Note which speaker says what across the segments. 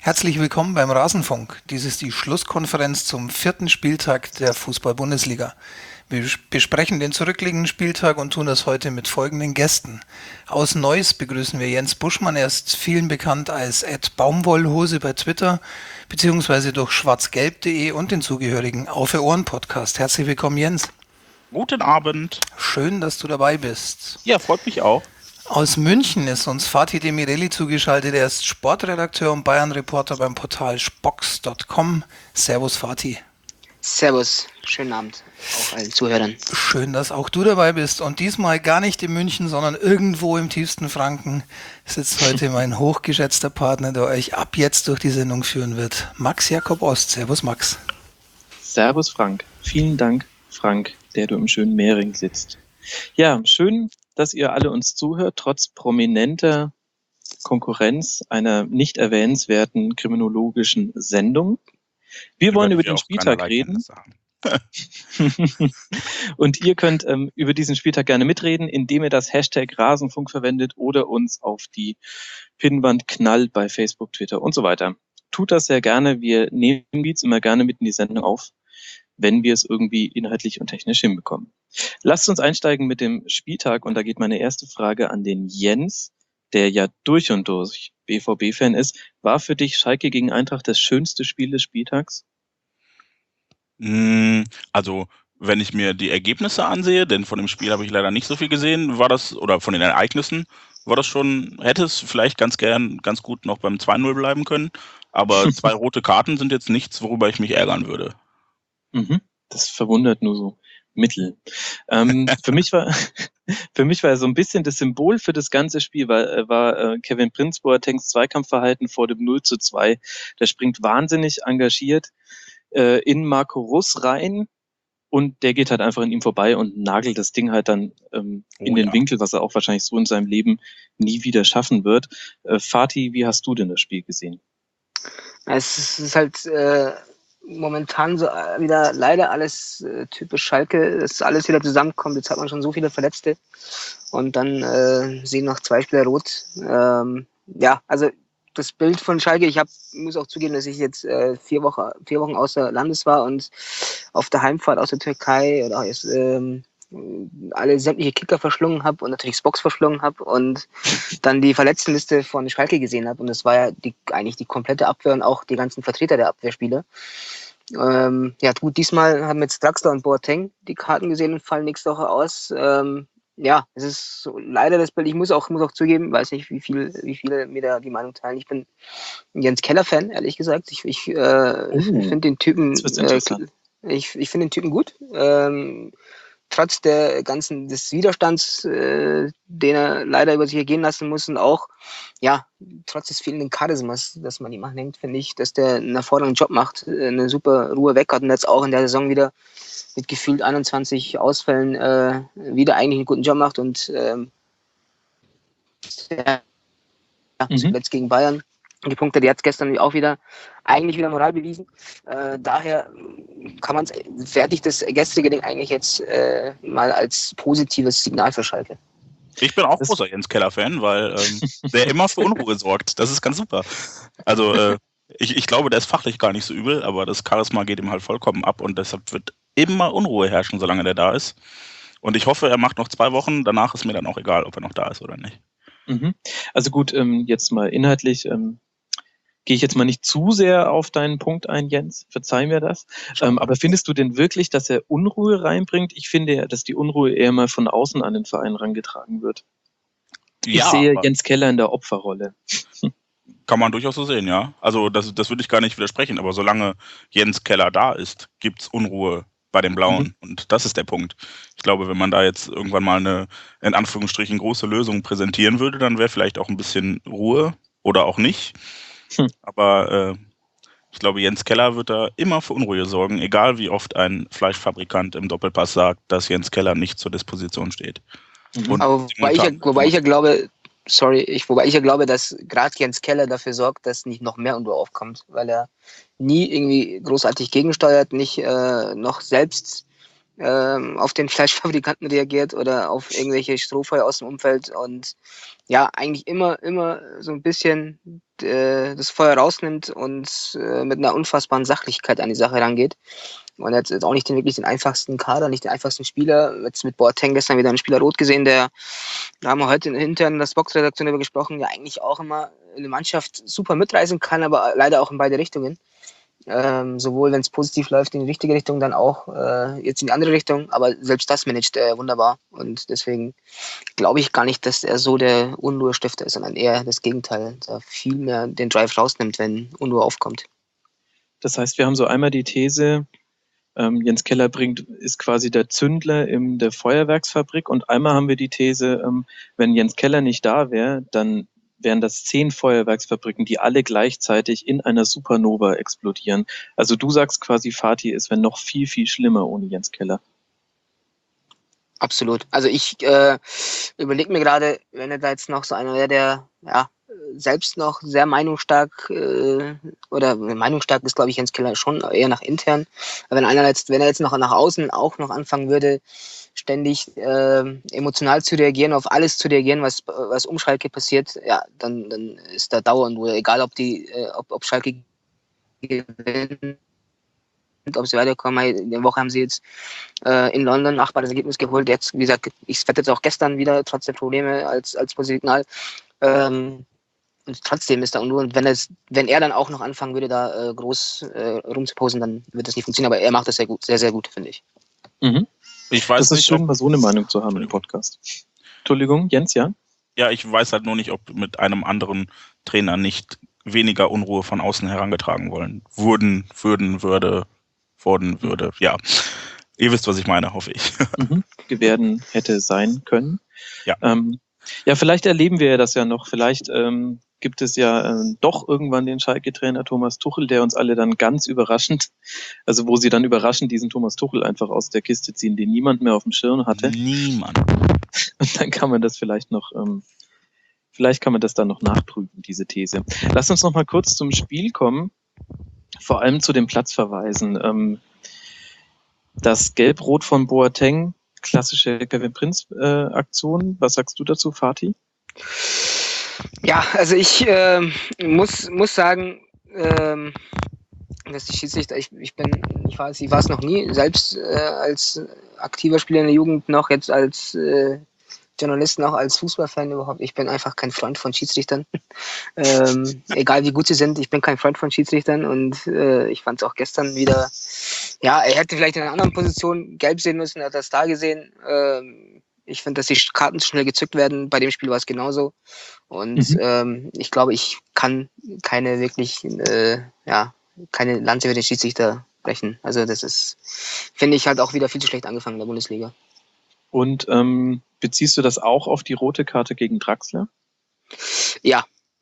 Speaker 1: Herzlich willkommen beim Rasenfunk. Dies ist die Schlusskonferenz zum 4. Spieltag der Fußball-Bundesliga. Wir besprechen den zurückliegenden Spieltag und tun das heute mit folgenden Gästen. Aus Neuss begrüßen wir Jens Buschmann. Er ist vielen bekannt als @Baumwollhose bei Twitter beziehungsweise durch schwarzgelb.de und den zugehörigen Auf Ihr Ohren Podcast. Herzlich willkommen, Jens.
Speaker 2: Guten Abend.
Speaker 1: Schön, dass du dabei bist.
Speaker 2: Ja, freut mich auch.
Speaker 1: Aus München ist uns Fatih Demirelli zugeschaltet. Er ist Sportredakteur und Bayern-Reporter beim Portal Spox.com. Servus, Fatih.
Speaker 3: Servus, schönen Abend auch allen Zuhörern.
Speaker 1: Schön, dass auch du dabei bist. Und diesmal gar nicht in München, sondern irgendwo im tiefsten Franken sitzt heute mein hochgeschätzter Partner, der euch ab jetzt durch die Sendung führen wird. Max Jakob Ost. Servus, Max.
Speaker 4: Servus, Frank. Vielen Dank, Frank, der du im schönen Mehring sitzt. Ja, schön, dass ihr alle uns zuhört, trotz prominenter Konkurrenz einer nicht erwähnenswerten kriminologischen Sendung. Wir wollen über den Spieltag reden. Und ihr könnt über diesen Spieltag gerne mitreden, indem ihr das Hashtag Rasenfunk verwendet oder uns auf die Pinnwand knallt bei Facebook, Twitter und so weiter. Tut das sehr gerne. Wir nehmen Beats immer gerne mit in die Sendung auf, wenn wir es irgendwie inhaltlich und technisch hinbekommen. Lasst uns einsteigen mit dem Spieltag und da geht meine erste Frage an den Jens, der ja durch und durch BVB-Fan ist. War für dich Schalke gegen Eintracht das schönste Spiel des Spieltags?
Speaker 2: Also, wenn ich mir die Ergebnisse ansehe, denn von dem Spiel habe ich leider nicht so viel gesehen, war das, oder von den Ereignissen, war das schon, hätte es vielleicht ganz gut noch beim 2-0 bleiben können, aber 2 rote Karten sind jetzt nichts, worüber ich mich ärgern würde.
Speaker 4: Das verwundert nur so mittel. Für mich war so ein bisschen das Symbol für das ganze Spiel, war Kevin Prince Boatengs Zweikampfverhalten vor dem 0:2. Der springt wahnsinnig engagiert in Marco Russ rein und der geht halt einfach an ihm vorbei und nagelt das Ding halt dann in den Winkel, was er auch wahrscheinlich so in seinem Leben nie wieder schaffen wird. Fatih, wie hast du denn das Spiel gesehen?
Speaker 3: Es ist halt momentan so wieder leider alles typisch Schalke, dass alles wieder zusammenkommt. Jetzt hat man schon so viele Verletzte und dann sehen noch 2 Spieler rot. Ja, also das Bild von Schalke, muss auch zugeben, dass ich jetzt 4 Wochen außer Landes war und auf der Heimfahrt aus der Türkei oder alle sämtliche Kicker verschlungen habe und natürlich Spox verschlungen habe und dann die Verletztenliste von Schalke gesehen habe. Und das war ja eigentlich die komplette Abwehr und auch die ganzen Vertreter der Abwehrspieler. Ja gut, diesmal haben jetzt Draxler und Boateng die Karten gesehen und fallen nächste Woche aus. Ja, es ist so leider das Bild. Ich muss auch zugeben, weiß nicht, wie viele mir da die Meinung teilen. Ich bin ein Jens Keller-Fan, ehrlich gesagt. Ich finde den Typen, ich finde den Typen gut. Trotz des Widerstands, den er leider über sich ergehen lassen muss und auch, ja, trotz des fehlenden Charismas, das man ihm anhängt, finde ich, dass der einen hervorragenden Job macht, eine super Ruhe weg hat und jetzt auch in der Saison wieder mit gefühlt 21 Ausfällen wieder eigentlich einen guten Job macht und zuletzt gegen Bayern die Punkte, die hat es gestern auch wieder Moral bewiesen. Daher werde ich das gestrige Ding eigentlich jetzt mal als positives Signal für Schalke.
Speaker 2: Ich bin auch großer Jens Keller-Fan, weil der immer für Unruhe sorgt. Das ist ganz super. Also ich glaube, der ist fachlich gar nicht so übel, aber das Charisma geht ihm halt vollkommen ab und deshalb wird immer Unruhe herrschen, solange der da ist. Und ich hoffe, er macht noch 2 Wochen. Danach ist mir dann auch egal, ob er noch da ist oder nicht.
Speaker 4: Also gut, jetzt mal inhaltlich gehe ich jetzt mal nicht zu sehr auf deinen Punkt ein, Jens. Verzeih mir das. Aber findest du denn wirklich, dass er Unruhe reinbringt? Ich finde ja, dass die Unruhe eher mal von außen an den Verein herangetragen wird. Ich sehe Jens Keller in der Opferrolle.
Speaker 2: Kann man durchaus so sehen, ja. Also das würde ich gar nicht widersprechen, aber solange Jens Keller da ist, gibt's Unruhe bei den Blauen. Und das ist der Punkt. Ich glaube, wenn man da jetzt irgendwann mal eine, in Anführungsstrichen, große Lösung präsentieren würde, dann wäre vielleicht auch ein bisschen Ruhe oder auch nicht. Aber ich glaube, Jens Keller wird da immer für Unruhe sorgen, egal wie oft ein Fleischfabrikant im Doppelpass sagt, dass Jens Keller nicht zur Disposition steht.
Speaker 3: Aber wobei ich ja glaube, dass gerade Jens Keller dafür sorgt, dass nicht noch mehr Unruhe aufkommt, weil er nie irgendwie großartig gegensteuert, nicht noch selbst auf den Fleischfabrikanten reagiert oder auf irgendwelche Strohfeuer aus dem Umfeld und ja, eigentlich immer so ein bisschen das Feuer rausnimmt und mit einer unfassbaren Sachlichkeit an die Sache rangeht. Und jetzt auch nicht wirklich den einfachsten Kader, nicht den einfachsten Spieler. Jetzt mit Boateng gestern wieder einen Spieler rot gesehen, da haben wir heute intern in der Box-Redaktion darüber gesprochen, der eigentlich auch immer eine Mannschaft super mitreißen kann, aber leider auch in beide Richtungen. Sowohl wenn es positiv läuft in die richtige Richtung, dann auch jetzt in die andere Richtung. Aber selbst das managt er wunderbar. Und deswegen glaube ich gar nicht, dass er so der Unruhestifter ist, sondern eher das Gegenteil, der viel mehr den Drive rausnimmt, wenn Unruhe aufkommt.
Speaker 4: Das heißt, wir haben so einmal die These, Jens Keller ist quasi der Zündler in der Feuerwerksfabrik, und einmal haben wir die These, wenn Jens Keller nicht da wäre, dann wären das 10 Feuerwerksfabriken, die alle gleichzeitig in einer Supernova explodieren. Also du sagst quasi, Fatih, es wäre noch viel, viel schlimmer ohne Jens Keller.
Speaker 3: Absolut. Also ich überlege mir gerade, wenn er da jetzt noch so einer wäre, der ja selbst noch sehr meinungsstark oder meinungsstark ist, glaube ich, Jens Keller schon eher nach intern. Aber wenn er jetzt noch nach außen auch noch anfangen würde, ständig emotional zu reagieren, auf alles zu reagieren, was um Schalke passiert, ja, dann ist da Dauerunruhe, egal ob Schalke gewinnt, ob sie weiterkommen. In der Woche haben sie jetzt in London ein achtbares Ergebnis geholt. Jetzt, wie gesagt, ich wette jetzt auch gestern wieder, trotz der Probleme als Signal. Und trotzdem ist da Unruhe. Und wenn er dann auch noch anfangen würde, da groß rumzuposen, dann wird das nicht funktionieren. Aber er macht das sehr gut, sehr, sehr gut, finde ich.
Speaker 4: Mhm.
Speaker 2: Ich weiß
Speaker 4: das ist
Speaker 2: nicht,
Speaker 4: schön, mal so eine Meinung zu haben im Podcast. Entschuldigung, Jens, ja?
Speaker 2: Ja, ich weiß halt nur nicht, ob mit einem anderen Trainer nicht weniger Unruhe von außen herangetragen würde. Ja, ihr wisst, was ich meine, hoffe ich.
Speaker 4: Werden hätte sein können.
Speaker 2: Ja.
Speaker 4: Ja, vielleicht erleben wir das ja noch. Vielleicht gibt es ja doch irgendwann den Schalke-Trainer Thomas Tuchel, der uns alle dann ganz überraschend, also wo sie dann überraschend diesen Thomas Tuchel einfach aus der Kiste ziehen, den niemand mehr auf dem Schirm hatte.
Speaker 2: Niemand.
Speaker 4: Und dann kann man das vielleicht kann man das dann noch nachprüfen, diese These. Lass uns noch mal kurz zum Spiel kommen, vor allem zu den Platzverweisen. Das Gelb-Rot von Boateng, klassische Kevin Prinz-Aktion. Was sagst du dazu, Fatih?
Speaker 3: Ja, also ich muss sagen, dass die Schiedsrichter, ich war es noch nie, selbst als aktiver Spieler in der Jugend noch, jetzt als Journalist noch, als Fußballfan überhaupt, ich bin einfach kein Freund von Schiedsrichtern. Egal wie gut sie sind, ich bin kein Freund von Schiedsrichtern und ich fand es auch gestern wieder, ja, er hätte vielleicht in einer anderen Position gelb sehen müssen, er hat das da gesehen. Ich finde, dass die Karten schnell gezückt werden, bei dem Spiel war es genauso. Und ich glaube, ich kann keine wirklich, keine Lanze für den Schiedsrichter brechen. Also das ist, finde ich, halt auch wieder viel zu schlecht angefangen in der Bundesliga.
Speaker 4: Und beziehst du das auch auf die rote Karte gegen Draxler?
Speaker 3: Ja,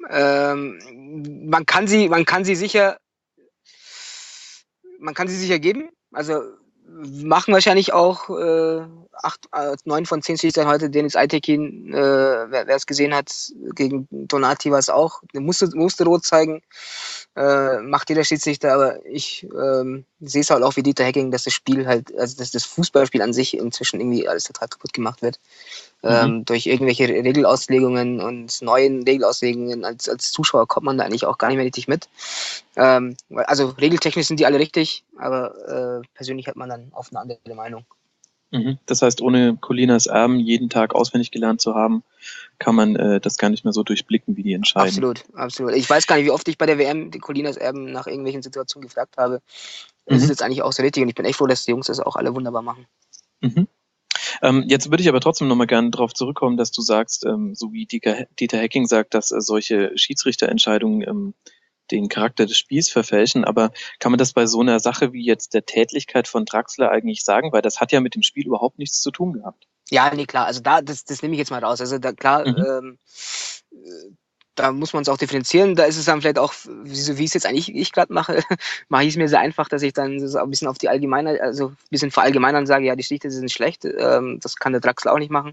Speaker 3: man kann sie sicher geben. Also machen wahrscheinlich auch 9 von 10 Schiedsrichtern heute. Dennis Aytekin, wer es gesehen hat, gegen Donati war es auch. Der musste rot zeigen. Macht jeder Schiedsrichter, aber ich sehe es halt auch wie Dieter Hecking, dass das Spiel halt, also dass das Fußballspiel an sich inzwischen irgendwie alles total kaputt gemacht wird. Durch irgendwelche Regelauslegungen und neuen Regelauslegungen. Als Zuschauer kommt man da eigentlich auch gar nicht mehr richtig mit. Also regeltechnisch sind die alle richtig, aber persönlich hat man dann oft eine andere Meinung.
Speaker 4: Das heißt, ohne Colinas Erben jeden Tag auswendig gelernt zu haben, kann man das gar nicht mehr so durchblicken, wie die entscheiden.
Speaker 3: Absolut. Ich weiß gar nicht, wie oft ich bei der WM die Colinas Erben nach irgendwelchen Situationen gefragt habe. Das ist jetzt eigentlich auch so richtig und ich bin echt froh, dass die Jungs das auch alle wunderbar machen.
Speaker 4: Jetzt würde ich aber trotzdem nochmal gerne darauf zurückkommen, dass du sagst, so wie Dieter Hecking sagt, dass solche Schiedsrichterentscheidungen den Charakter des Spiels verfälschen, aber kann man das bei so einer Sache wie jetzt der Tätlichkeit von Draxler eigentlich sagen, weil das hat ja mit dem Spiel überhaupt nichts zu tun gehabt.
Speaker 3: Ja, nee, klar, also das nehme ich jetzt mal raus. Also da klar, da muss man es auch differenzieren. Da ist es dann vielleicht auch, wie es jetzt eigentlich ich gerade mache ich es mir sehr einfach, dass ich dann so ein bisschen auf die Allgemeine, also ein bisschen verallgemeinern sage, ja, die Schiedsrichter sind schlecht. Das kann der Draxler auch nicht machen.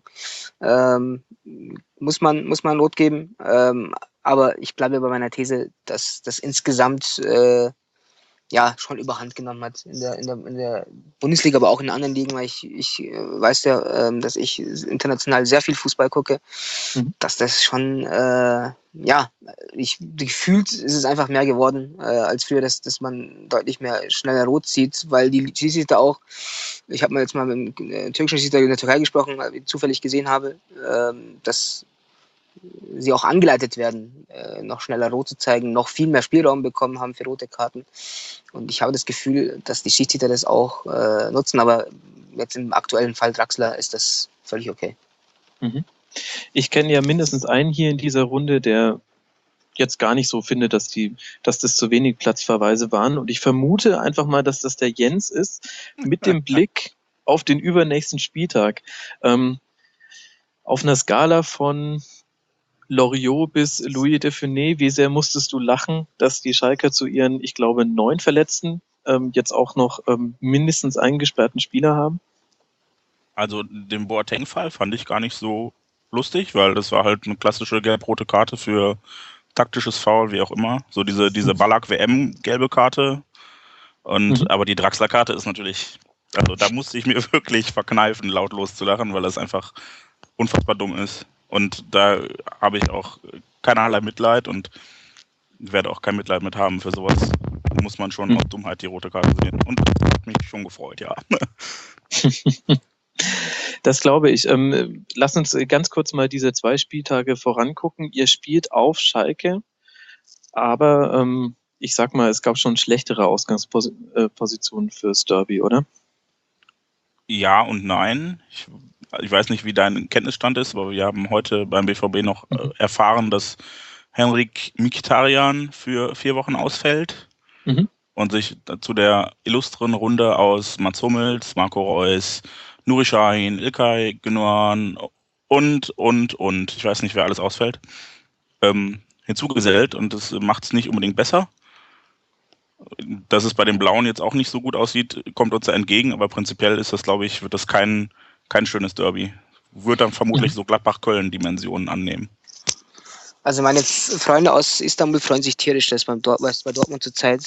Speaker 3: Muss man Not geben. Aber ich bleibe bei meiner These, dass das insgesamt schon überhand genommen hat in der Bundesliga, aber auch in anderen Ligen, weil ich weiß ja, dass ich international sehr viel Fußball gucke, dass das schon, gefühlt ist es einfach mehr geworden als früher, dass man deutlich mehr schneller rot sieht, weil die Schiedsrichter auch, ich habe mal jetzt mal mit dem türkischen Schiedsrichter in der Türkei gesprochen, weil ich zufällig gesehen habe, dass sie auch angeleitet werden, noch schneller rot zu zeigen, noch viel mehr Spielraum bekommen haben für rote Karten. Und ich habe das Gefühl, dass die Schiedsrichter das auch nutzen, aber jetzt im aktuellen Fall Draxler ist das völlig okay.
Speaker 4: Ich kenne ja mindestens einen hier in dieser Runde, der jetzt gar nicht so findet, dass das zu wenig Platzverweise waren. Und ich vermute einfach mal, dass das der Jens ist, mit dem Blick auf den übernächsten Spieltag. Auf einer Skala von Loriot bis Louis de Funès, wie sehr musstest du lachen, dass die Schalker zu ihren, ich glaube, 9 Verletzten jetzt auch noch mindestens einen gesperrten Spieler haben?
Speaker 2: Also den Boateng-Fall fand ich gar nicht so lustig, weil das war halt eine klassische gelb-rote Karte für taktisches Foul, wie auch immer. So diese Ballack-WM-gelbe Karte. Aber die Draxler-Karte ist natürlich, also da musste ich mir wirklich verkneifen, lautlos zu lachen, weil das einfach unfassbar dumm ist. Und da habe ich auch keinerlei Mitleid und werde auch kein Mitleid mit haben. Für sowas muss man schon aus Dummheit die rote Karte sehen. Und das hat mich schon gefreut, ja.
Speaker 4: Das glaube ich. Lass uns ganz kurz mal diese 2 Spieltage vorangucken. Ihr spielt auf Schalke, aber ich sag mal, es gab schon schlechtere Ausgangspositionen fürs Derby, oder?
Speaker 2: Ja und nein. Ich weiß nicht, wie dein Kenntnisstand ist, aber wir haben heute beim BVB noch erfahren, dass Henrik Mkhitaryan für 4 Wochen ausfällt und sich zu der illustren Runde aus Mats Hummels, Marco Reus, Nuri Sahin, İlkay Gündoğan und ich weiß nicht, wer alles ausfällt, hinzugesellt, und das macht es nicht unbedingt besser. Dass es bei den Blauen jetzt auch nicht so gut aussieht, kommt uns da entgegen, aber prinzipiell ist das, glaube ich, wird das kein schönes Derby. Wird dann vermutlich so Gladbach-Köln-Dimensionen annehmen.
Speaker 3: Also meine Freunde aus Istanbul freuen sich tierisch, dass bei Dortmund zurzeit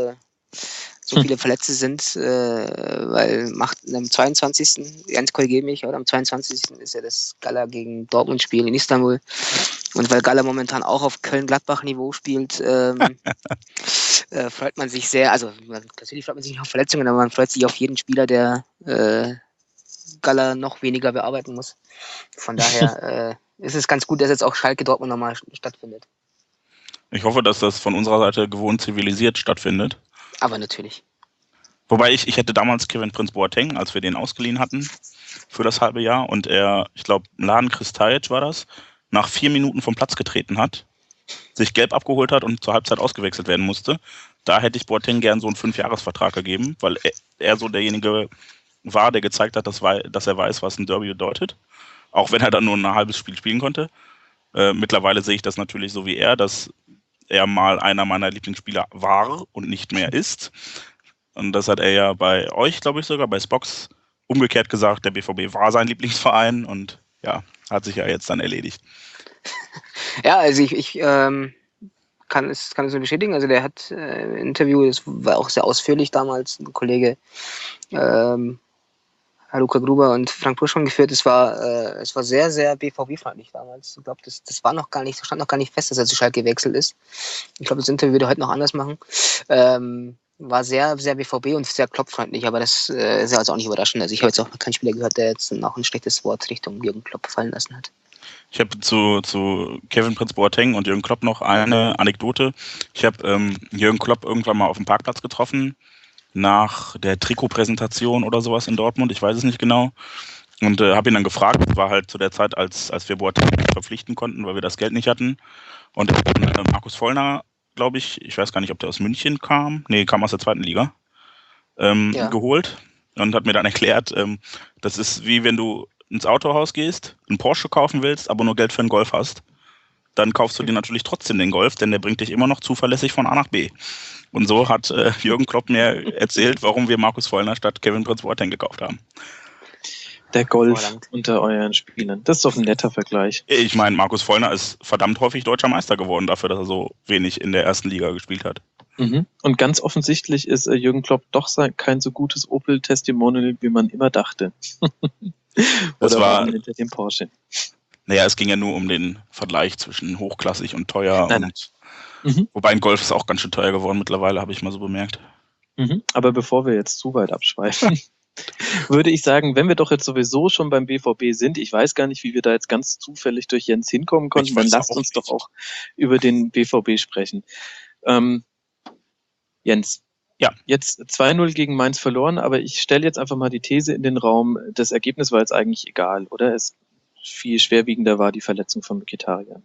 Speaker 3: so viele Verletzte sind, weil am 22. Jens, korrigiere mich, oder am 22. ist ja das Gala gegen Dortmund-Spiel in Istanbul. Und weil Gala momentan auch auf Köln-Gladbach-Niveau spielt, freut man sich sehr, also natürlich freut man sich nicht auf Verletzungen, aber man freut sich auf jeden Spieler, der Gala noch weniger bearbeiten muss. Von daher ist es ganz gut, dass jetzt auch Schalke Dortmund nochmal stattfindet.
Speaker 2: Ich hoffe, dass das von unserer Seite gewohnt zivilisiert stattfindet.
Speaker 3: Aber natürlich.
Speaker 2: Wobei ich hätte damals Kevin Prince Boateng, als wir den ausgeliehen hatten für das halbe Jahr, und er, ich glaube, Mladen Kristajic war das, nach 4 Minuten vom Platz getreten hat, sich gelb abgeholt hat und zur Halbzeit ausgewechselt werden musste. Da hätte ich Boateng gern so einen 5-Jahres-Vertrag gegeben, weil er so derjenige war, der gezeigt hat, dass er weiß, was ein Derby bedeutet. Auch wenn er dann nur ein halbes Spiel spielen konnte. Mittlerweile sehe ich das natürlich so wie er, dass er mal einer meiner Lieblingsspieler war und nicht mehr ist. Und das hat er ja bei euch, glaube ich sogar, bei Spox umgekehrt gesagt, der BVB war sein Lieblingsverein, und ja, hat sich ja jetzt dann erledigt.
Speaker 3: Ja, also ich kann es nur bestätigen. Also der hat im Interview, das war auch sehr ausführlich damals, ein Kollege Luca Gruber und Frank Buschmann geführt. Es war sehr, sehr BVB-freundlich damals. Ich glaube, das war noch gar nicht, stand noch gar nicht fest, dass er zu Schalke gewechselt ist. Ich glaube, das Interview würde er heute noch anders machen. War sehr, sehr BVB und sehr kloppfreundlich, aber das ist ja also auch nicht überraschend. Also ich habe jetzt auch keinen Spieler gehört, der jetzt noch ein schlechtes Wort Richtung Jürgen Klopp fallen lassen hat.
Speaker 2: Ich habe zu Kevin Prince Boateng und Jürgen Klopp noch eine Anekdote. Ich habe Jürgen Klopp irgendwann mal auf dem Parkplatz getroffen, nach der Trikotpräsentation oder sowas in Dortmund, ich weiß es nicht genau, und habe ihn dann gefragt, das war halt zu der Zeit, als wir Boateng verpflichten konnten, weil wir das Geld nicht hatten, und Markus Vollner, glaube ich weiß gar nicht, ob der aus München kam, kam aus der 2. Liga, geholt, und hat mir dann erklärt, das ist wie wenn du ins Autohaus gehst, einen Porsche kaufen willst, aber nur Geld für einen Golf hast. Dann kaufst du dir natürlich trotzdem den Golf, denn der bringt dich immer noch zuverlässig von A nach B. Und so hat Jürgen Klopp mir erzählt, warum wir Markus Vollner statt Kevin Prince Boateng gekauft haben.
Speaker 4: Der Golf unter euren Spielern. Das ist doch ein netter Vergleich.
Speaker 2: Ich meine, Markus Vollner ist verdammt häufig deutscher Meister geworden dafür, dass er so wenig in der 1. Liga gespielt hat.
Speaker 4: Und ganz offensichtlich ist Jürgen Klopp doch kein so gutes Opel-Testimonial, wie man immer dachte.
Speaker 2: Das
Speaker 4: Oder
Speaker 2: war-
Speaker 4: war man hinter dem Porsche?
Speaker 2: Naja, es ging ja nur um den Vergleich zwischen hochklassig und teuer.
Speaker 4: Nein,
Speaker 2: und
Speaker 4: Mhm.
Speaker 2: Wobei ein Golf ist auch ganz schön teuer geworden mittlerweile, habe ich mal so bemerkt.
Speaker 4: Aber bevor wir jetzt zu weit abschweifen, würde ich sagen, wenn wir doch jetzt sowieso schon beim BVB sind, ich weiß gar nicht, wie wir da jetzt ganz zufällig durch Jens hinkommen konnten,
Speaker 2: Ich
Speaker 4: dann
Speaker 2: weiß
Speaker 4: lasst
Speaker 2: auch
Speaker 4: uns doch
Speaker 2: nicht.
Speaker 4: auch über den BVB sprechen. Jens,
Speaker 2: Ja.
Speaker 4: jetzt 2-0 gegen Mainz verloren, aber ich stelle jetzt einfach mal die These in den Raum, das Ergebnis war jetzt eigentlich egal, oder? Viel schwerwiegender war die Verletzung von Mkhitaryan.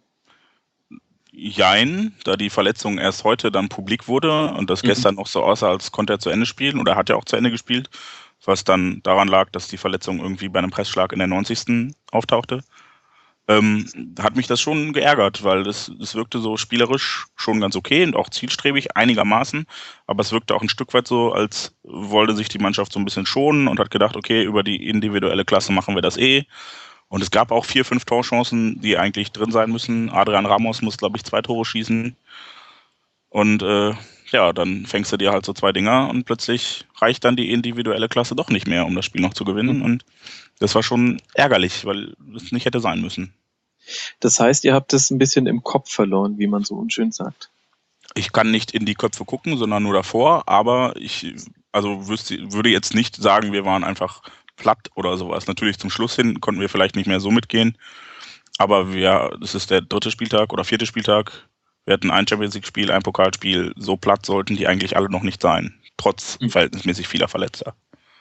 Speaker 2: Jein, da die Verletzung erst heute dann publik wurde und das gestern noch so aussah, als konnte er zu Ende spielen, oder hat er auch zu Ende gespielt, was dann daran lag, dass die Verletzung irgendwie bei einem Pressschlag in der 90. auftauchte, hat mich das schon geärgert, weil es wirkte so spielerisch schon ganz okay und auch zielstrebig einigermaßen, aber es wirkte auch ein Stück weit so, als wollte sich die Mannschaft so ein bisschen schonen und hat gedacht, okay, über die individuelle Klasse machen wir das eh. Und es gab auch 4, 5 Torchancen, die eigentlich drin sein müssen. Adrian Ramos muss, glaube ich, 2 Tore schießen. Und ja, dann fängst du dir halt so 2 Dinger und plötzlich reicht dann die individuelle Klasse doch nicht mehr, um das Spiel noch zu gewinnen. Und das war schon ärgerlich, weil es nicht hätte sein müssen.
Speaker 4: Das heißt, ihr habt es ein bisschen im Kopf verloren, wie man so unschön sagt.
Speaker 2: Ich kann nicht in die Köpfe gucken, sondern nur davor, aber ich würde jetzt nicht sagen, wir waren einfach platt oder sowas. Natürlich zum Schluss hin konnten wir vielleicht nicht mehr so mitgehen, aber das ist der 3. Spieltag oder 4. Spieltag. Wir hatten ein Champions-League-Spiel, ein Pokalspiel. So platt sollten die eigentlich alle noch nicht sein, trotz verhältnismäßig vieler Verletzter.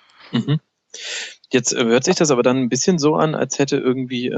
Speaker 4: Jetzt hört sich das aber dann ein bisschen so an, als hätte irgendwie,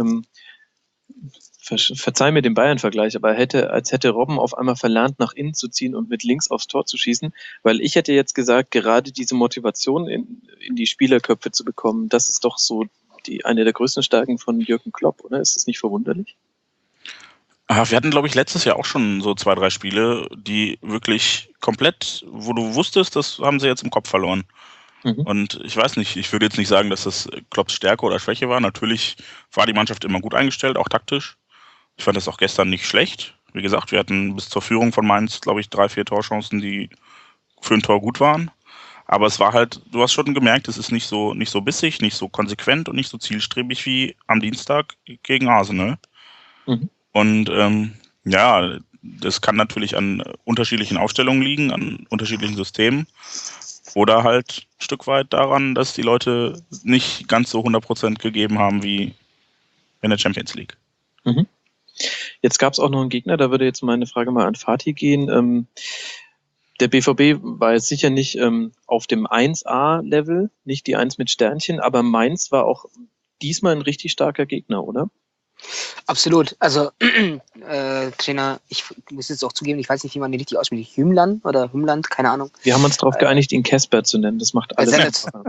Speaker 4: verzeih mir den Bayern-Vergleich, aber als hätte Robben auf einmal verlernt, nach innen zu ziehen und mit links aufs Tor zu schießen, weil ich hätte jetzt gesagt, gerade diese Motivation in die Spielerköpfe zu bekommen, das ist doch so eine der größten Stärken von Jürgen Klopp, oder? Ist das nicht verwunderlich?
Speaker 2: Wir hatten, glaube ich, letztes Jahr auch schon so 2, 3 Spiele, die wirklich komplett, wo du wusstest, das haben sie jetzt im Kopf verloren. Und ich weiß nicht, ich würde jetzt nicht sagen, dass das Klopps Stärke oder Schwäche war. Natürlich war die Mannschaft immer gut eingestellt, auch taktisch. Ich fand das auch gestern nicht schlecht. Wie gesagt, wir hatten bis zur Führung von Mainz, glaube ich, 3, 4 Torchancen, die für ein Tor gut waren. Aber es war halt, du hast schon gemerkt, es ist nicht so bissig, nicht so konsequent und nicht so zielstrebig wie am Dienstag gegen Arsenal. Und ja, das kann natürlich an unterschiedlichen Aufstellungen liegen, an unterschiedlichen Systemen. Oder halt ein Stück weit daran, dass die Leute nicht ganz so 100% gegeben haben wie in der Champions League.
Speaker 4: Jetzt gab es auch noch einen Gegner, da würde jetzt meine Frage mal an Fatih gehen. Der BVB war jetzt sicher nicht auf dem 1A-Level, nicht die 1 mit Sternchen, aber Mainz war auch diesmal ein richtig starker Gegner, oder?
Speaker 3: Absolut. Also Trainer, ich muss jetzt auch zugeben, ich weiß nicht, wie man den richtig ausspricht. Hümland oder Hümland, keine Ahnung.
Speaker 4: Wir haben uns darauf geeinigt, ihn Casper zu nennen. Das macht alles einfacher.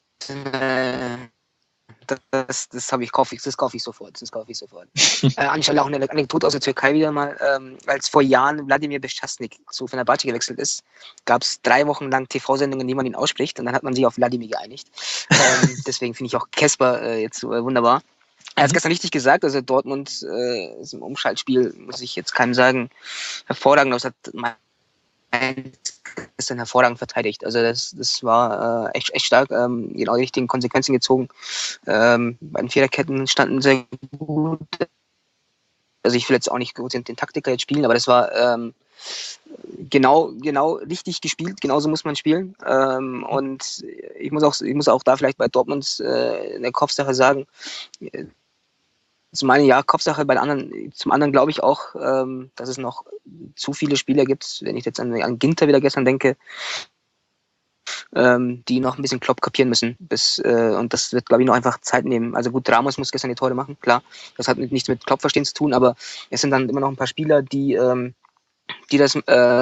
Speaker 3: Das kaufe ich sofort. Anstelle auch eine Anekdote aus der Türkei wieder mal. Als vor Jahren Wladimir Beschasnik zu Fenerbahce gewechselt ist, gab es 3 Wochen lang TV-Sendungen, wie man ihn ausspricht, und dann hat man sich auf Wladimir geeinigt. Deswegen finde ich auch Casper jetzt wunderbar. Er hat es gestern richtig gesagt, also Dortmund ist im Umschaltspiel, muss ich jetzt keinem sagen, hervorragend, das hat gestern hervorragend verteidigt. Also das war echt stark, genau die richtigen Konsequenzen gezogen. Bei den Viererketten standen sehr gut. Also ich will jetzt auch nicht gut den Taktiker jetzt spielen, aber das war genau richtig gespielt, genauso muss man spielen. Und ich muss auch da vielleicht bei Dortmund eine Kopfsache sagen, zum einen Kopfsache, zum anderen glaube ich auch, dass es noch zu viele Spieler gibt, wenn ich jetzt an Ginter wieder gestern denke, die noch ein bisschen Klopp kapieren müssen. Und das wird, glaube ich, noch einfach Zeit nehmen. Also gut, Ramos muss gestern die Tore machen, klar. Das hat nichts mit Klopp-Verstehen zu tun, aber es sind dann immer noch ein paar Spieler, die das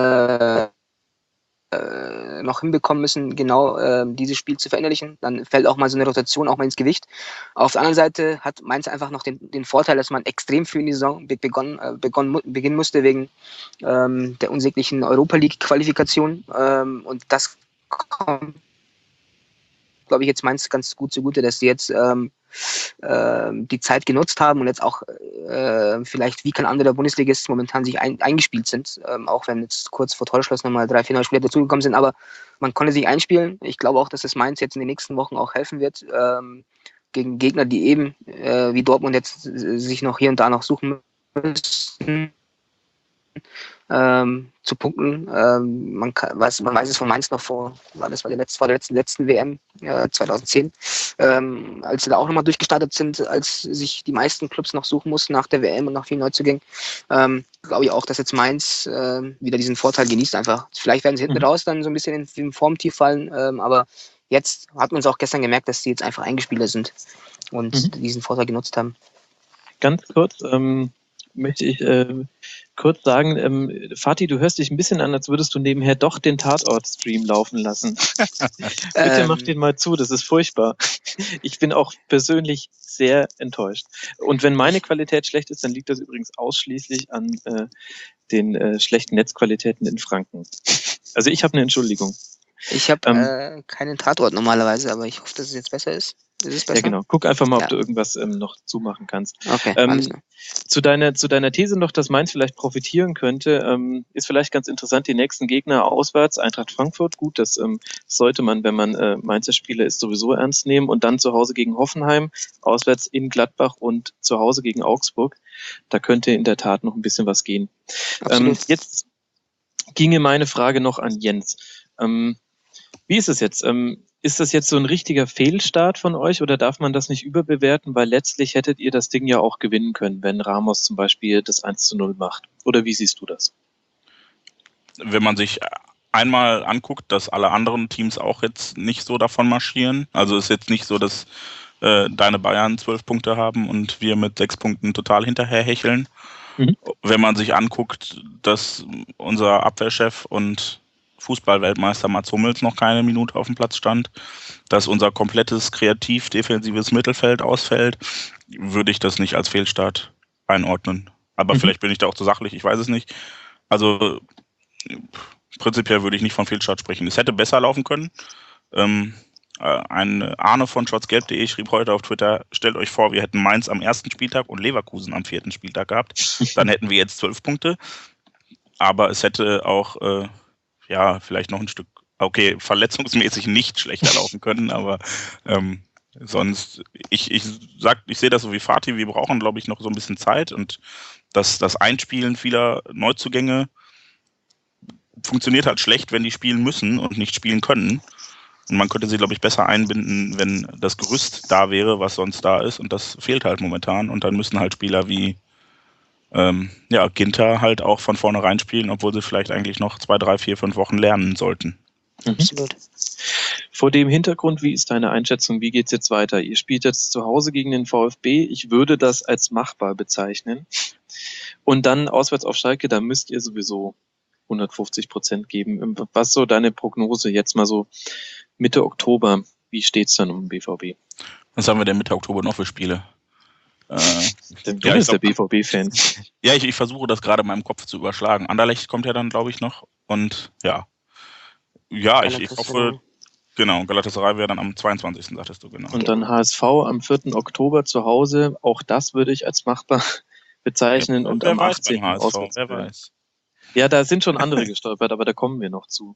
Speaker 3: noch hinbekommen müssen, genau dieses Spiel zu verinnerlichen. Dann fällt auch mal so eine Rotation auch mal ins Gewicht. Auf der anderen Seite hat Mainz einfach noch den Vorteil, dass man extrem früh in die Saison beginnen musste wegen der unsäglichen Europa-League-Qualifikation. Und das kommt glaube ich, jetzt Mainz ganz gut zugute, dass sie jetzt die Zeit genutzt haben und jetzt auch vielleicht wie kein anderer Bundesligist momentan sich eingespielt sind, auch wenn jetzt kurz vor Torschluss nochmal 3-4 neue Spieler dazugekommen sind, aber man konnte sich einspielen. Ich glaube auch, dass es Mainz jetzt in den nächsten Wochen auch helfen wird, gegen Gegner, die eben wie Dortmund jetzt sich noch hier und da noch suchen müssen, zu punkten. Man weiß es von Mainz noch vor der letzten WM 2010, als sie da auch nochmal durchgestartet sind, als sich die meisten Clubs noch suchen mussten nach der WM und nach vielen Neuzugängen. Glaube ich auch, dass jetzt Mainz wieder diesen Vorteil genießt einfach. Vielleicht werden sie hinten raus dann so ein bisschen in Formtief fallen, aber jetzt hat man es auch gestern gemerkt, dass sie jetzt einfach Eingespielter sind und diesen Vorteil genutzt haben.
Speaker 4: Ganz kurz möchte ich kurz sagen, Fatih, du hörst dich ein bisschen an, als würdest du nebenher doch den Tatort-Stream laufen lassen. Bitte mach den mal zu, das ist furchtbar. Ich bin auch persönlich sehr enttäuscht. Und wenn meine Qualität schlecht ist, dann liegt das übrigens ausschließlich an den schlechten Netzqualitäten in Franken. Also ich habe eine Entschuldigung.
Speaker 3: Ich habe keinen Tatort normalerweise, aber ich hoffe, dass es jetzt besser ist. Ist es besser?
Speaker 4: Ja, genau. Guck einfach mal, ob du irgendwas noch zumachen kannst.
Speaker 3: Okay, alles klar.
Speaker 4: Zu deiner These noch, dass Mainz vielleicht profitieren könnte, ist vielleicht ganz interessant, die nächsten Gegner auswärts, Eintracht Frankfurt, gut, das sollte man, wenn man Mainzer Spieler ist, sowieso ernst nehmen, und dann zu Hause gegen Hoffenheim, auswärts in Gladbach und zu Hause gegen Augsburg. Da könnte in der Tat noch ein bisschen was gehen. Jetzt ginge meine Frage noch an Jens. Wie ist es jetzt? Ist das jetzt so ein richtiger Fehlstart von euch oder darf man das nicht überbewerten? Weil letztlich hättet ihr das Ding ja auch gewinnen können, wenn Ramos zum Beispiel das 1:0 macht. Oder wie siehst du das?
Speaker 2: Wenn man sich einmal anguckt, dass alle anderen Teams auch jetzt nicht so davon marschieren, also ist jetzt nicht so, dass deine Bayern 12 Punkte haben und wir mit 6 Punkten total hinterher hecheln. Wenn man sich anguckt, dass unser Abwehrchef und Fußballweltmeister Mats Hummels noch keine Minute auf dem Platz stand, dass unser komplettes kreativ-defensives Mittelfeld ausfällt, würde ich das nicht als Fehlstart einordnen. Aber vielleicht bin ich da auch zu sachlich, ich weiß es nicht. Also prinzipiell würde ich nicht von Fehlstart sprechen. Es hätte besser laufen können. Ein Arne von schwarzgelb.de schrieb heute auf Twitter, stellt euch vor, wir hätten Mainz am 1. Spieltag und Leverkusen am 4. Spieltag gehabt. Dann hätten wir jetzt 12 Punkte. Aber es hätte auch vielleicht noch ein Stück, verletzungsmäßig nicht schlechter laufen können, aber sonst, ich sehe das so wie Fatih, wir brauchen, glaube ich, noch so ein bisschen Zeit, und das Einspielen vieler Neuzugänge funktioniert halt schlecht, wenn die spielen müssen und nicht spielen können. Und man könnte sie, glaube ich, besser einbinden, wenn das Gerüst da wäre, was sonst da ist, und das fehlt halt momentan, und dann müssen halt Spieler wie Ginter halt auch von vornherein spielen, obwohl sie vielleicht eigentlich noch 2, 3, 4, 5 Wochen lernen sollten.
Speaker 3: Absolut.
Speaker 4: Vor dem Hintergrund, wie ist deine Einschätzung? Wie geht's jetzt weiter? Ihr spielt jetzt zu Hause gegen den VfB. Ich würde das als machbar bezeichnen. Und dann auswärts auf Schalke, da müsst ihr sowieso 150% geben. Was ist so deine Prognose jetzt mal so Mitte Oktober? Wie steht's dann um den BVB?
Speaker 2: Was haben wir denn Mitte Oktober noch für Spiele?
Speaker 4: Du bist der BVB-Fan.
Speaker 2: Ja, ich versuche das gerade in meinem Kopf zu überschlagen. Anderlecht kommt ja dann, glaube ich, noch. Und ich hoffe, genau, Galatasaray wäre dann am 22. sagtest du, genau.
Speaker 4: Und dann HSV am 4. Oktober zu Hause. Auch das würde ich als machbar bezeichnen. Und am 18. auswärts.
Speaker 2: Wer weiß.
Speaker 4: Ja, da sind schon andere gestolpert, aber da kommen wir noch zu.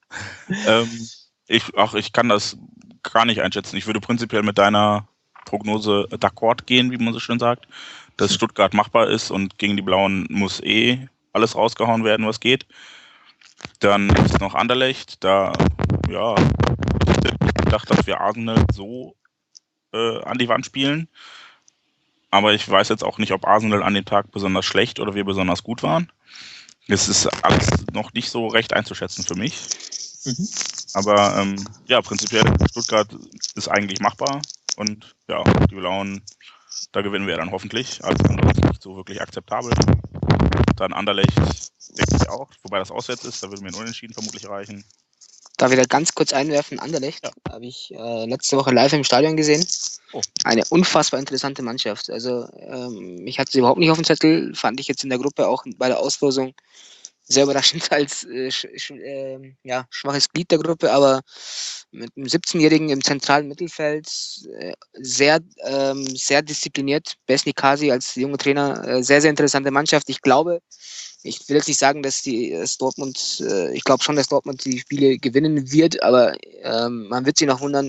Speaker 2: Ich kann das gar nicht einschätzen. Ich würde prinzipiell mit deiner Prognose d'accord gehen, wie man so schön sagt, dass Stuttgart machbar ist, und gegen die Blauen muss alles rausgehauen werden, was geht. Dann ist noch Anderlecht, da ich hätte gedacht, dass wir Arsenal so an die Wand spielen, aber ich weiß jetzt auch nicht, ob Arsenal an dem Tag besonders schlecht oder wir besonders gut waren. Es ist alles noch nicht so recht einzuschätzen für mich. Aber prinzipiell Stuttgart ist eigentlich machbar. Und die Blauen, da gewinnen wir dann hoffentlich. Alles andere ist nicht so wirklich akzeptabel. Dann Anderlecht, denke ich auch, wobei das auswärts ist, da würde mir ein Unentschieden vermutlich reichen.
Speaker 3: Da wieder ganz kurz einwerfen, Anderlecht, habe ich letzte Woche live im Stadion gesehen. Eine unfassbar interessante Mannschaft. Also ich hatte sie überhaupt nicht auf dem Zettel, fand ich jetzt in der Gruppe auch bei der Auslosung sehr überraschend als schwaches Glied der Gruppe, aber mit einem 17-Jährigen im zentralen Mittelfeld sehr diszipliniert. Besni Kasi als junger Trainer, sehr, sehr interessante Mannschaft. Ich glaube, ich will jetzt nicht sagen, dass Dortmund, ich glaube schon, dass Dortmund die Spiele gewinnen wird, aber man wird sich noch wundern.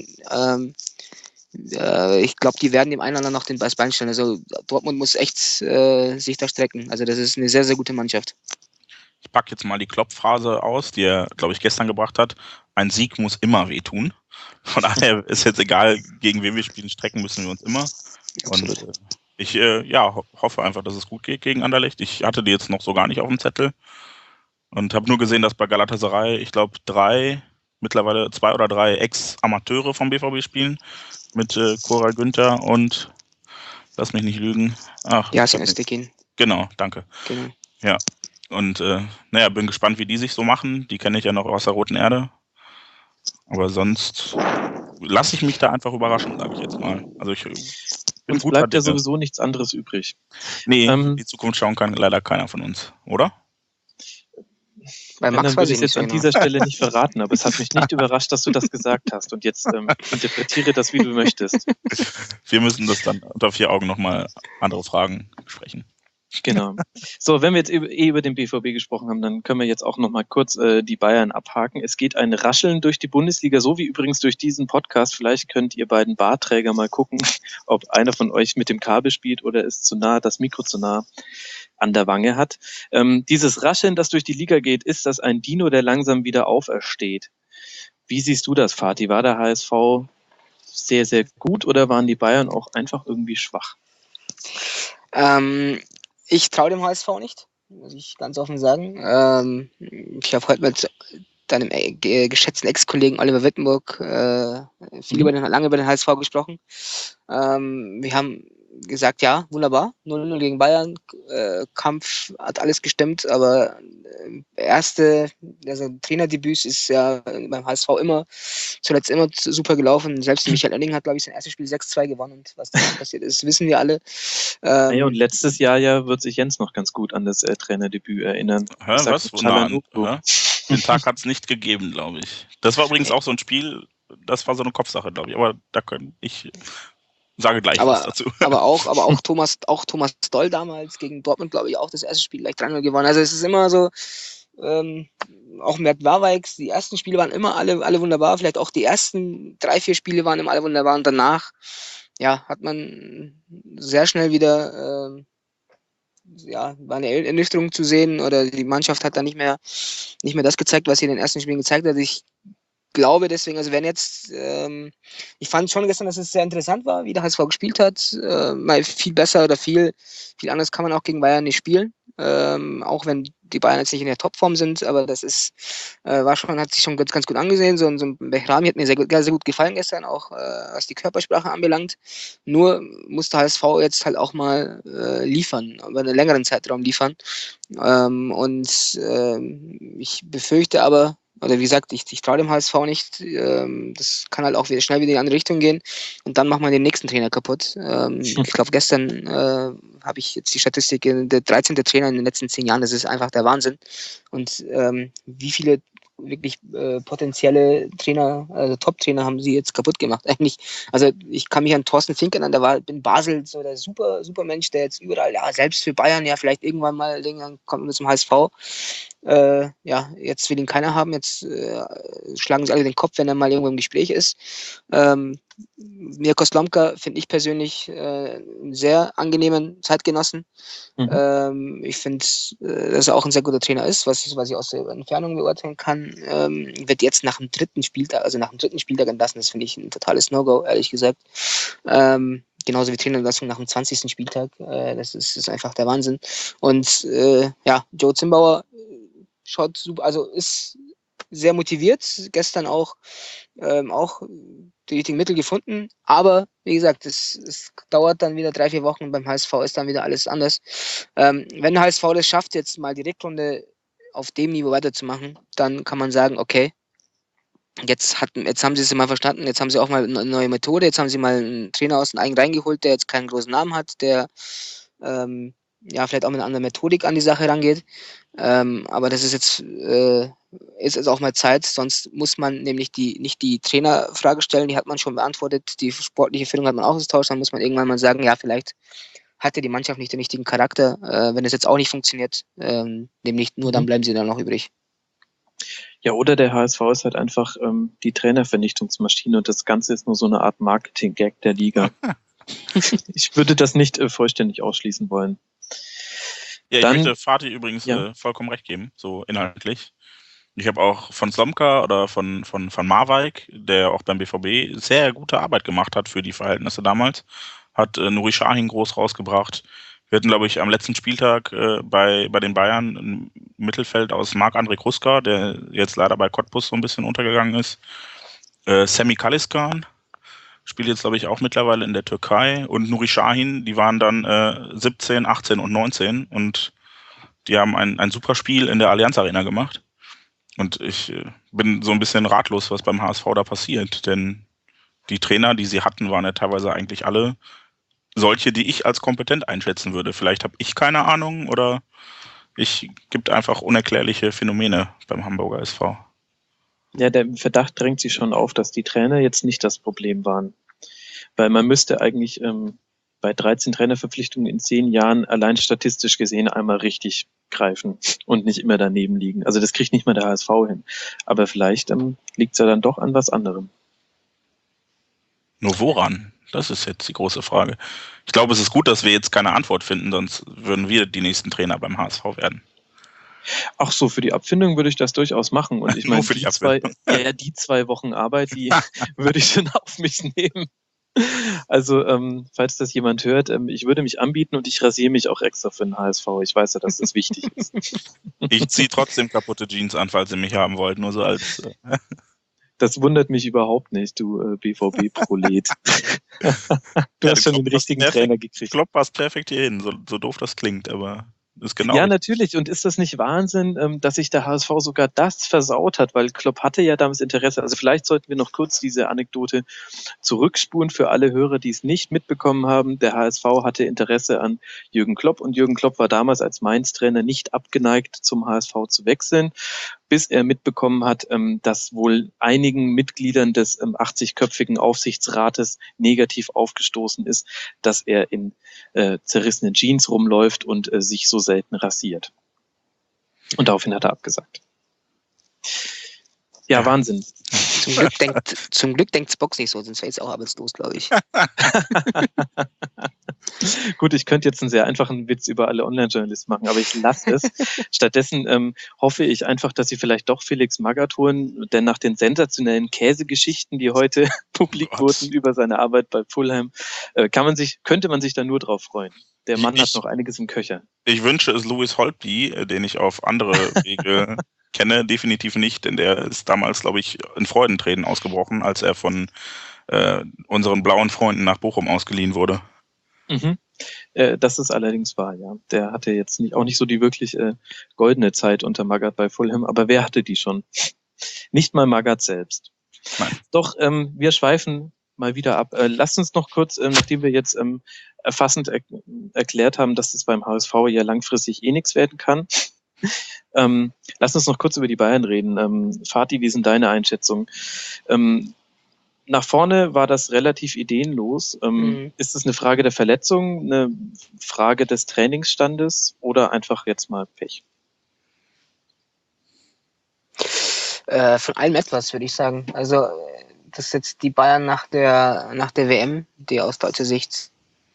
Speaker 3: Ich glaube, die werden dem einen oder anderen noch den Bein stellen. Also Dortmund muss echt sich da strecken. Also das ist eine sehr, sehr gute Mannschaft.
Speaker 2: Ich packe jetzt mal die Klopp-Phrase aus, die er, glaube ich, gestern gebracht hat. Ein Sieg muss immer wehtun. Von daher ist jetzt egal, gegen wen wir spielen, strecken müssen wir uns immer.
Speaker 3: Absolut.
Speaker 2: Und ich hoffe einfach, dass es gut geht gegen Anderlecht. Ich hatte die jetzt noch so gar nicht auf dem Zettel und habe nur gesehen, dass bei Galatasaray, ich glaube, mittlerweile 2 oder 3 Ex-Amateure vom BVB spielen mit Koral Günther und, lass mich nicht lügen,
Speaker 3: Yasin Öztekin.
Speaker 2: Genau, danke.
Speaker 3: Genau.
Speaker 2: Ja, und bin gespannt, wie die sich so machen. Die kenne ich ja noch aus der Roten Erde. Aber sonst lasse ich mich da einfach überraschen, sage ich jetzt mal. Also ich bin
Speaker 4: uns
Speaker 2: guter
Speaker 4: bleibt ja
Speaker 2: Dinge.
Speaker 4: sowieso nichts anderes übrig.
Speaker 2: Nee, in die Zukunft schauen kann leider keiner von uns, oder?
Speaker 3: Bei Max
Speaker 4: dann würde ich es jetzt an dieser Stelle nicht verraten, aber es hat mich nicht überrascht, dass du das gesagt hast. Und jetzt interpretiere das, wie du möchtest.
Speaker 2: Wir müssen das dann unter 4 Augen nochmal andere Fragen besprechen.
Speaker 4: Genau. So, wenn wir jetzt über den BVB gesprochen haben, dann können wir jetzt auch nochmal kurz die Bayern abhaken. Es geht ein Rascheln durch die Bundesliga, so wie übrigens durch diesen Podcast. Vielleicht könnt ihr beiden Bartträger mal gucken, ob einer von euch mit dem Kabel spielt oder ist zu nah, das Mikro zu nah an der Wange hat. Dieses Rascheln, das durch die Liga geht, ist das ein Dino, der langsam wieder aufersteht? Wie siehst du das, Fatih? War der HSV sehr, sehr gut oder waren die Bayern auch einfach irgendwie schwach?
Speaker 3: Ich traue dem HSV nicht, muss ich ganz offen sagen. Ich habe heute mit deinem geschätzten Ex-Kollegen Oliver Wittenburg lange über den HSV gesprochen. Wir haben gesagt, ja, wunderbar, 0-0 gegen Bayern, Kampf hat alles gestimmt, aber Trainerdebüt ist ja beim HSV zuletzt immer super gelaufen. Selbst Michael Oenning hat, glaube ich, sein erstes Spiel 6-2 gewonnen und was da passiert ist, wissen wir alle.
Speaker 4: Naja, und letztes Jahr wird sich Jens noch ganz gut an das Trainerdebüt erinnern.
Speaker 2: Was? Den Tag hat es nicht gegeben, glaube ich. Das war übrigens auch so ein Spiel, das war so eine Kopfsache, glaube ich, aber ich sage gleich was dazu.
Speaker 3: Aber auch Thomas Doll damals gegen Dortmund, glaube ich, auch das erste Spiel gleich 3-0 gewonnen. Also es ist immer so, auch Mert Warweiks, die ersten Spiele waren immer alle wunderbar, vielleicht auch die ersten 3-4 Spiele waren immer alle wunderbar und danach, hat man sehr schnell wieder, war eine Ernüchterung zu sehen oder die Mannschaft hat dann nicht mehr das gezeigt, was sie in den ersten Spielen gezeigt hat. Ich glaube deswegen, also wenn jetzt, ich fand schon gestern, dass es sehr interessant war, wie der HSV gespielt hat, mal viel besser oder viel anders kann man auch gegen Bayern nicht spielen, auch wenn die Bayern jetzt nicht in der Topform sind, aber das ist, hat sich schon ganz gut angesehen, so ein Behrami hat mir sehr gut gefallen gestern, auch was die Körpersprache anbelangt, nur muss der HSV jetzt halt auch mal liefern, über einen längeren Zeitraum liefern ich befürchte aber, oder wie gesagt, ich traue dem HSV nicht. Das kann halt auch schnell wieder in die andere Richtung gehen. Und dann machen wir den nächsten Trainer kaputt. Ich glaube, gestern habe ich jetzt die Statistik, der 13. Trainer in den letzten 10 Jahren, das ist einfach der Wahnsinn. Und wie viele wirklich potenzielle Trainer, also Top-Trainer haben sie jetzt kaputt gemacht eigentlich. Also ich kann mich an Thorsten Fink erinnern, der war in Basel so der super Mensch, der jetzt überall, selbst für Bayern, vielleicht irgendwann mal kommt zum HSV. Jetzt will ihn keiner haben, jetzt schlagen sie alle den Kopf, wenn er mal irgendwo im Gespräch ist. Mirko Slomka finde ich persönlich einen sehr angenehmen Zeitgenossen. Ich finde, dass er auch ein sehr guter Trainer ist, was ich aus der Entfernung beurteilen kann. Wird jetzt nach dem dritten Spieltag entlassen, das finde ich ein totales No-Go, ehrlich gesagt. Genauso wie Trainerentlassung nach dem 20. Spieltag. Das ist einfach der Wahnsinn. Und Joe Zimbauer schaut super, also ist sehr motiviert, gestern auch die richtigen Mittel gefunden, aber wie gesagt, es dauert dann wieder 3-4 Wochen und beim HSV ist dann wieder alles anders. Wenn der HSV das schafft, jetzt mal die Rückrunde auf dem Niveau weiterzumachen, dann kann man sagen, okay, jetzt haben sie es mal verstanden, jetzt haben sie auch mal eine neue Methode, jetzt haben sie mal einen Trainer aus den eigenen reingeholt, der jetzt keinen großen Namen hat, der vielleicht auch mit einer anderen Methodik an die Sache rangeht. Aber das ist jetzt ist auch mal Zeit, sonst muss man nämlich nicht die Trainerfrage stellen, die hat man schon beantwortet, die sportliche Führung hat man auch ausgetauscht, dann muss man irgendwann mal sagen, ja, vielleicht hatte die Mannschaft nicht den richtigen Charakter, wenn es jetzt auch nicht funktioniert, nämlich nur, dann bleiben sie dann noch übrig.
Speaker 4: Ja, oder der HSV ist halt einfach die Trainervernichtungsmaschine und das Ganze ist nur so eine Art Marketing-Gag der Liga. Ich würde das nicht vollständig ausschließen wollen.
Speaker 2: Ja, ich
Speaker 4: Dann-
Speaker 2: möchte Fatih übrigens
Speaker 4: Ja.
Speaker 2: vollkommen recht geben, so inhaltlich. Ich habe auch von Slomka oder von Marwijk, der auch beim BVB sehr gute Arbeit gemacht hat für die Verhältnisse damals, hat Nuri Sahin groß rausgebracht. Wir hatten, glaube ich, am letzten Spieltag bei den Bayern ein Mittelfeld aus Marc-André Kruska, der jetzt leider bei Cottbus so ein bisschen untergegangen ist. Semih Kaliskan spielt jetzt, glaube ich, auch mittlerweile in der Türkei. Und Nuri Sahin, die waren dann 17, 18 und 19 und die haben ein super Spiel in der Allianz Arena gemacht. Und ich bin so ein bisschen ratlos, was beim HSV da passiert. Denn die Trainer, die sie hatten, waren ja teilweise eigentlich alle solche, die ich als kompetent einschätzen würde. Vielleicht habe ich keine Ahnung oder gibt einfach unerklärliche Phänomene beim Hamburger SV.
Speaker 4: Ja, der Verdacht drängt sich schon auf, dass die Trainer jetzt nicht das Problem waren. Weil man müsste eigentlich bei 13 Trainerverpflichtungen in 10 Jahren allein statistisch gesehen einmal richtig greifen und nicht immer daneben liegen. Also das kriegt nicht mal der HSV hin. Aber vielleicht liegt es ja dann doch an was anderem.
Speaker 2: Nur woran? Das ist jetzt die große Frage. Ich glaube, es ist gut, dass wir jetzt keine Antwort finden, sonst würden wir die nächsten Trainer beim HSV werden.
Speaker 4: Ach so, für die Abfindung würde ich das durchaus machen. Und ich
Speaker 2: Nur
Speaker 4: meine,
Speaker 2: für die
Speaker 4: die 2 Wochen Arbeit, die würde ich schon auf mich nehmen. Also, falls das jemand hört, ich würde mich anbieten und ich rasiere mich auch extra für den HSV. Ich weiß ja, dass das wichtig ist.
Speaker 2: Ich ziehe trotzdem kaputte Jeans an, falls ihr mich haben wollt, nur so als...
Speaker 4: Das wundert mich überhaupt nicht, du BVB-Prolet. Du hast schon den richtigen Trainer gekriegt.
Speaker 2: Klopp passt perfekt hier hin, so doof das klingt, aber ist genau.
Speaker 4: Ja, natürlich. Und ist das nicht Wahnsinn, dass sich der HSV sogar das versaut hat? Weil Klopp hatte ja damals Interesse. Also vielleicht sollten wir noch kurz diese Anekdote zurückspulen für alle Hörer, die es nicht mitbekommen haben. Der HSV hatte Interesse an Jürgen Klopp und Jürgen Klopp war damals als Mainz-Trainer nicht abgeneigt, zum HSV zu wechseln, bis er mitbekommen hat, dass wohl einigen Mitgliedern des 80-köpfigen Aufsichtsrates negativ aufgestoßen ist, dass er in zerrissenen Jeans rumläuft und sich so selten rasiert. Und daraufhin hat er abgesagt. Ja, Wahnsinn.
Speaker 3: Zum Glück denkt Spock nicht so, sonst wäre jetzt auch arbeitslos, glaube ich.
Speaker 4: Gut, ich könnte jetzt einen sehr einfachen Witz über alle Online-Journalisten machen, aber ich lasse es. Stattdessen hoffe ich einfach, dass sie vielleicht doch Felix Magath holen, denn nach den sensationellen Käsegeschichten, die heute publik wurden über seine Arbeit bei Fulham, könnte man sich da nur drauf freuen. Der Mann hat noch einiges im Köcher.
Speaker 2: Ich wünsche es Louis Holtby, den ich auf andere Wege kenne, definitiv nicht, denn der ist damals, glaube ich, in Freudentränen ausgebrochen, als er von unseren blauen Freunden nach Bochum ausgeliehen wurde.
Speaker 4: Mhm. Das ist allerdings wahr, ja. Der hatte jetzt auch nicht so die wirklich goldene Zeit unter Magath bei Fulham, aber wer hatte die schon? Nicht mal Magath selbst.
Speaker 2: Nein.
Speaker 4: Doch, wir schweifen mal wieder ab. Lasst uns noch kurz, nachdem wir jetzt erfassend erklärt haben, dass es beim HSV ja langfristig nichts werden kann, lass uns noch kurz über die Bayern reden. Fatih, wie sind deine Einschätzungen? Nach vorne war das relativ ideenlos. Ist es eine Frage der Verletzung, eine Frage des Trainingsstandes oder einfach jetzt mal Pech?
Speaker 3: Von allem etwas, würde ich sagen. Also, dass jetzt die Bayern nach der WM, die aus deutscher Sicht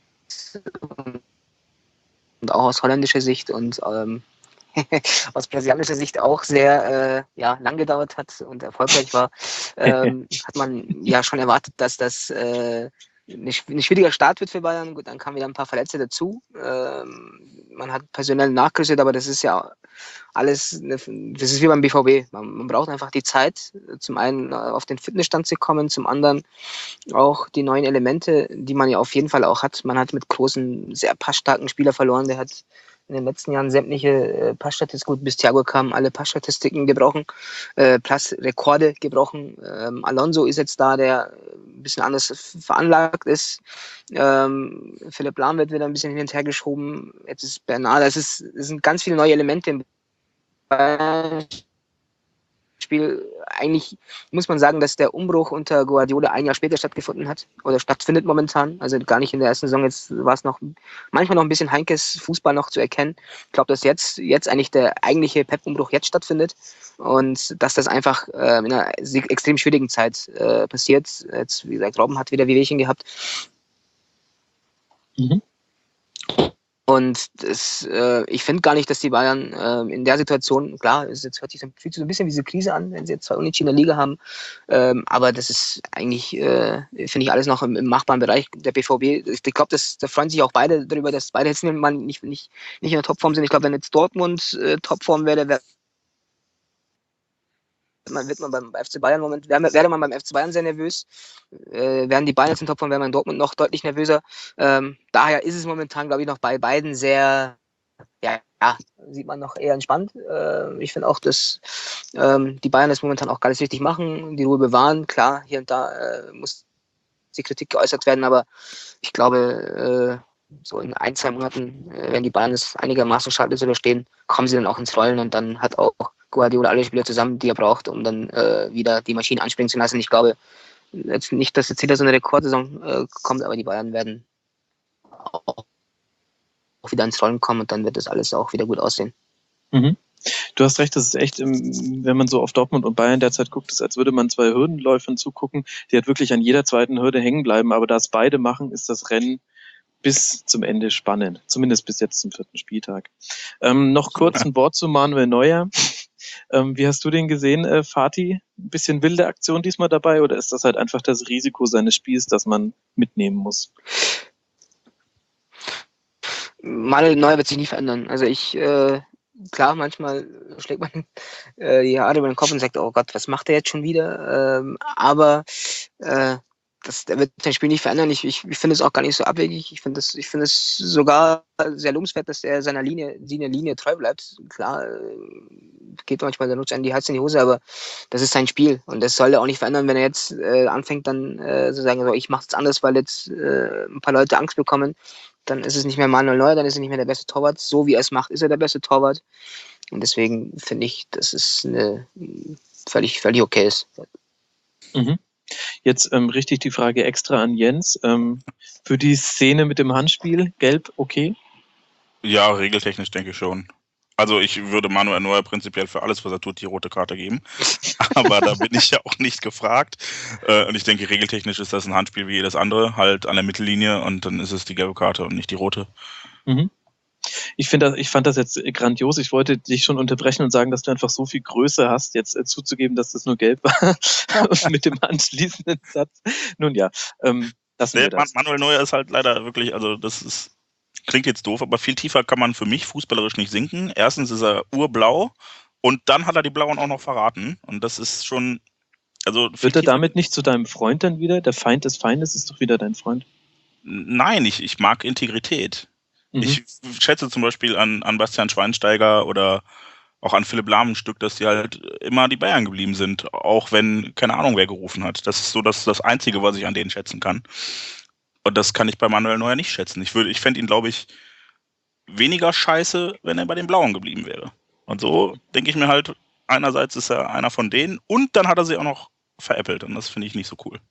Speaker 3: und auch aus holländischer Sicht und aus brasilianischer Sicht auch sehr lang gedauert hat und erfolgreich war, hat man ja schon erwartet, dass das ein schwieriger Start wird für Bayern. Gut, dann kamen wieder ein paar Verletzte dazu. Man hat personell nachgerüstet, aber das ist ja alles, das ist wie beim BVB. Man braucht einfach die Zeit, zum einen auf den Fitnessstand zu kommen, zum anderen auch die neuen Elemente, die man ja auf jeden Fall auch hat. Man hat mit großen, sehr passstarken Spieler verloren. Der hat in den letzten Jahren sämtliche Passstatistiken, gut, bis Thiago kam, alle Passstatistiken gebrochen, plus Rekorde gebrochen. Alonso ist jetzt da, der ein bisschen anders veranlagt ist. Philipp Lahm wird wieder ein bisschen hin und her geschoben. Jetzt ist Bernard, es sind ganz viele neue Elemente im Spiel, eigentlich muss man sagen, dass der Umbruch unter Guardiola ein Jahr später stattgefunden hat oder stattfindet momentan. Also gar nicht in der ersten Saison. Jetzt war es noch manchmal noch ein bisschen Heinkes Fußball noch zu erkennen. Ich glaube, dass jetzt eigentlich der eigentliche Pep-Umbruch jetzt stattfindet und dass das einfach in einer extrem schwierigen Zeit passiert. Jetzt, wie gesagt, Robben hat wieder Wehwehchen gehabt.
Speaker 4: Mhm.
Speaker 3: Und ich finde gar nicht, dass die Bayern in der Situation, klar, jetzt fühlt sich so ein bisschen wie diese Krise an, wenn sie jetzt 2 Unentschieden in der Liga haben. Aber das ist eigentlich, finde ich, alles noch im machbaren Bereich. Der BVB, ich glaube, da freuen sich auch beide darüber, dass beide jetzt nicht in der Topform sind. Ich glaube, wenn jetzt Dortmund Topform wäre, wird man beim FC Bayern wäre man beim FC Bayern sehr nervös. Wären die Bayern jetzt in Topform, wäre man in Dortmund noch deutlich nervöser. Daher ist es momentan, glaube ich, noch bei beiden sehr, ja, sieht man noch eher entspannt. Ich finde auch, dass die Bayern das momentan auch gar nicht richtig machen, die Ruhe bewahren. Klar, hier und da muss die Kritik geäußert werden, aber ich glaube, so in 1-2 Monaten, wenn die Bayern es einigermaßen schadlos überstehen, kommen sie dann auch ins Rollen und dann hat auch Guardiola alle Spieler zusammen, die er braucht, um dann wieder die Maschine anspringen zu lassen. Ich glaube jetzt nicht, dass jetzt wieder so eine Rekordsaison kommt, aber die Bayern werden auch wieder ins Rollen kommen und dann wird das alles auch wieder gut aussehen.
Speaker 4: Mhm. Du hast recht, das ist echt, wenn man so auf Dortmund und Bayern derzeit guckt, ist, als würde man 2 Hürdenläufern zugucken, die halt wirklich an jeder zweiten Hürde hängen bleiben. Aber da es beide machen, ist das Rennen bis zum Ende spannend. Zumindest bis jetzt zum 4. Spieltag. Noch kurz ein Wort zu Manuel Neuer. Wie hast du den gesehen, Fatih? Ein bisschen wilde Aktion diesmal dabei oder ist das halt einfach das Risiko seines Spiels, das man mitnehmen muss?
Speaker 3: Manuel Neuer wird sich nie verändern. Also klar, manchmal schlägt man die Haare über den Kopf und sagt, oh Gott, was macht er jetzt schon wieder? Aber der wird sein Spiel nicht verändern. Ich finde es auch gar nicht so abwegig. Ich finde es sogar sehr lobenswert, dass er seiner Linie treu bleibt. Klar, geht manchmal der Nutz an die Hals in die Hose, aber das ist sein Spiel und das soll er auch nicht verändern, wenn er jetzt anfängt, dann zu sagen, so, ich mache es anders, weil jetzt ein paar Leute Angst bekommen. Dann ist es nicht mehr Manuel Neuer, dann ist er nicht mehr der beste Torwart. So wie er es macht, ist er der beste Torwart. Und deswegen finde ich, dass es eine völlig okay ist.
Speaker 4: Mhm. Jetzt richte ich die Frage extra an Jens. Für die Szene mit dem Handspiel, gelb, okay?
Speaker 2: Ja, regeltechnisch denke ich schon. Also ich würde Manuel Neuer prinzipiell für alles, was er tut, die rote Karte geben. Aber da bin ich ja auch nicht gefragt. Und ich denke, regeltechnisch ist das ein Handspiel wie jedes andere, halt an der Mittellinie und dann ist es die gelbe Karte und nicht die rote.
Speaker 4: Mhm. Ich fand das jetzt grandios. Ich wollte dich schon unterbrechen und sagen, dass du einfach so viel Größe hast, jetzt zuzugeben, dass das nur gelb war. Und mit dem anschließenden Satz. Nun ja, lassen wir das.
Speaker 2: Manuel Neuer ist halt leider wirklich, also klingt jetzt doof, aber viel tiefer kann man für mich fußballerisch nicht sinken. Erstens ist er urblau und dann hat er die Blauen auch noch verraten. Und das ist schon, also.
Speaker 4: Wird er damit nicht zu deinem Freund dann wieder? Der Feind des Feindes ist doch wieder dein Freund.
Speaker 2: Nein, ich mag Integrität. Mhm. Ich schätze zum Beispiel an Bastian Schweinsteiger oder auch an Philipp Lahm ein Stück, dass die halt immer die Bayern geblieben sind, auch wenn keine Ahnung wer gerufen hat. Das ist so das Einzige, was ich an denen schätzen kann. Und das kann ich bei Manuel Neuer nicht schätzen. Ich fände ihn, glaube ich, weniger scheiße, wenn er bei den Blauen geblieben wäre. Und so denke ich mir halt, einerseits ist er einer von denen und dann hat er sie auch noch veräppelt und das finde ich nicht so cool.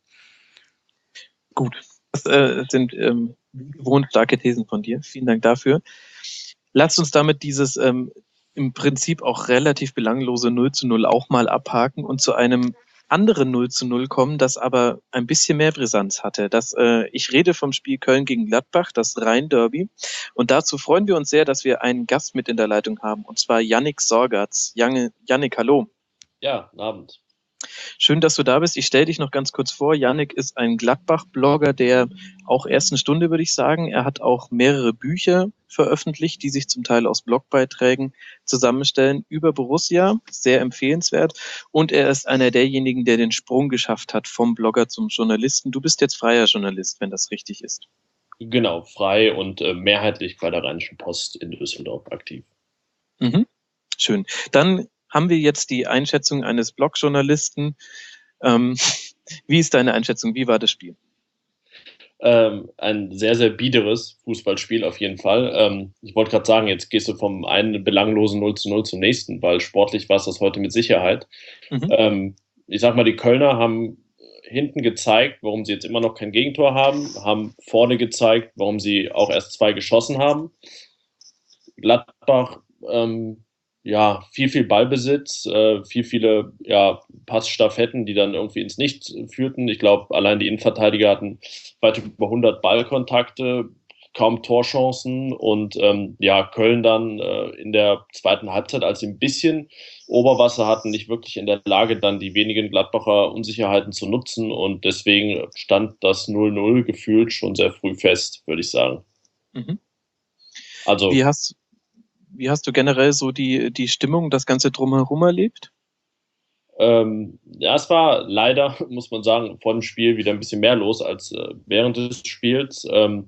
Speaker 4: Gut, das sind wie gewohnt starke Thesen von dir. Vielen Dank dafür. Lasst uns damit dieses im Prinzip auch relativ belanglose 0:0 auch mal abhaken und zu einem anderen 0:0 kommen, das aber ein bisschen mehr Brisanz hatte. Ich rede vom Spiel Köln gegen Gladbach, das Rhein-Derby. Und dazu freuen wir uns sehr, dass wir einen Gast mit in der Leitung haben, und zwar Yannick Sorgatz. Yannick, hallo.
Speaker 5: Ja, guten Abend.
Speaker 4: Schön, dass du da bist. Ich stelle dich noch ganz kurz vor. Yannick ist ein Gladbach-Blogger der auch ersten Stunde, würde ich sagen. Er hat auch mehrere Bücher veröffentlicht, die sich zum Teil aus Blogbeiträgen zusammenstellen über Borussia. Sehr empfehlenswert. Und er ist einer derjenigen, der den Sprung geschafft hat vom Blogger zum Journalisten. Du bist jetzt freier Journalist, wenn das richtig ist.
Speaker 5: Genau, frei und mehrheitlich bei der Rheinischen Post in Düsseldorf aktiv.
Speaker 4: Mhm. Schön. Dann haben wir jetzt die Einschätzung eines Blogjournalisten. Wie ist deine Einschätzung? Wie war das Spiel?
Speaker 5: ein sehr, sehr biederes Fußballspiel auf jeden Fall. Ich wollte gerade sagen, jetzt gehst du vom einen belanglosen 0:0 zum nächsten, weil sportlich war es das heute mit Sicherheit. Ich sag mal, die Kölner haben hinten gezeigt, warum sie jetzt immer noch kein Gegentor haben vorne gezeigt, warum sie auch erst 2 geschossen haben. Gladbach, viel Ballbesitz, viele Passstaffetten, die dann irgendwie ins Nichts führten. Ich glaube, allein die Innenverteidiger hatten weit über 100 Ballkontakte, kaum Torchancen und Köln dann in der zweiten Halbzeit, als sie ein bisschen Oberwasser hatten, nicht wirklich in der Lage, dann die wenigen Gladbacher Unsicherheiten zu nutzen und deswegen stand das 0:0 gefühlt schon sehr früh fest, würde ich sagen.
Speaker 4: Mhm.
Speaker 5: Also
Speaker 4: Wie hast du generell so die Stimmung, das Ganze drumherum erlebt?
Speaker 5: Es war leider, muss man sagen, vor dem Spiel wieder ein bisschen mehr los als während des Spiels.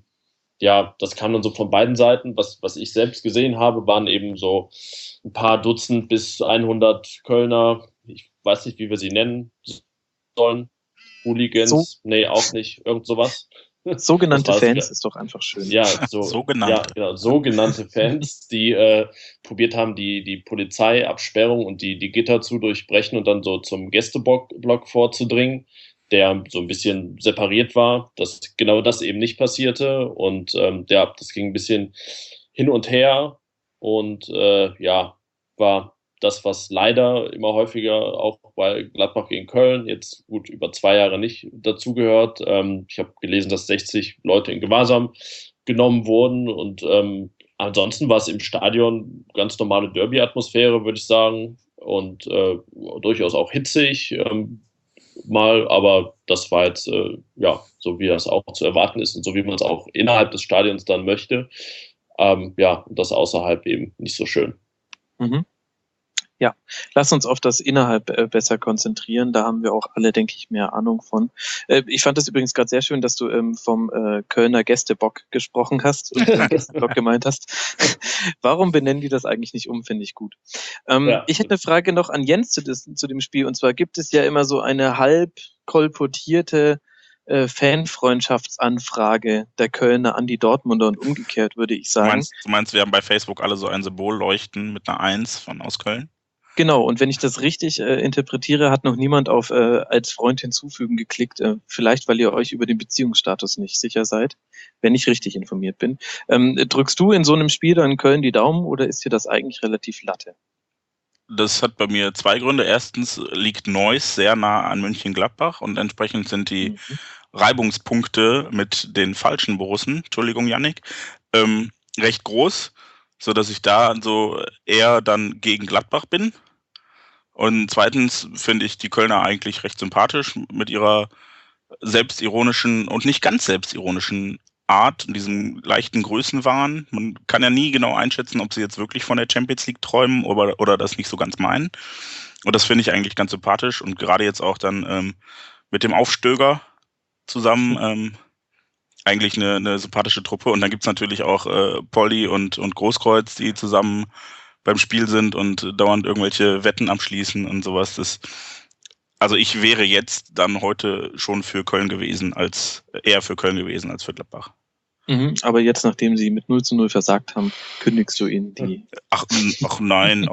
Speaker 5: Das kam dann so von beiden Seiten. Was ich selbst gesehen habe, waren eben so ein paar Dutzend bis 100 Kölner, ich weiß nicht, wie wir sie nennen sollen, Hooligans, nee, auch nicht, irgend sowas.
Speaker 4: Sogenannte Fans ist doch einfach schön.
Speaker 5: Ja, sogenannte Fans, die probiert haben, die Polizeiabsperrung und die Gitter zu durchbrechen und dann so zum Gästeblock vorzudringen, der so ein bisschen separiert war, dass genau das eben nicht passierte und das ging ein bisschen hin und her und war das, was leider immer häufiger auch bei Gladbach gegen Köln jetzt gut über 2 Jahre nicht dazugehört. Ich habe gelesen, dass 60 Leute in Gewahrsam genommen wurden und ansonsten war es im Stadion ganz normale Derby-Atmosphäre, würde ich sagen, und durchaus auch hitzig aber das war jetzt so, wie das auch zu erwarten ist und so, wie man es auch innerhalb des Stadions dann möchte. Das außerhalb eben nicht so schön.
Speaker 4: Mhm. Ja, lass uns auf das Innerhalb besser konzentrieren. Da haben wir auch alle, denke ich, mehr Ahnung von. Ich fand es übrigens gerade sehr schön, dass du vom Kölner Gästebock gesprochen hast und Gästeblock gemeint hast. Warum benennen die das eigentlich nicht um, finde ich gut. Ich hätte eine Frage noch an Jens zu dem Spiel. Und zwar gibt es ja immer so eine halb kolportierte Fanfreundschaftsanfrage der Kölner an die Dortmunder und umgekehrt, würde ich sagen.
Speaker 2: Du meinst, wir haben bei Facebook alle so ein Symbol leuchten mit einer 1 aus Köln?
Speaker 4: Genau, und wenn ich das richtig interpretiere, hat noch niemand auf als Freund hinzufügen geklickt, vielleicht weil ihr euch über den Beziehungsstatus nicht sicher seid, wenn ich richtig informiert bin. Drückst du in so einem Spiel dann in Köln die Daumen oder ist dir das eigentlich relativ Latte?
Speaker 2: Das hat bei mir 2 Gründe. Erstens liegt Neuss sehr nah an Mönchengladbach und entsprechend sind die Reibungspunkte mit den falschen Borussen, Entschuldigung Yannick, recht groß, sodass ich da so eher dann gegen Gladbach bin. Und zweitens finde ich die Kölner eigentlich recht sympathisch mit ihrer selbstironischen und nicht ganz selbstironischen Art, diesem leichten Größenwahn. Man kann ja nie genau einschätzen, ob sie jetzt wirklich von der Champions League träumen oder das nicht so ganz meinen. Und das finde ich eigentlich ganz sympathisch und gerade jetzt auch dann mit dem Aufstöger zusammen eigentlich eine sympathische Truppe. Und dann gibt's natürlich auch Polly und Großkreuz, die zusammen beim Spiel sind und dauernd irgendwelche Wetten abschließen und sowas. Also ich wäre jetzt dann heute schon für Köln gewesen, eher für Köln gewesen als für Gladbach.
Speaker 4: Aber jetzt, nachdem sie mit 0:0 versagt haben, kündigst du ihnen die...
Speaker 2: Ach nein,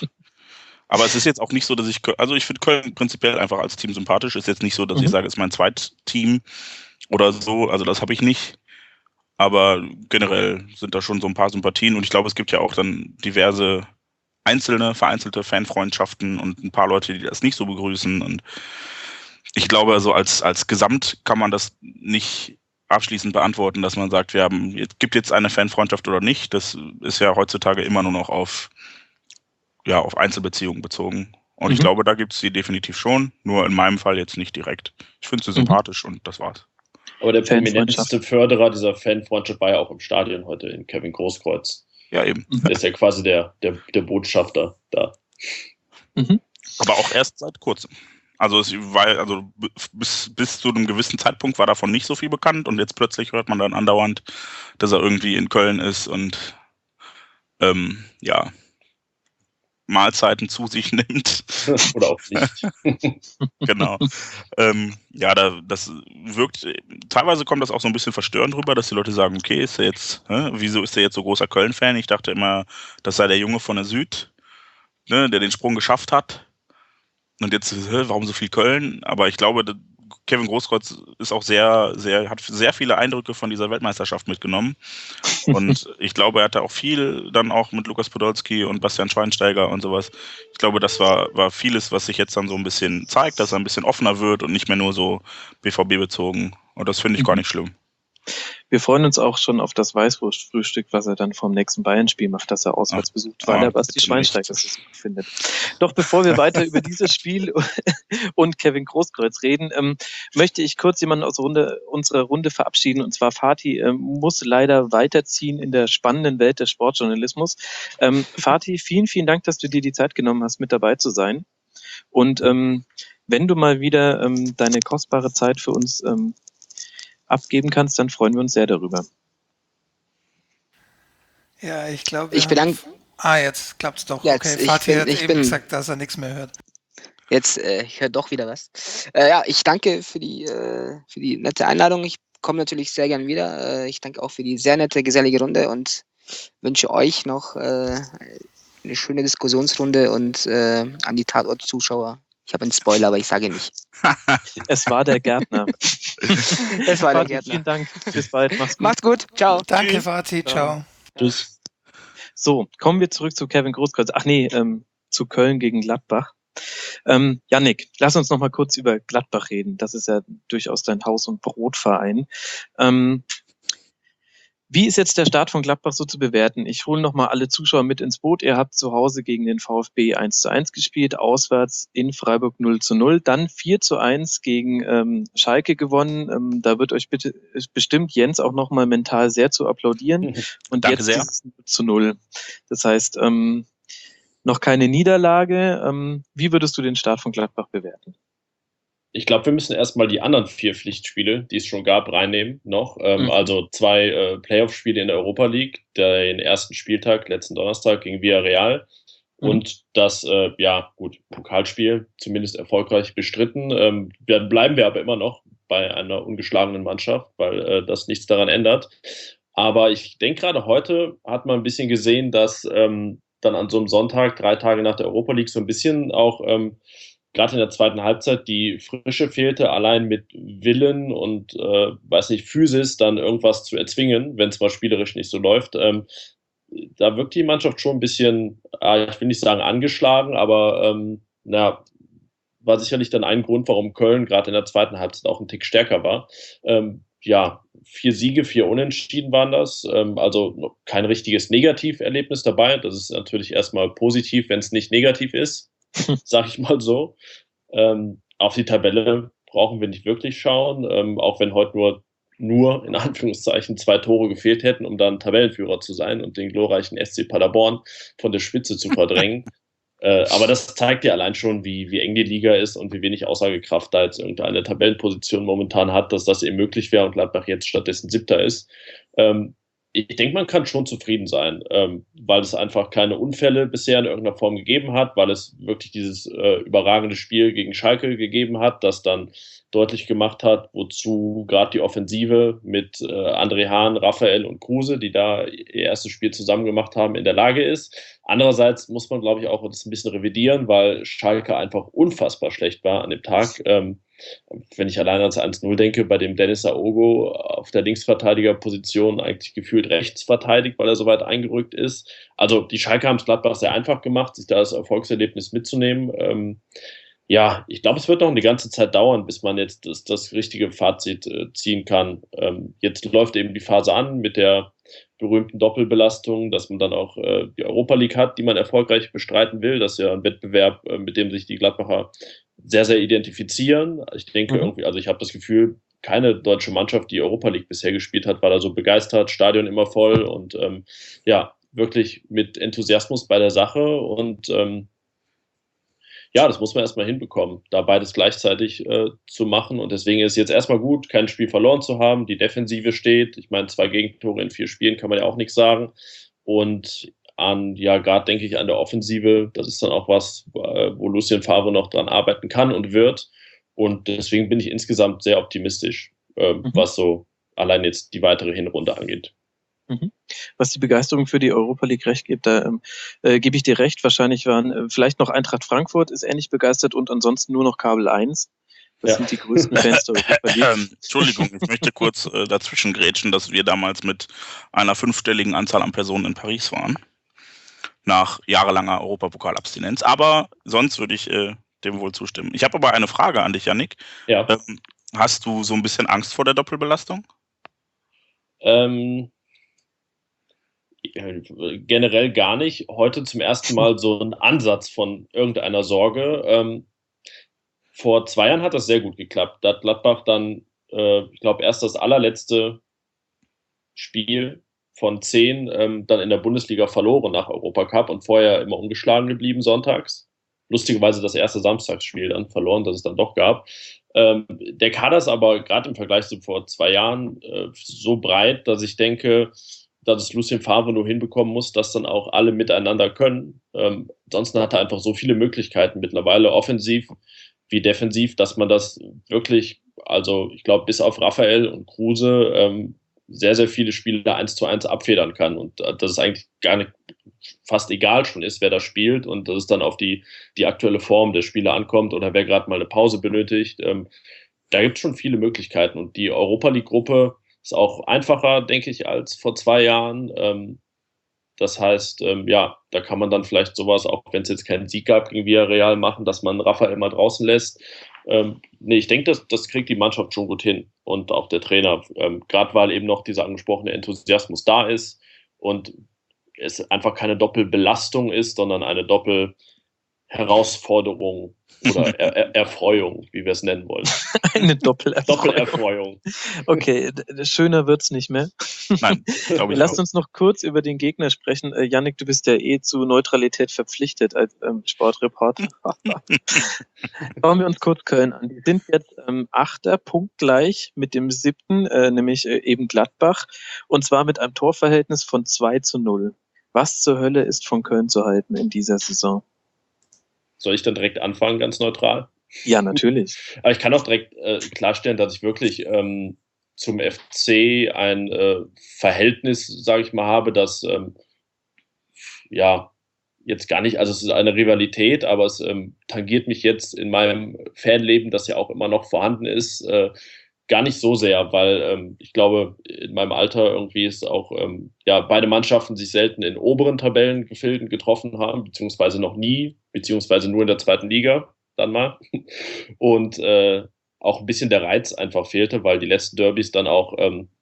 Speaker 2: aber es ist jetzt auch nicht so, dass ich finde Köln prinzipiell einfach als Team sympathisch. Ist jetzt nicht so, dass ich sage, es ist mein Zweitteam oder so. Also das habe ich nicht. Aber generell sind da schon so ein paar Sympathien. Und ich glaube, es gibt ja auch dann diverse vereinzelte Fanfreundschaften und ein paar Leute, die das nicht so begrüßen. Und ich glaube, so als Gesamt kann man das nicht abschließend beantworten, dass man sagt, gibt jetzt eine Fanfreundschaft oder nicht. Das ist ja heutzutage immer nur noch auf Einzelbeziehungen bezogen. Und ich glaube, da gibt es sie definitiv schon. Nur in meinem Fall jetzt nicht direkt. Ich finde sie sympathisch und das war's.
Speaker 5: Aber der prominenteste Förderer dieser Fanfreundschaft war ja auch im Stadion heute in Kevin Großkreuz.
Speaker 2: Ja, eben. Der
Speaker 5: ist ja quasi der Botschafter da.
Speaker 2: Aber auch erst seit kurzem. Also bis zu einem gewissen Zeitpunkt war davon nicht so viel bekannt und jetzt plötzlich hört man dann andauernd, dass er irgendwie in Köln ist und Mahlzeiten zu sich nimmt.
Speaker 5: Oder auch nicht.
Speaker 2: Genau. Ja, das wirkt, teilweise kommt das auch so ein bisschen verstörend rüber, dass die Leute sagen, okay, ist er jetzt, wieso ist er jetzt so großer Köln-Fan? Ich dachte immer, das sei der Junge von der Süd, ne, der den Sprung geschafft hat. Und jetzt, warum so viel Köln? Aber ich glaube, Kevin Großkreuz ist auch hat sehr viele Eindrücke von dieser Weltmeisterschaft mitgenommen. Und ich glaube, er hatte auch viel dann auch mit Lukas Podolski und Bastian Schweinsteiger und sowas. Ich glaube, das war vieles, was sich jetzt dann so ein bisschen zeigt, dass er ein bisschen offener wird und nicht mehr nur so BVB-bezogen. Und das finde ich gar nicht schlimm.
Speaker 4: Wir freuen uns auch schon auf das Weißwurstfrühstück, was er dann vom nächsten Bayern-Spiel macht, das er auswärts besucht, weil er Basti Schweinsteiger so gut findet. Doch bevor wir weiter über dieses Spiel und Kevin Großkreuz reden, möchte ich kurz jemanden aus unserer Runde verabschieden. Und zwar Fatih muss leider weiterziehen in der spannenden Welt des Sportjournalismus. Fatih, vielen, vielen Dank, dass du dir die Zeit genommen hast, mit dabei zu sein. Und wenn du mal wieder deine kostbare Zeit für uns abgeben kannst, dann freuen wir uns sehr darüber.
Speaker 1: Ja, ich glaube...
Speaker 3: Ich bedanke...
Speaker 1: jetzt klappt's doch.
Speaker 3: Jetzt,
Speaker 1: okay, Fatih hat eben gesagt, dass er nichts mehr hört.
Speaker 3: Jetzt, ich höre doch wieder was. Ja, ich danke für die nette Einladung. Ich komme natürlich sehr gern wieder. Ich danke auch für die sehr nette, gesellige Runde und wünsche euch noch eine schöne Diskussionsrunde und an die Tatort-Zuschauer. Ich habe einen Spoiler, aber ich sage nicht.
Speaker 4: Es war der Gärtner.
Speaker 3: Es war der Gärtner.
Speaker 4: Vielen Dank. Bis bald. Mach's gut.
Speaker 3: Macht's gut. Ciao.
Speaker 1: Danke, Fatih. Ciao.
Speaker 5: Tschüss.
Speaker 4: So, kommen wir zurück zu Kevin Großkreuz. Zu Köln gegen Gladbach. Yannick, lass uns noch mal kurz über Gladbach reden. Das ist ja durchaus dein Haus- und Brotverein. Wie ist jetzt der Start von Gladbach so zu bewerten? Ich hole noch mal alle Zuschauer mit ins Boot. Ihr habt zu Hause gegen den VfB 1:1 gespielt, auswärts in Freiburg 0:0, dann 4:1 gegen Schalke gewonnen. Da wird euch bestimmt Jens auch noch mal mental sehr zu applaudieren. Und
Speaker 2: Danke
Speaker 4: jetzt
Speaker 2: sehr.
Speaker 4: dieses 0:0. Das heißt, noch keine Niederlage. Wie würdest du den Start von Gladbach bewerten?
Speaker 5: Ich glaube, wir müssen erstmal die anderen 4 Pflichtspiele, die es schon gab, reinnehmen noch. Also 2 Playoff-Spiele in der Europa League, den ersten Spieltag, letzten Donnerstag gegen Villarreal und das, Pokalspiel, zumindest erfolgreich bestritten. Bleiben wir aber immer noch bei einer ungeschlagenen Mannschaft, weil das nichts daran ändert. Aber ich denke, gerade heute hat man ein bisschen gesehen, dass dann an so einem Sonntag, 3 Tage nach der Europa League, so ein bisschen auch gerade in der zweiten Halbzeit die Frische fehlte, allein mit Willen und Physis dann irgendwas zu erzwingen, wenn es mal spielerisch nicht so läuft. Da wirkt die Mannschaft schon ein bisschen, ich will nicht sagen angeschlagen, aber war sicherlich dann ein Grund, warum Köln gerade in der zweiten Halbzeit auch ein Tick stärker war. 4 Siege, 4 Unentschieden waren das. Also kein richtiges Negativerlebnis dabei. Das ist natürlich erstmal positiv, wenn es nicht negativ ist. Sag ich mal so. Auf die Tabelle brauchen wir nicht wirklich schauen, auch wenn heute nur in Anführungszeichen 2 Tore gefehlt hätten, um dann Tabellenführer zu sein und den glorreichen SC Paderborn von der Spitze zu verdrängen. Aber das zeigt ja allein schon, wie eng die Liga ist und wie wenig Aussagekraft da jetzt irgendeine Tabellenposition momentan hat, dass das eben möglich wäre und Gladbach jetzt stattdessen 7. ist. Ich denke, man kann schon zufrieden sein, weil es einfach keine Unfälle bisher in irgendeiner Form gegeben hat, weil es wirklich dieses überragende Spiel gegen Schalke gegeben hat, das dann deutlich gemacht hat, wozu gerade die Offensive mit André Hahn, Raphael und Kruse, die da ihr erstes Spiel zusammen gemacht haben, in der Lage ist. Andererseits muss man, glaube ich, auch das ein bisschen revidieren, weil Schalke einfach unfassbar schlecht war an dem Tag. Wenn ich allein ans 1:0 denke, bei dem Dennis Aogo auf der Linksverteidigerposition eigentlich gefühlt rechts verteidigt, weil er so weit eingerückt ist. Also die Schalke haben es Gladbach sehr einfach gemacht, sich da das Erfolgserlebnis mitzunehmen. Ich glaube, es wird noch eine ganze Zeit dauern, bis man jetzt das richtige Fazit ziehen kann. Jetzt läuft eben die Phase an mit der berühmten Doppelbelastung, dass man dann auch die Europa League hat, die man erfolgreich bestreiten will. Das ist ja ein Wettbewerb, mit dem sich die Gladbacher sehr, sehr identifizieren. Ich denke irgendwie, also ich habe das Gefühl, keine deutsche Mannschaft, die Europa League bisher gespielt hat, war da so begeistert, Stadion immer voll und wirklich mit Enthusiasmus bei der Sache und das muss man erstmal hinbekommen, da beides gleichzeitig zu machen. Und deswegen ist es jetzt erstmal gut, kein Spiel verloren zu haben. Die Defensive steht. Ich meine, 2 Gegentore in 4 Spielen kann man ja auch nichts sagen. Und gerade denke ich an der Offensive. Das ist dann auch was, wo Lucien Favre noch dran arbeiten kann und wird. Und deswegen bin ich insgesamt sehr optimistisch, was so allein jetzt die weitere Hinrunde angeht.
Speaker 4: Was die Begeisterung für die Europa League recht gibt, da gebe ich dir recht. Wahrscheinlich waren vielleicht noch Eintracht Frankfurt ist ähnlich begeistert und ansonsten nur noch Kabel 1. Das sind die größten Fans der Europa League.
Speaker 2: Entschuldigung, ich möchte kurz dazwischen grätschen, dass wir damals mit einer 5-stelligen Anzahl an Personen in Paris waren. Nach jahrelanger Europapokalabstinenz. Aber sonst würde ich dem wohl zustimmen. Ich habe aber eine Frage an dich, Yannick.
Speaker 5: Ja.
Speaker 2: Hast du so ein bisschen Angst vor der Doppelbelastung?
Speaker 5: Generell gar nicht. Heute zum ersten Mal so ein Ansatz von irgendeiner Sorge. Vor 2 Jahren hat das sehr gut geklappt. Da hat Gladbach dann, ich glaube, erst das allerletzte Spiel von 10 dann in der Bundesliga verloren nach Europacup und vorher immer ungeschlagen geblieben sonntags. Lustigerweise das erste Samstagsspiel dann verloren, das es dann doch gab. Der Kader ist aber gerade im Vergleich zu vor 2 Jahren so breit, dass ich denke, dass es Lucien Favre nur hinbekommen muss, dass dann auch alle miteinander können. Ansonsten hat er einfach so viele Möglichkeiten mittlerweile, offensiv wie defensiv, dass man das wirklich, also ich glaube, bis auf Raphael und Kruse sehr, sehr viele Spiele 1:1 abfedern kann und dass es eigentlich gar nicht fast egal schon ist, wer da spielt und dass es dann auf die aktuelle Form der Spieler ankommt oder wer gerade mal eine Pause benötigt. Da gibt es schon viele Möglichkeiten und die Europa League-Gruppe ist auch einfacher, denke ich, als vor 2 Jahren. Das heißt, da kann man dann vielleicht sowas, auch wenn es jetzt keinen Sieg gab gegen Villarreal, machen, dass man Raphael mal draußen lässt. Ich denke, das kriegt die Mannschaft schon gut hin und auch der Trainer, gerade weil eben noch dieser angesprochene Enthusiasmus da ist und es einfach keine Doppelbelastung ist, sondern eine Doppelherausforderung oder Erfreuung, wie wir es nennen wollen.
Speaker 4: Eine Doppelerfreuung.
Speaker 5: Doppelerfreuung.
Speaker 4: Okay, schöner wird's nicht mehr.
Speaker 2: Nein, glaube ich
Speaker 4: Lasst
Speaker 2: auch.
Speaker 4: uns noch kurz über den Gegner sprechen. Yannick, du bist ja zu Neutralität verpflichtet als Sportreporter. Schauen wir uns kurz Köln an. Die sind jetzt 8. punktgleich mit dem 7., nämlich eben Gladbach, und zwar mit einem Torverhältnis von 2:0. Was zur Hölle ist von Köln zu halten in dieser Saison?
Speaker 5: Soll ich dann direkt anfangen, ganz neutral?
Speaker 4: Ja, natürlich.
Speaker 5: Aber ich kann auch direkt klarstellen, dass ich wirklich zum FC ein Verhältnis, sage ich mal, habe, das jetzt gar nicht, also es ist eine Rivalität, aber es tangiert mich jetzt in meinem Fanleben, das ja auch immer noch vorhanden ist, gar nicht so sehr, weil ich glaube, in meinem Alter irgendwie ist auch, beide Mannschaften sich selten in oberen Tabellengefilden getroffen haben, beziehungsweise noch nie, beziehungsweise nur in der 2. Liga dann mal. Und auch ein bisschen der Reiz einfach fehlte, weil die letzten Derbys dann auch,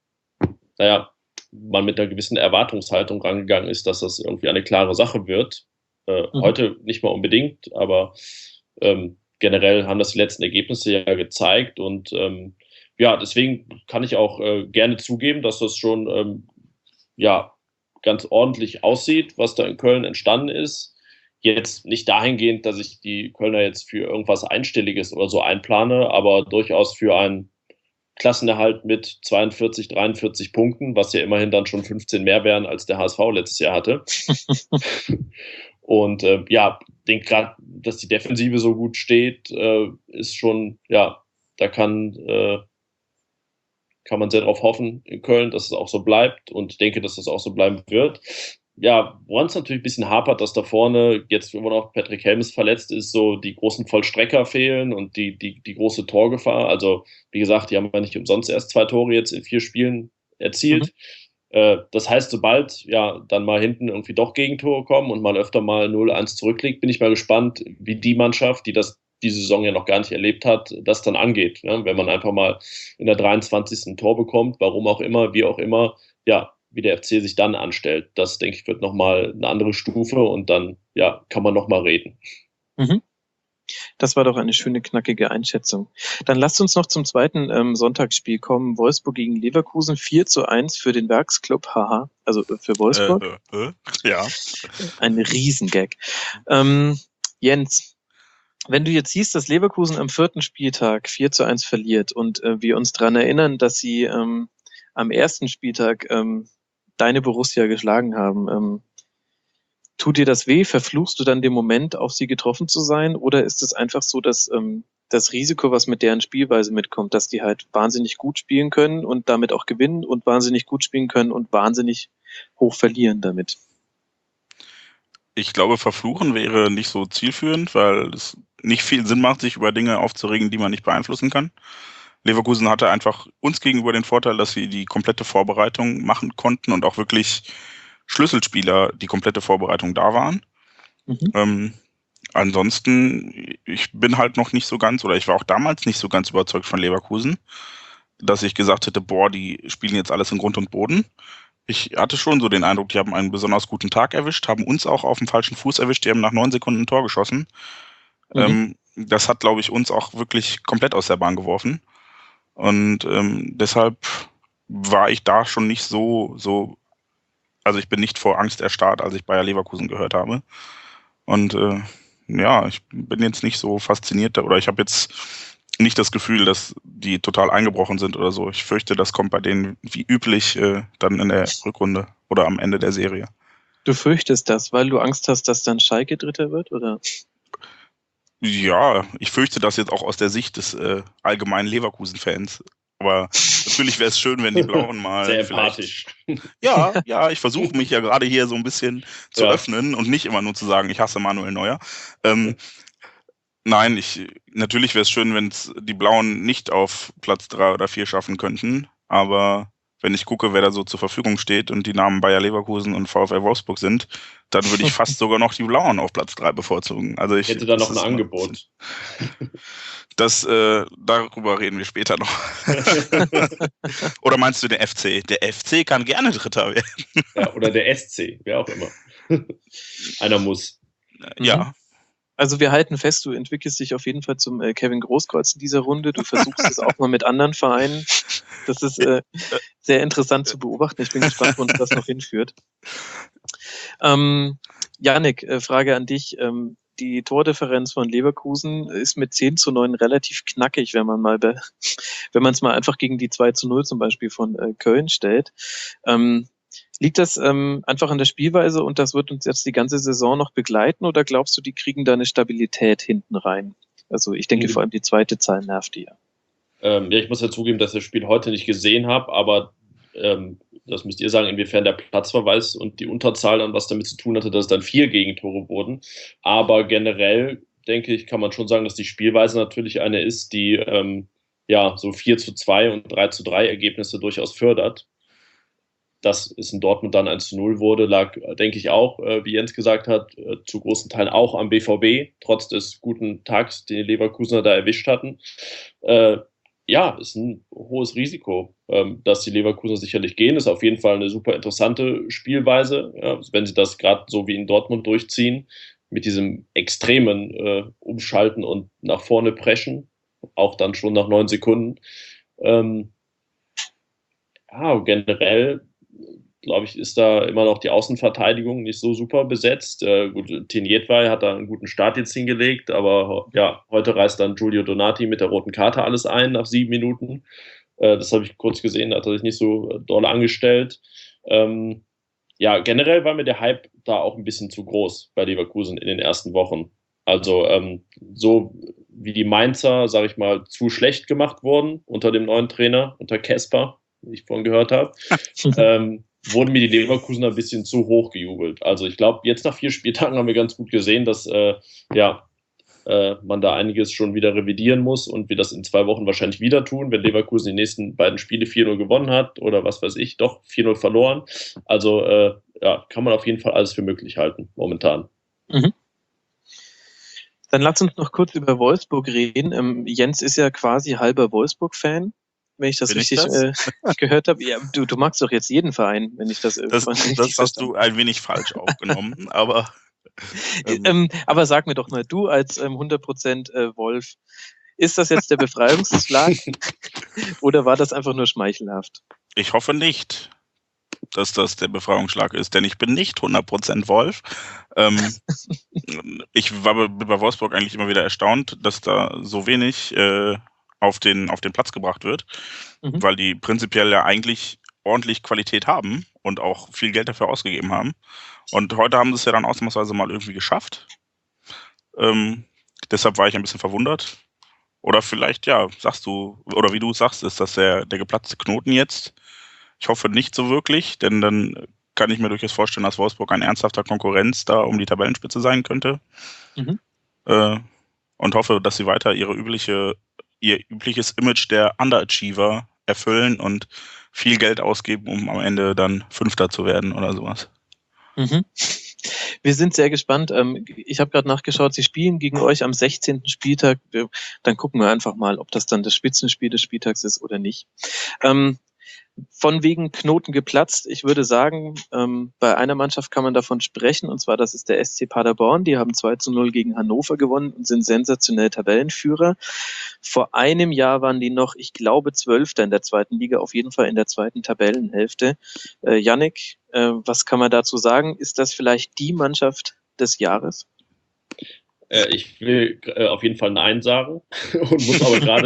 Speaker 5: man mit einer gewissen Erwartungshaltung rangegangen ist, dass das irgendwie eine klare Sache wird. Heute nicht mal unbedingt, aber generell haben das die letzten Ergebnisse ja gezeigt und deswegen kann ich auch gerne zugeben, dass das schon ganz ordentlich aussieht, was da in Köln entstanden ist. Jetzt nicht dahingehend, dass ich die Kölner jetzt für irgendwas Einstelliges oder so einplane, aber durchaus für einen Klassenerhalt mit 42, 43 Punkten, was ja immerhin dann schon 15 mehr wären, als der HSV letztes Jahr hatte. Und denke gerade, dass die Defensive so gut steht, ist schon, da kann man sehr darauf hoffen in Köln, dass es auch so bleibt und ich denke, dass das auch so bleiben wird. Ja, woran es natürlich ein bisschen hapert, dass da vorne, jetzt wo noch Patrick Helmes verletzt ist, so die großen Vollstrecker fehlen und die große Torgefahr. Also, wie gesagt, die haben ja nicht umsonst erst 2 Tore jetzt in 4 Spielen erzielt. Das heißt, sobald dann mal hinten irgendwie doch Gegentore kommen und man öfter mal 0-1 zurückliegt, bin ich mal gespannt, wie die Mannschaft, die das diese Saison ja noch gar nicht erlebt hat, das dann angeht. Ne? Wenn man einfach mal in der 23. ein Tor bekommt, warum auch immer, wie auch immer, wie der FC sich dann anstellt. Das, denke ich, wird nochmal eine andere Stufe und dann, kann man nochmal reden.
Speaker 4: Das war doch eine schöne, knackige Einschätzung. Dann lasst uns noch zum zweiten Sonntagsspiel kommen. Wolfsburg gegen Leverkusen, 4:1 für den Werksclub, haha, also für Wolfsburg.
Speaker 2: Ja.
Speaker 4: Ein Riesengag. Jens, wenn du jetzt siehst, dass Leverkusen am 4. Spieltag 4:1 verliert und wir uns daran erinnern, dass sie am 1. Spieltag deine Borussia geschlagen haben, Tut dir das weh? Verfluchst du dann den Moment, auf sie getroffen zu sein? Oder ist es einfach so, dass das Risiko, was mit deren Spielweise mitkommt, dass die halt wahnsinnig gut spielen können und damit auch gewinnen und wahnsinnig gut spielen können und wahnsinnig hoch verlieren damit?
Speaker 2: Ich glaube, verfluchen wäre nicht so zielführend, weil es nicht viel Sinn macht, sich über Dinge aufzuregen, die man nicht beeinflussen kann. Leverkusen hatte einfach uns gegenüber den Vorteil, dass sie die komplette Vorbereitung machen konnten und auch wirklich Schlüsselspieler die komplette Vorbereitung da waren. Ansonsten, ich bin halt noch nicht so ganz, oder ich war auch damals nicht so ganz überzeugt von Leverkusen, dass ich gesagt hätte, boah, die spielen jetzt alles in Grund und Boden. Ich hatte schon so den Eindruck, die haben einen besonders guten Tag erwischt, haben uns auch auf dem falschen Fuß erwischt, die haben nach 9 Sekunden ein Tor geschossen. Das hat, glaube ich, uns auch wirklich komplett aus der Bahn geworfen. Und deshalb war ich da schon nicht so, also ich bin nicht vor Angst erstarrt, als ich Bayer Leverkusen gehört habe. Und ich bin jetzt nicht so fasziniert, oder ich habe jetzt nicht das Gefühl, dass die total eingebrochen sind oder so. Ich fürchte, das kommt bei denen wie üblich dann in der Rückrunde oder am Ende der Serie.
Speaker 4: Du fürchtest das, weil du Angst hast, dass dann Schalke Dritter wird, oder?
Speaker 2: Ja, ich fürchte das jetzt auch aus der Sicht des allgemeinen Leverkusen-Fans. Aber natürlich wäre es schön, wenn die Blauen mal
Speaker 5: sehr
Speaker 2: vielleicht...
Speaker 5: empathisch.
Speaker 2: Ja, ich versuche mich ja gerade hier so ein bisschen zu öffnen und nicht immer nur zu sagen, ich hasse Manuel Neuer. Nein, natürlich wäre es schön, wenn es die Blauen nicht auf Platz 3 oder 4 schaffen könnten. Aber wenn ich gucke, wer da so zur Verfügung steht und die Namen Bayer Leverkusen und VfL Wolfsburg sind, dann würde ich fast sogar noch die Blauen auf Platz 3 bevorzugen. Also ich
Speaker 5: hätte da noch ein Angebot.
Speaker 2: Darüber reden wir später noch. Oder meinst du den FC? Der FC kann gerne Dritter werden.
Speaker 5: Ja, oder der SC, wer auch immer. Einer muss.
Speaker 2: Ja.
Speaker 4: Also wir halten fest, du entwickelst dich auf jeden Fall zum Kevin Großkreuz in dieser Runde. Du versuchst es auch mal mit anderen Vereinen. Das ist sehr interessant zu beobachten. Ich bin gespannt, wo uns das noch hinführt. Jannik, Frage an dich. Die Tordifferenz von Leverkusen ist mit 10:9 relativ knackig, wenn man es mal einfach gegen die 2:0 zum Beispiel von Köln stellt. Liegt das einfach an der Spielweise und das wird uns jetzt die ganze Saison noch begleiten, oder glaubst du, die kriegen da eine Stabilität hinten rein? Also ich denke, vor allem die zweite Zahl nervt die ja.
Speaker 5: Ich muss ja zugeben, dass ich das Spiel heute nicht gesehen habe, aber das müsst ihr sagen, inwiefern der Platzverweis und die Unterzahl dann was damit zu tun hatte, dass es dann 4 Gegentore wurden. Aber generell, denke ich, kann man schon sagen, dass die Spielweise natürlich eine ist, die so 4:2 und 3:3 Ergebnisse durchaus fördert. Dass es in Dortmund dann 1:0 wurde, lag, denke ich auch, wie Jens gesagt hat, zu großen Teilen auch am BVB, trotz des guten Tags, den die Leverkusener da erwischt hatten. Ist ein hohes Risiko, dass die Leverkusener sicherlich gehen. Ist auf jeden Fall eine super interessante Spielweise, wenn sie das gerade so wie in Dortmund durchziehen, mit diesem extremen Umschalten und nach vorne preschen, auch dann schon nach 9 Sekunden. Generell glaube ich, ist da immer noch die Außenverteidigung nicht so super besetzt. Tinjetwei hat da einen guten Start jetzt hingelegt, aber heute reißt dann Giulio Donati mit der roten Karte alles ein nach 7 Minuten. Das habe ich kurz gesehen, da hat er sich nicht so doll angestellt. Generell war mir der Hype da auch ein bisschen zu groß bei Leverkusen in den ersten Wochen. Also so wie die Mainzer, sage ich mal, zu schlecht gemacht wurden unter dem neuen Trainer, unter Kesper, wie ich vorhin gehört habe, wurden mir die Leverkusener ein bisschen zu hoch gejubelt. Also ich glaube, jetzt nach 4 Spieltagen haben wir ganz gut gesehen, dass man da einiges schon wieder revidieren muss und wir das in 2 Wochen wahrscheinlich wieder tun, wenn Leverkusen die nächsten beiden Spiele 4:0 gewonnen hat oder was weiß ich, doch 4:0 verloren. Also kann man auf jeden Fall alles für möglich halten, momentan.
Speaker 4: Mhm. Dann lass uns noch kurz über Wolfsburg reden. Jens ist ja quasi halber Wolfsburg-Fan, wenn ich das richtig gehört habe. Ja, du magst doch jetzt jeden Verein, wenn ich das irgendwann richtig
Speaker 2: verstanden. Das hast du ein wenig falsch aufgenommen, aber...
Speaker 4: aber sag mir doch mal, du als 100% Wolf, ist das jetzt der Befreiungsschlag oder war das einfach nur schmeichelhaft?
Speaker 2: Ich hoffe nicht, dass das der Befreiungsschlag ist, denn ich bin nicht 100% Wolf. Ich war bei Wolfsburg eigentlich immer wieder erstaunt, dass da so wenig auf den Platz gebracht wird, weil die prinzipiell ja eigentlich ordentlich Qualität haben und auch viel Geld dafür ausgegeben haben. Und heute haben sie es ja dann ausnahmsweise mal irgendwie geschafft. Deshalb war ich ein bisschen verwundert. Oder vielleicht, ja, sagst du, oder wie du sagst, ist das der geplatzte Knoten jetzt? Ich hoffe nicht so wirklich, denn dann kann ich mir durchaus vorstellen, dass Wolfsburg ein ernsthafter Konkurrenz da um die Tabellenspitze sein könnte. Und hoffe, dass sie weiter ihr übliches Image der Underachiever erfüllen und viel Geld ausgeben, um am Ende dann Fünfter zu werden oder sowas.
Speaker 4: Wir sind sehr gespannt. Ich habe gerade nachgeschaut, sie spielen gegen euch am 16. Spieltag. Dann gucken wir einfach mal, ob das dann das Spitzenspiel des Spieltags ist oder nicht. Von wegen Knoten geplatzt. Ich würde sagen, bei einer Mannschaft kann man davon sprechen, und zwar das ist der SC Paderborn. Die haben 2:0 gegen Hannover gewonnen und sind sensationell Tabellenführer. Vor einem Jahr waren die noch, ich glaube, 12. in der zweiten Liga, auf jeden Fall in der zweiten Tabellenhälfte. Yannick, was kann man dazu sagen? Ist das vielleicht die Mannschaft des Jahres?
Speaker 5: Ich will auf jeden Fall Nein sagen und muss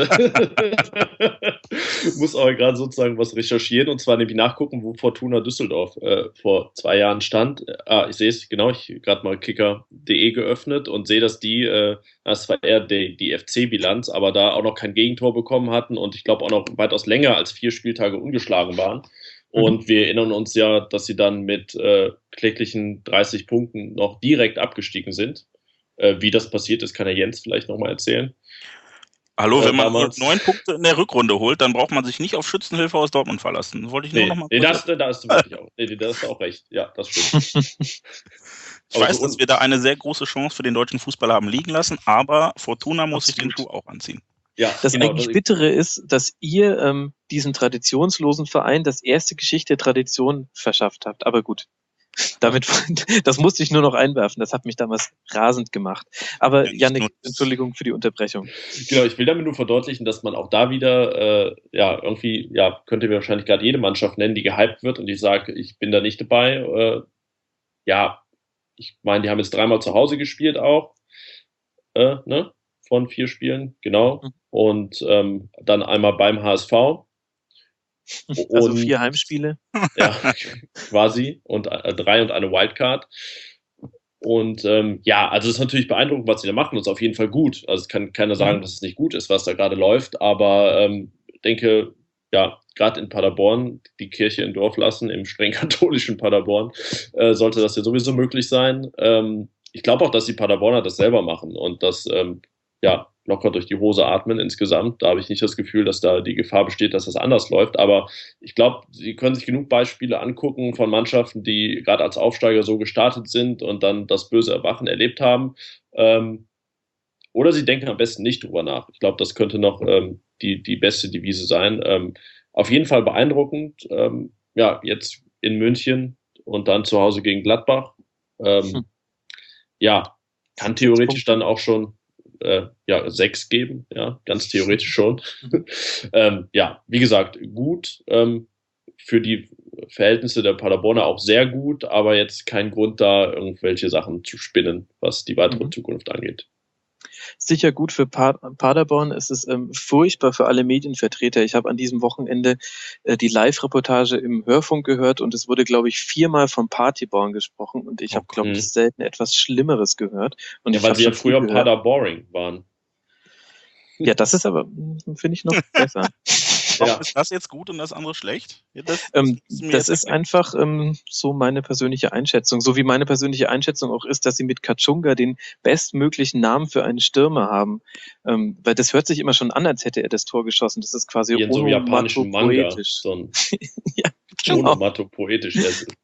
Speaker 5: aber gerade sozusagen was recherchieren, und zwar nämlich nachgucken, wo Fortuna Düsseldorf vor 2 Jahren stand. Ich sehe es, genau, ich habe gerade mal kicker.de geöffnet und sehe, dass das war eher die FC-Bilanz, aber da auch noch kein Gegentor bekommen hatten und ich glaube auch noch weitaus länger als 4 Spieltage ungeschlagen waren. Und wir erinnern uns ja, dass sie dann mit kläglichen 30 Punkten noch direkt abgestiegen sind. Wie das passiert ist, kann der Jens vielleicht nochmal erzählen.
Speaker 2: Hallo, wenn man 9 Punkte in der Rückrunde holt, dann braucht man sich nicht auf Schützenhilfe aus Dortmund verlassen. Wollte ich nur noch mal kurz
Speaker 5: da hast du wirklich auch. Da hast du auch recht. Ja, das stimmt.
Speaker 2: Ich weiß, dass wir da eine sehr große Chance für den deutschen Fußball haben liegen lassen, aber Fortuna muss sich den Schuh auch anziehen.
Speaker 4: Ja, das eigentlich Bittere ist, dass ihr diesen traditionslosen Verein das erste Geschichte Tradition verschafft habt. Aber gut. Das musste ich nur noch einwerfen. Das hat mich damals rasend gemacht. Aber Yannick, Entschuldigung für die Unterbrechung.
Speaker 5: Genau, ich will damit nur verdeutlichen, dass man auch da wieder, könnte mir wahrscheinlich gerade jede Mannschaft nennen, die gehypt wird und ich sage, ich bin da nicht dabei. Ich meine, die haben jetzt 3-mal zu Hause gespielt auch, von 4 Spielen, genau. Und dann einmal beim HSV.
Speaker 4: Also 4 Heimspiele.
Speaker 5: Ja, quasi. Und 3 und eine Wildcard. Und also es ist natürlich beeindruckend, was sie da machen. Das ist auf jeden Fall gut. Also es kann keiner sagen, dass es nicht gut ist, was da gerade läuft. Aber ich denke, ja, gerade in Paderborn, die Kirche im Dorf lassen, im streng katholischen Paderborn, sollte das ja sowieso möglich sein. Ich glaube auch, dass die Paderborner das selber machen und das locker durch die Hose atmen insgesamt. Da habe ich nicht das Gefühl, dass da die Gefahr besteht, dass das anders läuft. Aber ich glaube, Sie können sich genug Beispiele angucken von Mannschaften, die gerade als Aufsteiger so gestartet sind und dann das böse Erwachen erlebt haben. Oder Sie denken am besten nicht drüber nach. Ich glaube, das könnte noch die beste Devise sein. Auf jeden Fall beeindruckend. Jetzt in München und dann zu Hause gegen Gladbach. Kann theoretisch dann auch schon 6 geben, ja, ganz theoretisch schon. Wie gesagt, gut, für die Verhältnisse der Paderborner auch sehr gut, aber jetzt kein Grund da, irgendwelche Sachen zu spinnen, was die weitere Zukunft angeht.
Speaker 4: Sicher gut für Paderborn. Es ist furchtbar für alle Medienvertreter. Ich habe an diesem Wochenende die Live-Reportage im Hörfunk gehört und es wurde, glaube ich, 4-mal vom Partyborn gesprochen und ich habe, glaube ich, selten etwas Schlimmeres gehört. Und
Speaker 5: weil sie ja früher Paderboring waren.
Speaker 4: Ja, das ist aber, finde ich, noch besser.
Speaker 2: Ist das jetzt gut und das andere schlecht? Ja,
Speaker 4: das ist einfach so meine persönliche Einschätzung. So wie meine persönliche Einschätzung auch ist, dass sie mit Kachunga den bestmöglichen Namen für einen Stürmer haben. Weil das hört sich immer schon an, als hätte er das Tor geschossen. Das ist quasi
Speaker 5: wie in so einem japanischen Manga. So ein
Speaker 4: ja, genau.
Speaker 5: Onomatopoetisch.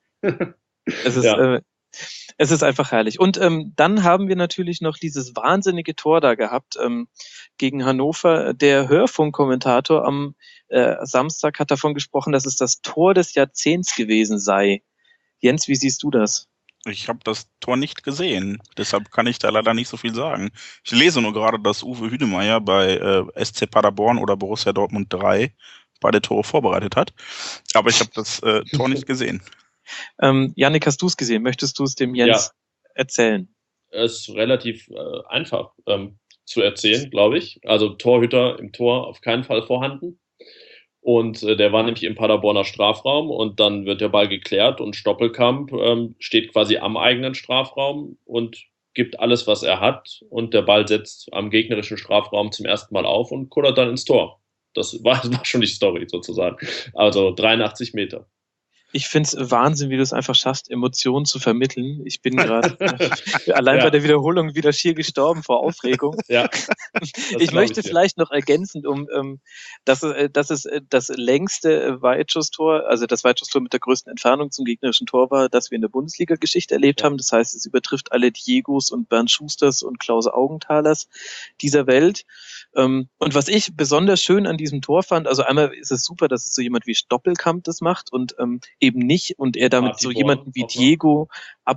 Speaker 4: Es ist einfach herrlich. Und dann haben wir natürlich noch dieses wahnsinnige Tor da gehabt gegen Hannover. Der Hörfunkkommentator am Samstag hat davon gesprochen, dass es das Tor des Jahrzehnts gewesen sei. Jens, wie siehst du das?
Speaker 2: Ich habe das Tor nicht gesehen, deshalb kann ich da leider nicht so viel sagen. Ich lese nur gerade, dass Uwe Hünemeyer bei SC Paderborn oder Borussia Dortmund 3 beide Tore vorbereitet hat, aber ich habe das Tor nicht gesehen.
Speaker 4: Yannick, hast du es gesehen? Möchtest du es dem Jens erzählen?
Speaker 5: Es ist relativ einfach zu erzählen, glaube ich. Also Torhüter im Tor auf keinen Fall vorhanden. Und der war nämlich im Paderborner Strafraum und dann wird der Ball geklärt und Stoppelkamp steht quasi am eigenen Strafraum und gibt alles, was er hat und der Ball setzt am gegnerischen Strafraum zum ersten Mal auf und kullert dann ins Tor. Das war schon die Story sozusagen. Also 83 Meter.
Speaker 4: Ich finde es Wahnsinn, wie du es einfach schaffst, Emotionen zu vermitteln. Ich bin gerade allein bei der Wiederholung wieder schier gestorben vor Aufregung.
Speaker 5: Ja,
Speaker 4: ich möchte vielleicht noch ergänzend, dass es das längste Weitschusstor, also das Weitschusstor mit der größten Entfernung zum gegnerischen Tor war, das wir in der Bundesliga-Geschichte erlebt haben. Das heißt, es übertrifft alle Diegos und Bernd Schusters und Klaus Augenthalers dieser Welt. Und was ich besonders schön an diesem Tor fand, also einmal ist es super, dass es so jemand wie Stoppelkamp das macht und eben nicht und er damit so jemanden wie Diego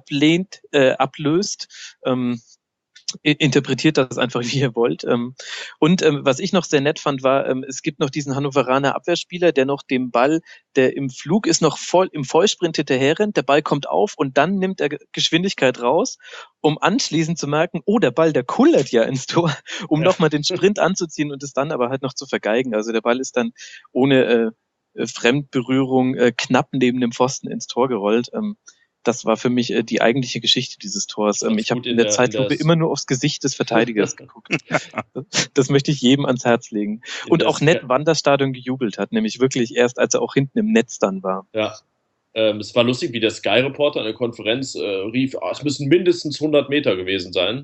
Speaker 4: ablöst. Interpretiert das einfach, wie ihr wollt. Und was ich noch sehr nett fand, war, es gibt noch diesen Hannoveraner Abwehrspieler, der noch dem Ball, der im Flug ist, noch voll im Vollsprint hinterher rennt, der Ball kommt auf und dann nimmt er Geschwindigkeit raus, um anschließend zu merken, oh, der Ball, der kullert ja ins Tor, um nochmal den Sprint anzuziehen und es dann aber halt noch zu vergeigen. Also der Ball ist dann ohne Fremdberührung knapp neben dem Pfosten ins Tor gerollt. Das war für mich die eigentliche Geschichte dieses Tors. Ich habe in der Zeitlupe immer nur aufs Gesicht des Verteidigers geguckt. Das möchte ich jedem ans Herz legen. Und auch nett, wann das Stadion gejubelt hat, nämlich wirklich erst, als er auch hinten im Netz dann war.
Speaker 5: Ja, es war lustig, wie der Sky-Reporter in der Konferenz rief, es müssen mindestens 100 Meter gewesen sein.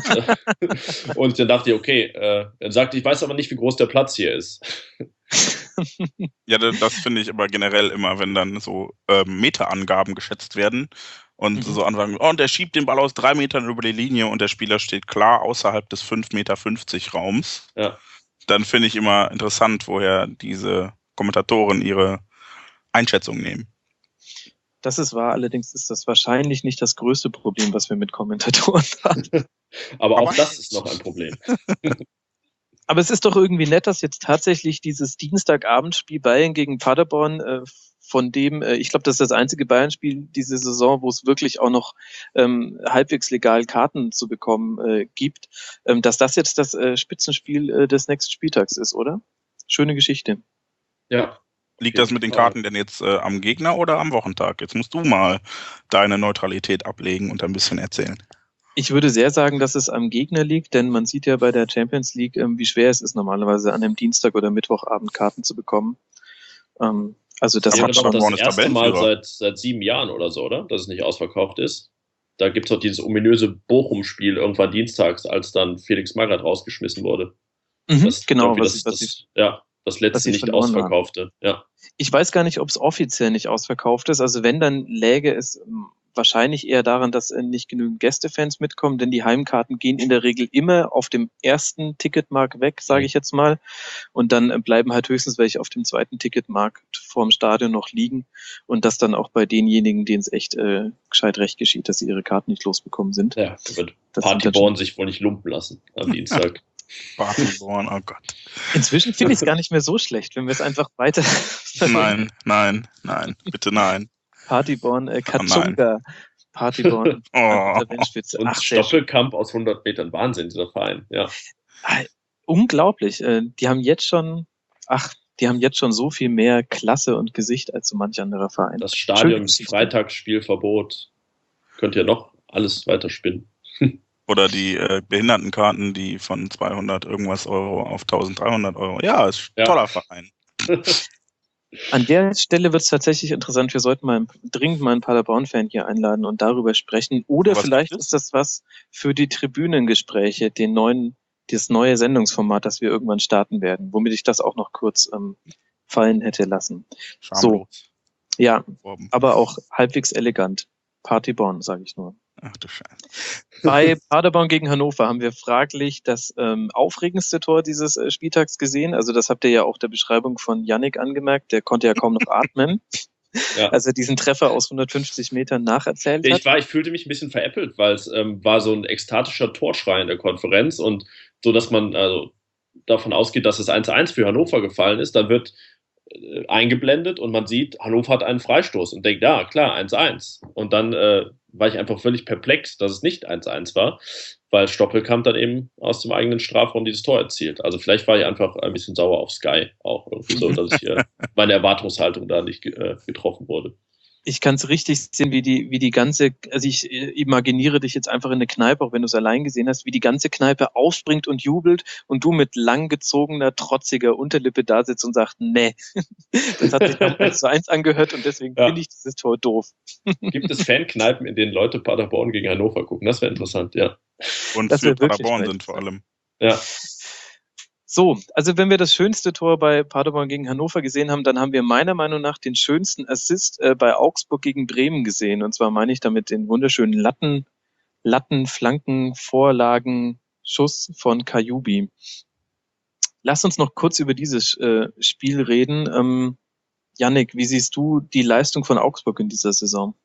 Speaker 5: Und dann dachte ich, okay, er sagte, ich weiß aber nicht, wie groß der Platz hier ist.
Speaker 2: Ja, das finde ich aber generell immer, wenn dann so Meterangaben geschätzt werden und so anfangen, und er schiebt den Ball aus 3 Metern über die Linie und der Spieler steht klar außerhalb des 5,50 Meter Raums.
Speaker 5: Ja.
Speaker 2: Dann finde ich immer interessant, woher diese Kommentatoren ihre Einschätzung nehmen.
Speaker 4: Das ist wahr, allerdings ist das wahrscheinlich nicht das größte Problem, was wir mit Kommentatoren haben.
Speaker 5: Aber auch das ist noch ein Problem.
Speaker 4: Aber es ist doch irgendwie nett, dass jetzt tatsächlich dieses Dienstagabendspiel Bayern gegen Paderborn, von dem, ich glaube, das ist das einzige Bayern-Spiel diese Saison, wo es wirklich auch noch halbwegs legal Karten zu bekommen gibt, dass das jetzt das Spitzenspiel des nächsten Spieltags ist, oder? Schöne Geschichte.
Speaker 5: Ja.
Speaker 2: Liegt das mit den Karten denn jetzt am Gegner oder am Wochentag? Jetzt musst du mal deine Neutralität ablegen und ein bisschen erzählen.
Speaker 4: Ich würde sehr sagen, dass es am Gegner liegt, denn man sieht ja bei der Champions League, wie schwer es ist, normalerweise an einem Dienstag oder Mittwochabend Karten zu bekommen. Also das
Speaker 5: hat
Speaker 4: schon
Speaker 5: das erste Mal seit 7 Jahren oder so, oder? Dass es nicht ausverkauft ist. Da gibt es doch dieses ominöse Bochum-Spiel irgendwann dienstags, als dann Felix Magath rausgeschmissen wurde.
Speaker 4: Genau,
Speaker 5: das letzte nicht ausverkaufte. Ja.
Speaker 4: Ich weiß gar nicht, ob es offiziell nicht ausverkauft ist. Also wenn, dann läge es wahrscheinlich eher daran, dass nicht genügend Gästefans mitkommen, denn die Heimkarten gehen in der Regel immer auf dem ersten Ticketmarkt weg, sage ich jetzt mal. Und dann bleiben halt höchstens welche auf dem zweiten Ticketmarkt vorm Stadion noch liegen. Und das dann auch bei denjenigen, denen es echt gescheit recht geschieht, dass sie ihre Karten nicht losbekommen sind.
Speaker 5: Ja, da wird Paderborn sich wohl nicht lumpen lassen am Dienstag.
Speaker 2: Paderborn, oh Gott.
Speaker 4: Inzwischen finde ich es gar nicht mehr so schlecht, wenn wir es einfach weiter...
Speaker 2: Nein, bitte nein.
Speaker 4: Paderborn, Katschunga. Paderborn,
Speaker 5: Tabellenspitze. Und Stoppelkamp aus 100 Metern. Wahnsinn, dieser Verein. Ja.
Speaker 4: Unglaublich. Die haben jetzt schon so viel mehr Klasse und Gesicht als so manch anderer Verein.
Speaker 5: Das Stadion, Freitagsspielverbot. Könnt ihr noch alles weiterspinnen.
Speaker 2: Oder die Behindertenkarten, die von 200 irgendwas Euro auf 1300 Euro. Ja, ist ein toller Verein.
Speaker 4: An der Stelle wird es tatsächlich interessant. Wir sollten dringend mal einen Paderborn-Fan hier einladen und darüber sprechen. Oder vielleicht ist das was für die Tribünengespräche, das neue Sendungsformat, das wir irgendwann starten werden, womit ich das auch noch kurz fallen hätte lassen.
Speaker 2: Schamlos.
Speaker 4: So, ja, aber auch halbwegs elegant. Paderborn, sage ich nur.
Speaker 2: Ach du Scheiße.
Speaker 4: Bei Paderborn gegen Hannover haben wir fraglich das aufregendste Tor dieses Spieltags gesehen. Also das habt ihr ja auch der Beschreibung von Yannick angemerkt. Der konnte ja kaum noch atmen, als er diesen Treffer aus 150 Metern nacherzählt hat.
Speaker 5: Ich fühlte mich ein bisschen veräppelt, weil es war so ein ekstatischer Torschrei in der Konferenz und so, dass man davon ausgeht, dass es 1-1 für Hannover gefallen ist. Dann wird eingeblendet und man sieht, Hannover hat einen Freistoß und denkt, ja, klar, 1-1. Und dann war ich einfach völlig perplex, dass es nicht 1-1 war, weil Stoppelkamp dann eben aus dem eigenen Strafraum dieses Tor erzielt. Also vielleicht war ich einfach ein bisschen sauer auf Sky auch irgendwie so, dass ich meine Erwartungshaltung da nicht getroffen wurde.
Speaker 4: Ich kann es richtig sehen, wie die ganze, also ich imaginiere dich jetzt einfach in eine Kneipe, auch wenn du es allein gesehen hast, wie die ganze Kneipe aufspringt und jubelt und du mit langgezogener, trotziger Unterlippe da sitzt und sagst, nee, das hat sich nach 1-1 angehört und deswegen finde ich dieses Tor doof.
Speaker 5: Gibt es Fankneipen, in denen Leute Paderborn gegen Hannover gucken? Das wäre interessant, ja.
Speaker 2: Und das für Paderborn sind vor allem.
Speaker 5: Ja.
Speaker 4: So, also wenn wir das schönste Tor bei Paderborn gegen Hannover gesehen haben, dann haben wir meiner Meinung nach den schönsten Assist bei Augsburg gegen Bremen gesehen. Und zwar meine ich damit den wunderschönen Latten, Flanken, Vorlagen, Schuss von Kajubi. Lass uns noch kurz über dieses Spiel reden. Yannick, wie siehst du die Leistung von Augsburg in dieser Saison?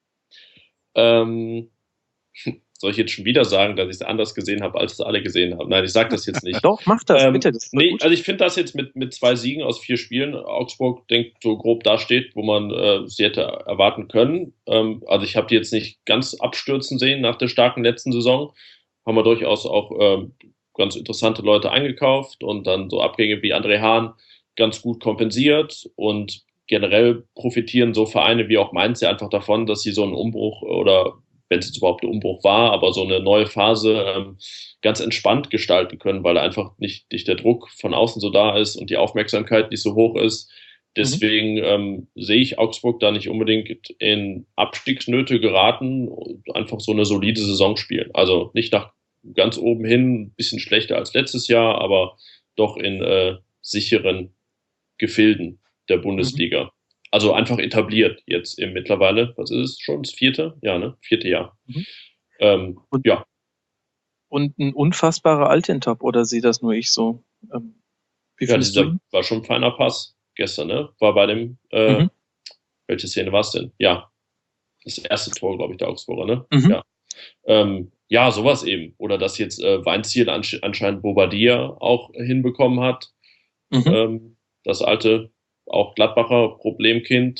Speaker 5: Soll ich jetzt schon wieder sagen, dass ich es anders gesehen habe, als es alle gesehen haben? Nein, ich sage das jetzt nicht.
Speaker 4: Doch, mach das, bitte. Das
Speaker 5: nee, gut. Also ich finde das jetzt mit 2 Siegen aus 4 Spielen, Augsburg, denkt so grob dasteht, wo man sie hätte erwarten können. Also ich habe die jetzt nicht ganz abstürzen sehen nach der starken letzten Saison. Haben wir durchaus auch ganz interessante Leute eingekauft und dann so Abgänge wie André Hahn ganz gut kompensiert und generell profitieren so Vereine wie auch Mainz ja einfach davon, dass sie so einen Umbruch oder wenn es jetzt überhaupt ein Umbruch war, aber so eine neue Phase ganz entspannt gestalten können, weil einfach nicht der Druck von außen so da ist und die Aufmerksamkeit nicht so hoch ist. Deswegen sehe ich Augsburg da nicht unbedingt in Abstiegsnöte geraten und einfach so eine solide Saison spielen. Also nicht nach ganz oben hin, ein bisschen schlechter als letztes Jahr, aber doch in sicheren Gefilden der Bundesliga. Also einfach etabliert jetzt im mittlerweile, was ist es schon, das 4.? Ja, ne? 4. Jahr. Ja.
Speaker 4: Und ein unfassbarer Altintop, oder sehe das nur ich so? Wie findest du?
Speaker 5: War schon ein feiner Pass gestern, ne? War bei dem, welche Szene war es denn? Ja. Das erste Tor, glaube ich, der Augsburger, ne? Ja. Ja, sowas eben. Oder dass jetzt Weinziel anscheinend Bobadilla auch hinbekommen hat. Das alte auch Gladbacher Problemkind,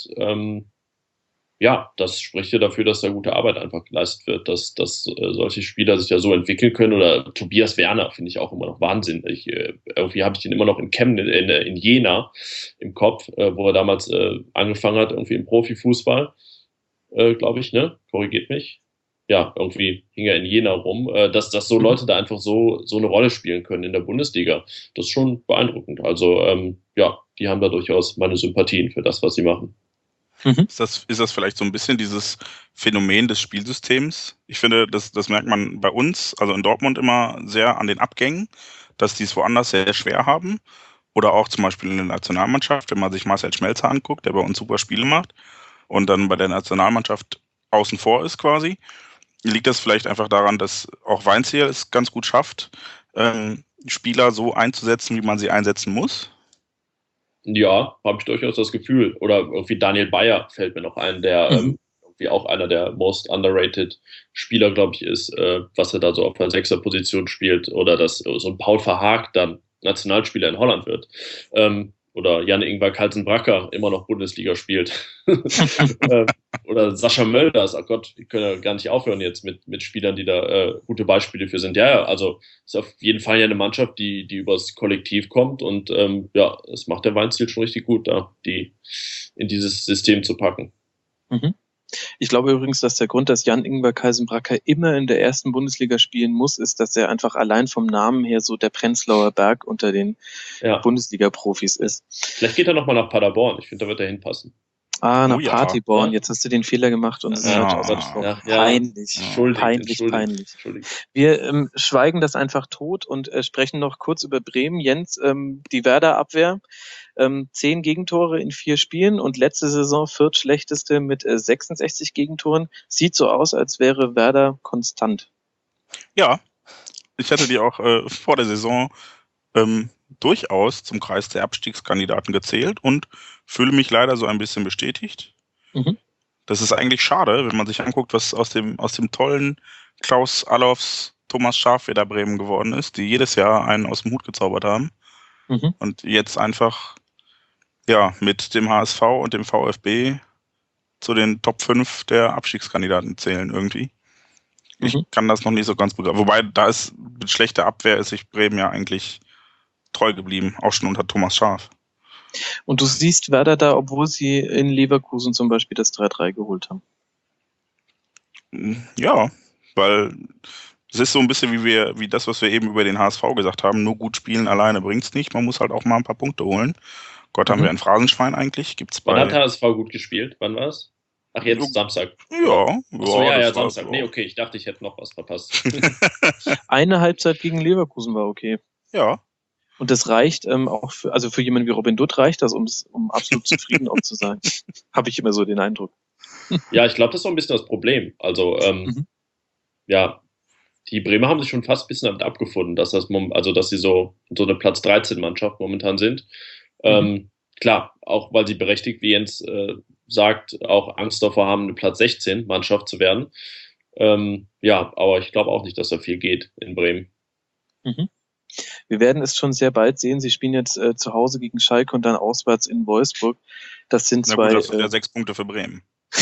Speaker 5: ja, das spricht ja dafür, dass da gute Arbeit einfach geleistet wird, dass solche Spieler sich ja so entwickeln können. Oder Tobias Werner finde ich auch immer noch Wahnsinn. Irgendwie habe ich den immer noch in Chemnitz, in Jena im Kopf, wo er damals angefangen hat, irgendwie im Profifußball, glaube ich, ne? Korrigiert mich. Ja, irgendwie hing er in Jena rum, dass so Leute da einfach so eine Rolle spielen können in der Bundesliga. Das ist schon beeindruckend. Also, ja, die haben da durchaus meine Sympathien für das, was sie machen.
Speaker 2: Ist das vielleicht so ein bisschen dieses Phänomen des Spielsystems? Ich finde, das merkt man bei uns, also in Dortmund immer sehr an den Abgängen, dass die es woanders sehr schwer haben. Oder auch zum Beispiel in der Nationalmannschaft, wenn man sich Marcel Schmelzer anguckt, der bei uns super Spiele macht und dann bei der Nationalmannschaft außen vor ist quasi. Liegt das vielleicht einfach daran, dass auch Weinziel es ganz gut schafft, Spieler so einzusetzen, wie man sie einsetzen muss?
Speaker 5: Ja, habe ich durchaus das Gefühl. Oder irgendwie Daniel Bayer fällt mir noch ein, der irgendwie auch einer der most underrated Spieler, glaube ich, ist, was er da so auf der 6er-Position spielt. Oder dass so ein Paul Verhaag dann Nationalspieler in Holland wird. Oder Jan-Ingvar Kalsenbracker immer noch Bundesliga spielt. Oder Sascha Mölders, oh Gott, wir können ja gar nicht aufhören jetzt mit Spielern, die da gute Beispiele für sind. Ja, also ist auf jeden Fall ja eine Mannschaft, die übers Kollektiv kommt und ja, das macht der Weinziel schon richtig gut, da die in dieses System zu packen.
Speaker 4: Ich glaube übrigens, dass der Grund, dass Jan-Ingvar Kalsenbracker immer in der ersten Bundesliga spielen muss, ist, dass er einfach allein vom Namen her so der Prenzlauer Berg unter den Bundesliga-Profis ist.
Speaker 5: Vielleicht geht er nochmal nach Paderborn. Ich finde, da wird er hinpassen.
Speaker 4: Nach Partyborn. Jetzt hast du den Fehler gemacht und es ist peinlich. Peinlich. Wir schweigen das einfach tot und sprechen noch kurz über Bremen. Jens, die Werder-Abwehr. 10 Gegentore in 4 Spielen und letzte Saison viertschlechteste mit 66 Gegentoren. Sieht so aus, als wäre Werder konstant.
Speaker 2: Ja, ich hatte die auch vor der Saison durchaus zum Kreis der Abstiegskandidaten gezählt und fühle mich leider so ein bisschen bestätigt. Das ist eigentlich schade, wenn man sich anguckt, was aus dem tollen Klaus Allofs, Thomas Schafeder Bremen geworden ist, die jedes Jahr einen aus dem Hut gezaubert haben. Und jetzt einfach mit dem HSV und dem VfB zu den Top 5 der Abstiegskandidaten zählen irgendwie. Ich kann das noch nicht so ganz begreifen. Wobei, da ist mit schlechter Abwehr ist sich Bremen ja eigentlich treu geblieben, auch schon unter Thomas Schaaf.
Speaker 4: Und du siehst Werder da, obwohl sie in Leverkusen zum Beispiel das 3-3 geholt haben.
Speaker 2: Ja, weil es ist so ein bisschen wie das, was wir eben über den HSV gesagt haben, nur gut spielen alleine bringt's nicht, man muss halt auch mal ein paar Punkte holen. Gott, haben wir ein Phrasenschwein eigentlich? Gibt's
Speaker 5: Wann hat HSV gut gespielt? Wann war es? Ach, jetzt Samstag.
Speaker 2: Ja.
Speaker 5: Achso, ja, Samstag. Nee, okay, ich dachte, ich hätte noch was verpasst.
Speaker 4: Eine Halbzeit gegen Leverkusen war okay.
Speaker 2: Ja.
Speaker 4: Und das reicht auch für jemanden wie Robin Dutt reicht das, um absolut zufrieden auch zu sein. Habe ich immer so den Eindruck.
Speaker 5: Ja, ich glaube, das ist so ein bisschen das Problem. Also, ja, die Bremer haben sich schon fast ein bisschen damit abgefunden, dass sie so eine Platz 13-Mannschaft momentan sind. Klar, auch weil sie berechtigt, wie Jens sagt, auch Angst davor haben, eine Platz 16-Mannschaft zu werden. Ja, aber ich glaube auch nicht, dass da viel geht in Bremen.
Speaker 4: Wir werden es schon sehr bald sehen. Sie spielen jetzt zu Hause gegen Schalke und dann auswärts in Wolfsburg. Das sind zwei.
Speaker 2: Das sind ja 6 Punkte für Bremen.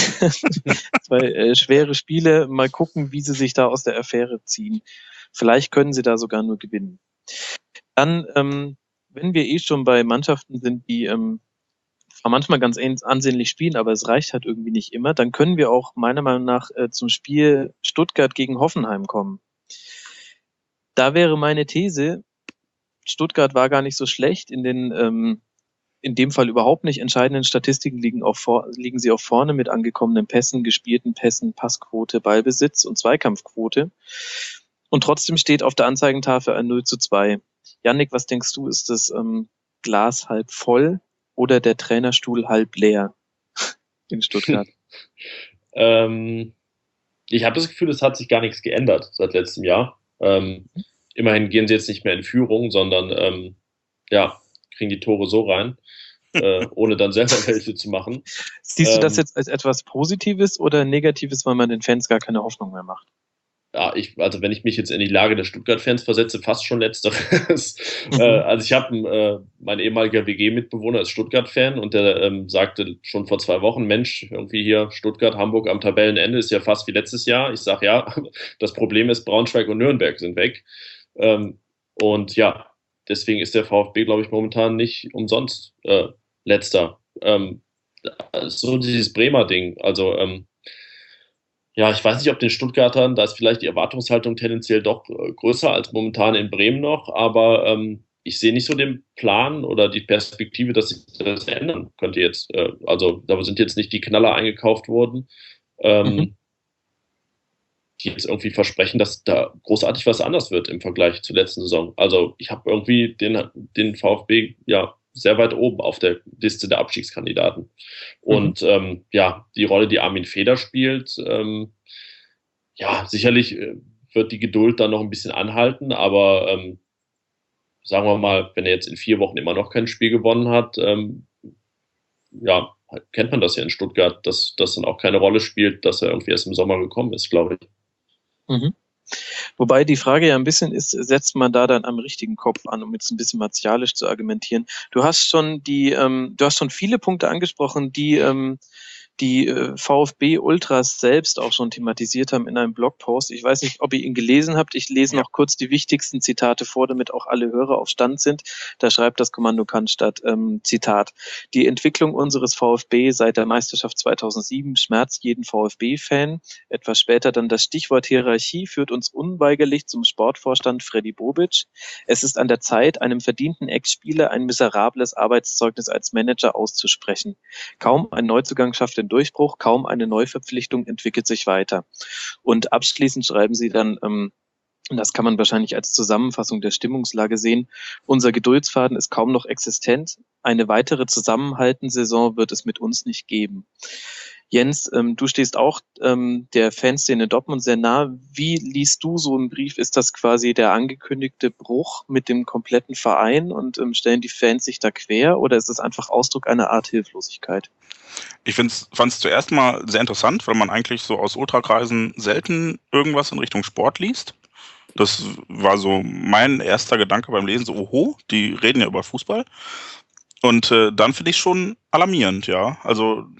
Speaker 4: Zwei schwere Spiele. Mal gucken, wie sie sich da aus der Affäre ziehen. Vielleicht können sie da sogar nur gewinnen. Dann, wenn wir schon bei Mannschaften sind, die manchmal ganz ansehnlich spielen, aber es reicht halt irgendwie nicht immer, dann können wir auch meiner Meinung nach zum Spiel Stuttgart gegen Hoffenheim kommen. Da wäre meine These, Stuttgart war gar nicht so schlecht in dem Fall überhaupt nicht entscheidenden Statistiken liegen sie auch vorne mit angekommenen Pässen, gespielten Pässen, Passquote, Ballbesitz und Zweikampfquote. Und trotzdem steht auf der Anzeigentafel ein 0:2. Jannik, was denkst du, ist das Glas halb voll oder der Trainerstuhl halb leer in Stuttgart?
Speaker 5: Ich habe das Gefühl, es hat sich gar nichts geändert seit letztem Jahr. Immerhin gehen sie jetzt nicht mehr in Führung, sondern kriegen die Tore so rein, ohne dann selber welche zu machen.
Speaker 4: Siehst du das jetzt als etwas Positives oder Negatives, weil man den Fans gar keine Hoffnung mehr macht?
Speaker 5: Ja, wenn ich mich jetzt in die Lage der Stuttgart-Fans versetze, fast schon letzteres. Also ich habe mein ehemaliger WG-Mitbewohner ist Stuttgart-Fan und der sagte schon vor 2 Wochen, Mensch, irgendwie hier Stuttgart, Hamburg am Tabellenende ist ja fast wie letztes Jahr. Ich sage ja, das Problem ist, Braunschweig und Nürnberg sind weg. Und ja, deswegen ist der VfB, glaube ich, momentan nicht umsonst letzter. So dieses Bremer Ding, also ja, ich weiß nicht, ob den Stuttgartern, da ist vielleicht die Erwartungshaltung tendenziell doch größer als momentan in Bremen noch, aber ich sehe nicht so den Plan oder die Perspektive, dass sich das ändern könnte jetzt. Also da sind jetzt nicht die Knaller eingekauft worden, die jetzt irgendwie versprechen, dass da großartig was anders wird im Vergleich zur letzten Saison. Also ich habe irgendwie den VfB sehr weit oben auf der Liste der Abstiegskandidaten. Und die Rolle, die Armin Feder spielt, sicherlich wird die Geduld dann noch ein bisschen anhalten, aber sagen wir mal, wenn er jetzt in 4 Wochen immer noch kein Spiel gewonnen hat, kennt man das ja in Stuttgart, dass das dann auch keine Rolle spielt, dass er irgendwie erst im Sommer gekommen ist, glaube ich.
Speaker 4: Wobei die Frage ja ein bisschen ist, setzt man da dann am richtigen Kopf an, um jetzt ein bisschen martialisch zu argumentieren. Du hast schon viele Punkte angesprochen, die VfB-Ultras selbst auch schon thematisiert haben in einem Blogpost. Ich weiß nicht, ob ihr ihn gelesen habt. Ich lese noch kurz die wichtigsten Zitate vor, damit auch alle Hörer auf Stand sind. Da schreibt das Kommando Cannstatt, Zitat: Die Entwicklung unseres VfB seit der Meisterschaft 2007 schmerzt jeden VfB-Fan. Etwas später dann das Stichwort Hierarchie führt uns unweigerlich zum Sportvorstand Freddy Bobic. Es ist an der Zeit, einem verdienten Ex-Spieler ein miserables Arbeitszeugnis als Manager auszusprechen. Kaum ein Neuzugang schafft den Durchbruch, kaum eine Neuverpflichtung entwickelt sich weiter. Und abschließend schreiben sie dann, und das kann man wahrscheinlich als Zusammenfassung der Stimmungslage sehen: Unser Geduldsfaden ist kaum noch existent. Eine weitere zusammenhaltende Saison wird es mit uns nicht geben. Jens, du stehst auch der Fanszene Dortmund sehr nah. Wie liest du so einen Brief? Ist das quasi der angekündigte Bruch mit dem kompletten Verein und stellen die Fans sich da quer, oder ist es einfach Ausdruck einer Art Hilflosigkeit?
Speaker 2: Ich fand es zuerst mal sehr interessant, weil man eigentlich so aus Ultrakreisen selten irgendwas in Richtung Sport liest. Das war so mein erster Gedanke beim Lesen, so oho, die reden ja über Fußball. Und dann finde ich schon alarmierend, ja. Also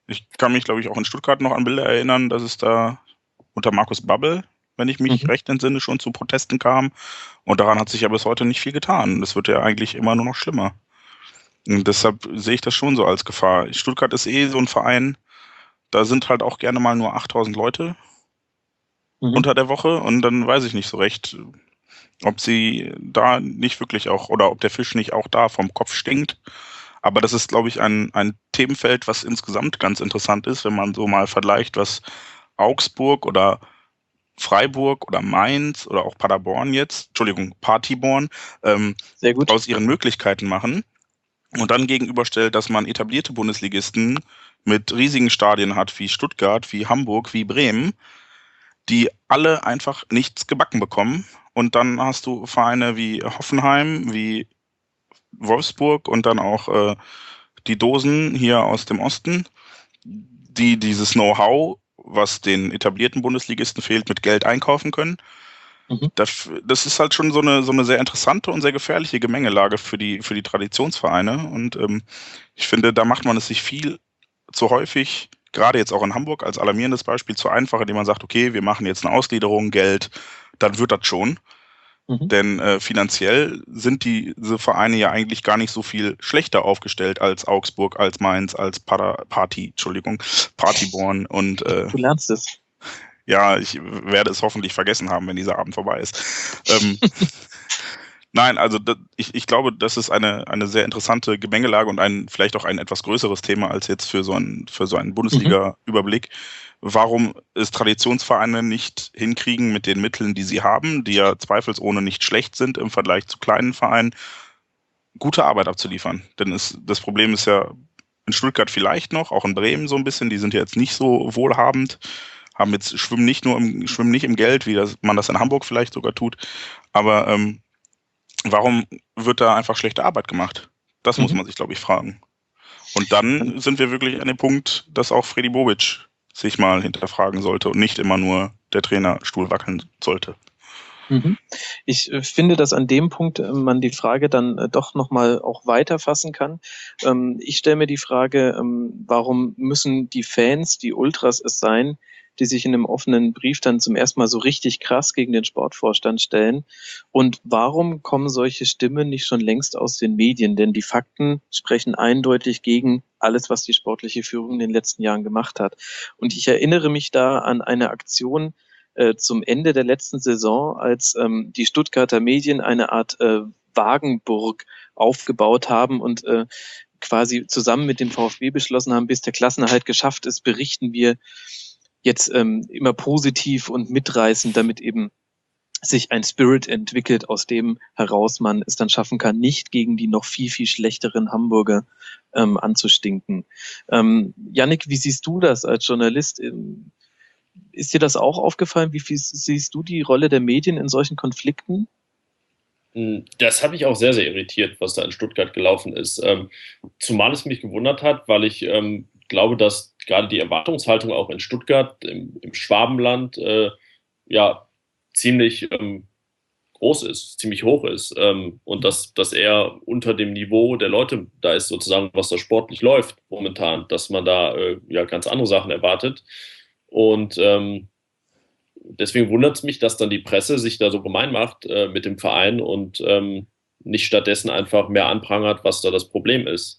Speaker 2: Ich kann mich, glaube ich, auch in Stuttgart noch an Bilder erinnern, dass es da unter Markus Babbel, wenn ich mich recht entsinne, schon zu Protesten kam. Und daran hat sich ja bis heute nicht viel getan. Das wird ja eigentlich immer nur noch schlimmer. Und deshalb sehe ich das schon so als Gefahr. Stuttgart ist so ein Verein, da sind halt auch gerne mal nur 8000 Leute unter der Woche. Und dann weiß ich nicht so recht, ob sie da nicht wirklich auch, oder ob der Fisch nicht auch da vom Kopf stinkt. Aber das ist, glaube ich, ein Themenfeld, was insgesamt ganz interessant ist, wenn man so mal vergleicht, was Augsburg oder Freiburg oder Mainz oder auch Paderborn jetzt, Paderborn,
Speaker 4: Sehr gut.
Speaker 2: aus ihren Möglichkeiten machen und dann gegenüberstellt, dass man etablierte Bundesligisten mit riesigen Stadien hat, wie Stuttgart, wie Hamburg, wie Bremen, die alle einfach nichts gebacken bekommen. Und dann hast du Vereine wie Hoffenheim, wie Wolfsburg und dann auch die Dosen hier aus dem Osten, die dieses Know-how, was den etablierten Bundesligisten fehlt, mit Geld einkaufen können. Das ist halt schon so eine sehr interessante und sehr gefährliche Gemengelage für die Traditionsvereine. Und ich finde, da macht man es sich viel zu häufig, gerade jetzt auch in Hamburg als alarmierendes Beispiel, zu einfach, indem man sagt, okay, wir machen jetzt eine Ausgliederung, Geld, dann wird das schon. Denn finanziell sind diese Vereine ja eigentlich gar nicht so viel schlechter aufgestellt als Augsburg, als Mainz, als Paderborn und
Speaker 4: Du lernst es.
Speaker 2: ja, ich werde es hoffentlich vergessen haben, wenn dieser Abend vorbei ist. Nein, also ich glaube, das ist eine sehr interessante Gemengelage und vielleicht auch ein etwas größeres Thema als jetzt für so einen Bundesliga-Überblick. Warum es Traditionsvereine nicht hinkriegen, mit den Mitteln, die sie haben, die ja zweifelsohne nicht schlecht sind im Vergleich zu kleinen Vereinen, gute Arbeit abzuliefern. Denn das Problem ist ja in Stuttgart vielleicht noch, auch in Bremen so ein bisschen, die sind ja jetzt nicht so wohlhabend, schwimmen nicht im Geld, wie man das in Hamburg vielleicht sogar tut. Aber warum wird da einfach schlechte Arbeit gemacht? Das muss man sich, glaube ich, fragen. Und dann sind wir wirklich an dem Punkt, dass auch Freddy Bobic sich mal hinterfragen sollte und nicht immer nur der Trainerstuhl wackeln sollte.
Speaker 4: Ich finde, dass an dem Punkt man die Frage dann doch nochmal auch weiter fassen kann. Ich stelle mir die Frage, warum müssen die Fans, die Ultras es sein, die sich in einem offenen Brief dann zum ersten Mal so richtig krass gegen den Sportvorstand stellen? Und warum kommen solche Stimmen nicht schon längst aus den Medien? Denn die Fakten sprechen eindeutig gegen alles, was die sportliche Führung in den letzten Jahren gemacht hat. Und ich erinnere mich da an eine Aktion zum Ende der letzten Saison, als die Stuttgarter Medien eine Art Wagenburg aufgebaut haben und quasi zusammen mit dem VfB beschlossen haben, bis der Klassenerhalt geschafft ist, berichten wir jetzt immer positiv und mitreißend, damit eben sich ein Spirit entwickelt, aus dem heraus man es dann schaffen kann, nicht gegen die noch viel, viel schlechteren Hamburger anzustinken. Yannick, wie siehst du das als Journalist? Ist dir das auch aufgefallen? Wie viel siehst du die Rolle der Medien in solchen Konflikten?
Speaker 5: Das hat mich auch sehr, sehr irritiert, was da in Stuttgart gelaufen ist. Zumal es mich gewundert hat, weil ich glaube, dass gerade die Erwartungshaltung auch in Stuttgart, im Schwabenland, ziemlich groß ist, ziemlich hoch ist. Und dass er unter dem Niveau der Leute da ist, sozusagen, was da sportlich läuft momentan, dass man da ganz andere Sachen erwartet. Und deswegen wundert es mich, dass dann die Presse sich da so gemein macht mit dem Verein und nicht stattdessen einfach mehr anprangert, was da das Problem ist.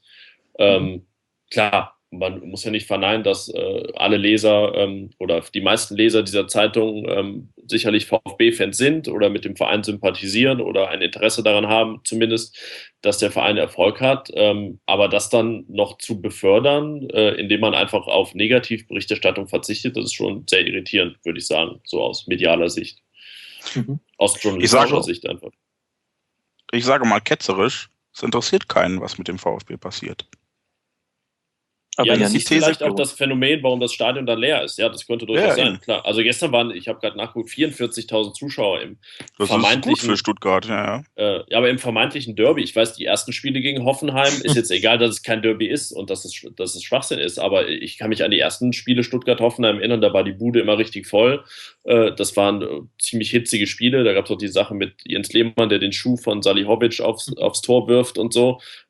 Speaker 5: Klar, man muss ja nicht verneinen, dass alle Leser oder die meisten Leser dieser Zeitung sicherlich VfB-Fans sind oder mit dem Verein sympathisieren oder ein Interesse daran haben, zumindest, dass der Verein Erfolg hat. Aber das dann noch zu befördern, indem man einfach auf Negativberichterstattung verzichtet, das ist schon sehr irritierend, würde ich sagen, so aus medialer Sicht. Aus journalistischer Sicht einfach.
Speaker 2: Ich sage mal ketzerisch, es interessiert keinen, was mit dem VfB passiert.
Speaker 5: Aber ja, das ist vielleicht auch das Phänomen, warum das Stadion dann leer ist. Ja, das könnte durchaus sein, klar. Also gestern waren, ich habe gerade nachgeguckt, 44.000 Zuschauer im vermeintlichen...
Speaker 2: Das ist gut für Stuttgart, ja.
Speaker 5: Aber im vermeintlichen Derby, ich weiß, die ersten Spiele gegen Hoffenheim, ist jetzt egal, dass es kein Derby ist und dass es Schwachsinn ist, aber ich kann mich an die ersten Spiele Stuttgart-Hoffenheim erinnern, da war die Bude immer richtig voll. Das waren ziemlich hitzige Spiele, da gab es auch die Sache mit Jens Lehmann, der den Schuh von Salihovic aufs Tor wirft und so.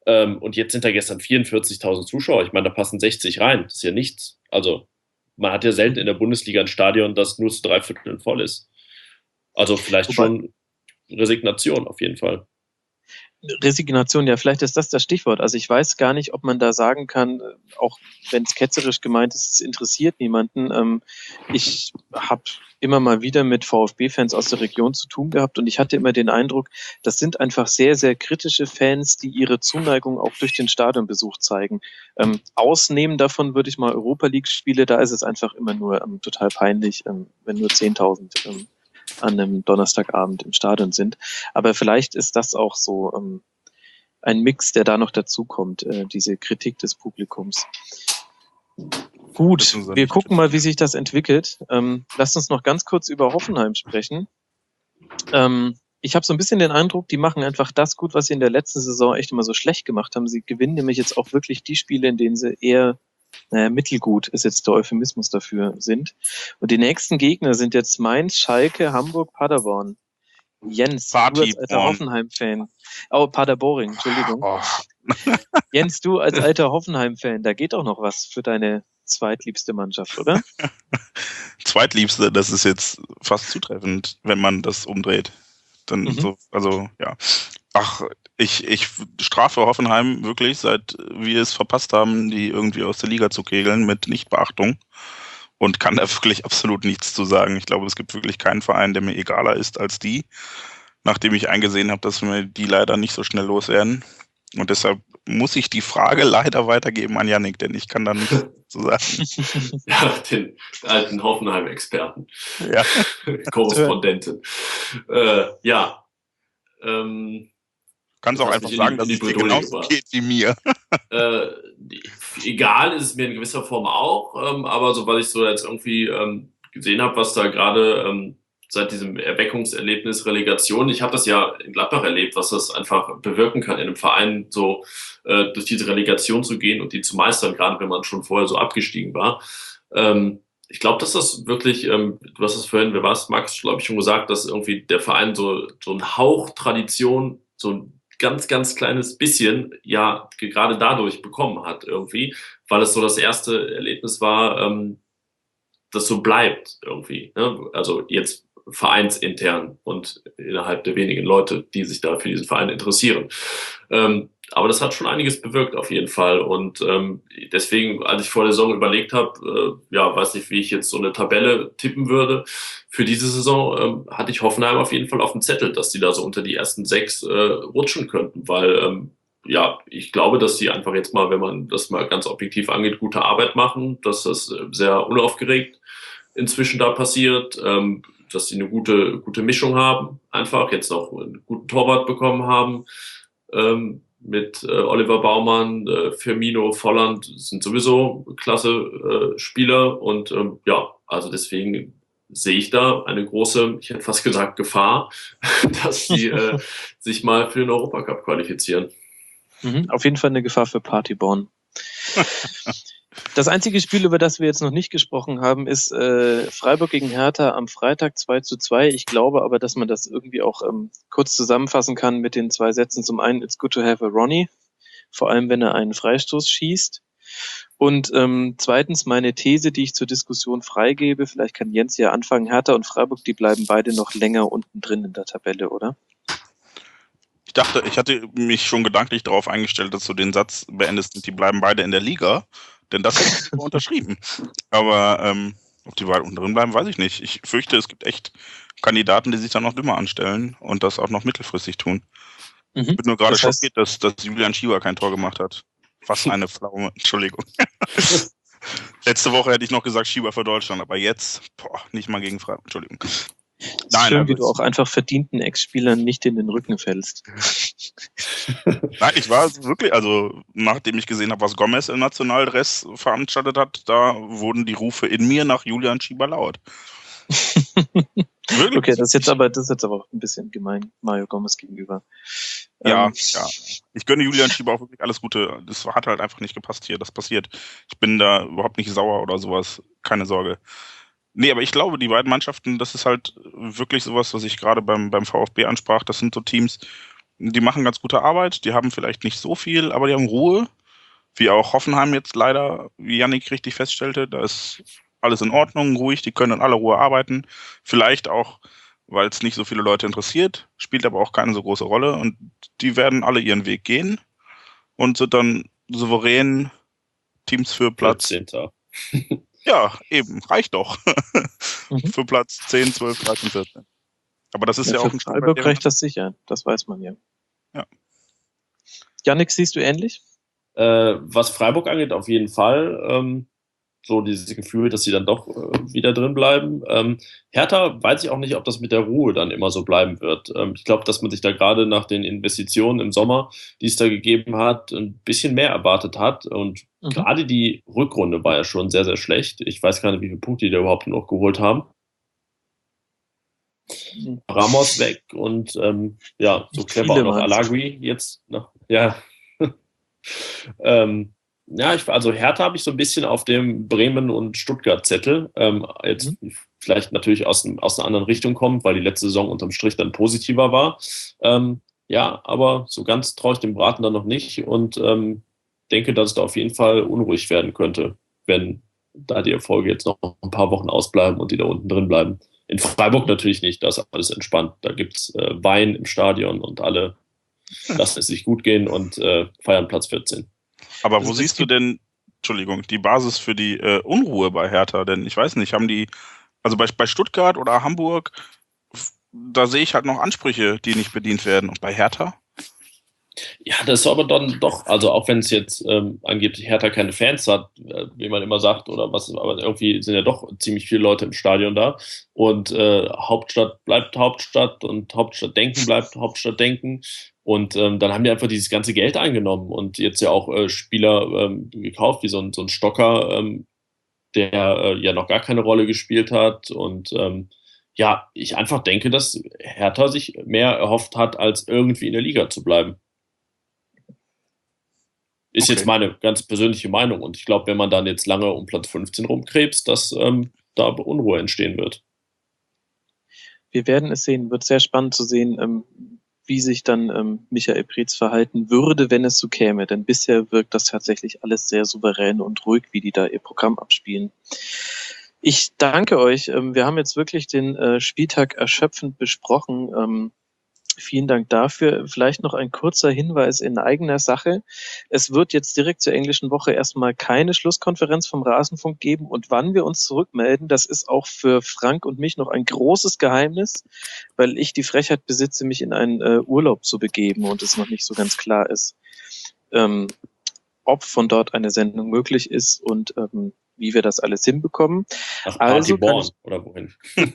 Speaker 5: Und jetzt sind da gestern 44.000 Zuschauer. Ich meine, da passen 60 rein. Das ist ja nichts. Also man hat ja selten in der Bundesliga ein Stadion, das nur zu 3/4 voll ist. Also vielleicht schon Resignation auf jeden Fall.
Speaker 4: Resignation, ja, vielleicht ist das Stichwort. Also ich weiß gar nicht, ob man da sagen kann, auch wenn es ketzerisch gemeint ist, es interessiert niemanden. Ich habe immer mal wieder mit VfB-Fans aus der Region zu tun gehabt und ich hatte immer den Eindruck, das sind einfach sehr, sehr kritische Fans, die ihre Zuneigung auch durch den Stadionbesuch zeigen. Ausnehmen davon würde ich mal Europa-League-Spiele, da ist es einfach immer nur total peinlich, wenn nur 10.000 an einem Donnerstagabend im Stadion sind. Aber vielleicht ist das auch so ein Mix, der da noch dazukommt, diese Kritik des Publikums. Gut, wir gucken mal, wie sich das entwickelt. Lasst uns noch ganz kurz über Hoffenheim sprechen. Ich habe so ein bisschen den Eindruck, die machen einfach das gut, was sie in der letzten Saison echt immer so schlecht gemacht haben. Sie gewinnen nämlich jetzt auch wirklich die Spiele, in denen sie eher mittelgut ist jetzt der Euphemismus dafür sind. Und die nächsten Gegner sind jetzt Mainz, Schalke, Hamburg, Paderborn. Jens, du als alter Hoffenheim-Fan. Oh, Paderboring, Entschuldigung.
Speaker 2: Oh.
Speaker 4: Jens, du als alter Hoffenheim-Fan, da geht auch noch was für deine zweitliebste Mannschaft, oder?
Speaker 2: Zweitliebste, das ist jetzt fast zutreffend, wenn man das umdreht. Dann so, also ja. Ach, ich strafe Hoffenheim wirklich, seit wir es verpasst haben, die irgendwie aus der Liga zu kegeln mit Nichtbeachtung und kann da wirklich absolut nichts zu sagen. Ich glaube, es gibt wirklich keinen Verein, der mir egaler ist als die, nachdem ich eingesehen habe, dass wir die leider nicht so schnell loswerden. Und deshalb muss ich die Frage leider weitergeben an Yannick, denn ich kann da nichts zu sagen.
Speaker 5: Ja, den alten Hoffenheim-Experten.
Speaker 2: Ja.
Speaker 5: Korrespondenten.
Speaker 2: Kannst auch einfach sagen, dass es dir genauso geht wie mir.
Speaker 5: Egal ist es mir in gewisser Form auch, aber sobald ich so jetzt irgendwie gesehen habe, was da gerade seit diesem Erweckungserlebnis Relegation, ich habe das ja in Gladbach erlebt, was das einfach bewirken kann, in einem Verein so durch diese Relegation zu gehen und die zu meistern, gerade wenn man schon vorher so abgestiegen war. Ich glaube, dass das wirklich, du hast es vorhin, Max, glaube ich, schon gesagt, dass irgendwie der Verein so ein Hauch Tradition, so ein ganz, ganz kleines bisschen ja gerade dadurch bekommen hat irgendwie, weil es so das erste Erlebnis war, das so bleibt irgendwie. Ne? Also jetzt vereinsintern und innerhalb der wenigen Leute, die sich da für diesen Verein interessieren. Aber das hat schon einiges bewirkt auf jeden Fall und deswegen, als ich vor der Saison überlegt habe, weiß nicht, wie ich jetzt so eine Tabelle tippen würde, für diese Saison hatte ich Hoffenheim auf jeden Fall auf dem Zettel, dass die da so unter die ersten 6 rutschen könnten, weil ich glaube, dass die einfach jetzt mal, wenn man das mal ganz objektiv angeht, gute Arbeit machen, dass das sehr unaufgeregt inzwischen da passiert, dass sie eine gute Mischung haben, einfach jetzt noch einen guten Torwart bekommen haben, mit Oliver Baumann, Firmino, Volland sind sowieso klasse Spieler und also deswegen sehe ich da eine große, ich hätte fast gesagt Gefahr, dass sie sich mal für den Europacup qualifizieren.
Speaker 4: Auf jeden Fall eine Gefahr für Partyborn. Das einzige Spiel, über das wir jetzt noch nicht gesprochen haben, ist Freiburg gegen Hertha am Freitag 2:2. Ich glaube aber, dass man das irgendwie auch kurz zusammenfassen kann mit den 2 Sätzen. Zum einen, it's good to have a Ronny, vor allem wenn er einen Freistoß schießt. Und zweitens meine These, die ich zur Diskussion freigebe, vielleicht kann Jens ja anfangen, Hertha und Freiburg, die bleiben beide noch länger unten drin in der Tabelle, oder?
Speaker 2: Ich hatte mich schon gedanklich darauf eingestellt, dass du den Satz beendest, die bleiben beide in der Liga. Denn das hätte ich unterschrieben. Aber ob die beiden unten drin bleiben, weiß ich nicht. Ich fürchte, es gibt echt Kandidaten, die sich dann noch dümmer anstellen und das auch noch mittelfristig tun. Ich bin nur gerade schockiert, dass Julian Schieber kein Tor gemacht hat. Was eine Pflaume. Entschuldigung. Letzte Woche hätte ich noch gesagt, Schieber für Deutschland, aber jetzt, nicht mal gegen Freiburg. Entschuldigung.
Speaker 4: Nein, schön, wie du auch einfach verdienten Ex-Spielern nicht in den Rücken fällst.
Speaker 2: Nein, ich war wirklich, also nachdem ich gesehen habe, was Gomez im Nationaldress veranstaltet hat, da wurden die Rufe in mir nach Julian Schieber laut.
Speaker 4: Wirklich? Okay, das ist jetzt aber auch ein bisschen gemein Mario Gomez gegenüber.
Speaker 2: Ja. Ich gönne Julian Schieber auch wirklich alles Gute. Das hat halt einfach nicht gepasst hier, das passiert. Ich bin da überhaupt nicht sauer oder sowas, keine Sorge. Nee, aber ich glaube, die beiden Mannschaften, das ist halt wirklich sowas, was ich gerade beim VfB ansprach. Das sind so Teams, Die machen ganz gute Arbeit, die haben vielleicht nicht so viel, aber die haben Ruhe. Wie auch Hoffenheim jetzt leider, wie Yannick richtig feststellte, da ist alles in Ordnung, ruhig, die können in aller Ruhe arbeiten. Vielleicht auch, weil es nicht so viele Leute interessiert, spielt aber auch keine so große Rolle und die werden alle ihren Weg gehen und sind dann souverän Teams für Platz.
Speaker 5: 14.
Speaker 2: Ja, eben, reicht doch.
Speaker 4: Mhm.
Speaker 2: Für Platz 10, 12, 13, 14. Aber das ist ja auch
Speaker 4: für
Speaker 2: ein Stück
Speaker 4: Freiburg
Speaker 2: weit
Speaker 4: reicht das sicher, das weiß man ja.
Speaker 2: Ja.
Speaker 4: Yannick, siehst du ähnlich?
Speaker 5: Was Freiburg angeht, auf jeden Fall. So dieses Gefühl, dass sie dann doch wieder drin bleiben. Hertha weiß ich auch nicht, ob das mit der Ruhe dann immer so bleiben wird. Ich glaube, dass man sich da gerade nach den Investitionen im Sommer, die es da gegeben hat, ein bisschen mehr erwartet hat. Und gerade die Rückrunde war ja schon sehr, sehr schlecht. Ich weiß gar nicht, wie viele Punkte die da überhaupt noch geholt haben. Ramos weg und ja, so clever auch noch Alagui jetzt noch. Ja. Also Hertha habe ich so ein bisschen auf dem Bremen- und Stuttgart-Zettel. Jetzt vielleicht natürlich aus einer anderen Richtung kommt, weil die letzte Saison unterm Strich dann positiver war. Ja, aber so ganz traue ich dem Braten dann noch nicht und denke, dass es da auf jeden Fall unruhig werden könnte, wenn da die Erfolge jetzt noch ein paar Wochen ausbleiben und die da unten drin bleiben. In Freiburg natürlich nicht, da ist alles entspannt. Da gibt es Wein im Stadion und alle lassen es sich gut gehen und feiern Platz 14.
Speaker 2: Aber wo siehst du denn, Entschuldigung, die Basis für die Unruhe bei Hertha? Denn ich weiß nicht, haben die, also bei Stuttgart oder Hamburg, da sehe ich halt noch Ansprüche, die nicht bedient werden. Und bei Hertha?
Speaker 5: Ja, das ist aber dann doch, also auch wenn es jetzt angeblich Hertha keine Fans hat, wie man immer sagt, oder was, aber irgendwie sind ja doch ziemlich viele Leute im Stadion da. Und Hauptstadt bleibt Hauptstadt und Hauptstadtdenken bleibt Hauptstadtdenken. Und dann haben die einfach dieses ganze Geld eingenommen und jetzt ja auch Spieler gekauft, wie so ein Stocker, der ja noch gar keine Rolle gespielt hat. Und ja, ich einfach denke, dass Hertha sich mehr erhofft hat, als irgendwie in der Liga zu bleiben. Ist jetzt meine ganz persönliche Meinung. Und ich glaube, wenn man dann jetzt lange um Platz 15 rumkrebst, dass da Unruhe entstehen wird.
Speaker 4: Wir werden es sehen. Wird sehr spannend zu sehen, wie sich dann Michael Preetz verhalten würde, wenn es so käme. Denn bisher wirkt das tatsächlich alles sehr souverän und ruhig, wie die da ihr Programm abspielen. Ich danke euch. Wir haben jetzt wirklich den Spieltag erschöpfend besprochen. Vielen Dank dafür. Vielleicht noch ein kurzer Hinweis in eigener Sache. Es wird jetzt direkt zur englischen Woche erstmal keine Schlusskonferenz vom Rasenfunk geben. Und wann wir uns zurückmelden, das ist auch für Frank und mich noch ein großes Geheimnis, weil ich die Frechheit besitze, mich in einen Urlaub zu begeben und es noch nicht so ganz klar ist, ob von dort eine Sendung möglich ist und wie wir das alles hinbekommen.
Speaker 5: Ach, Paderborn oder wohin?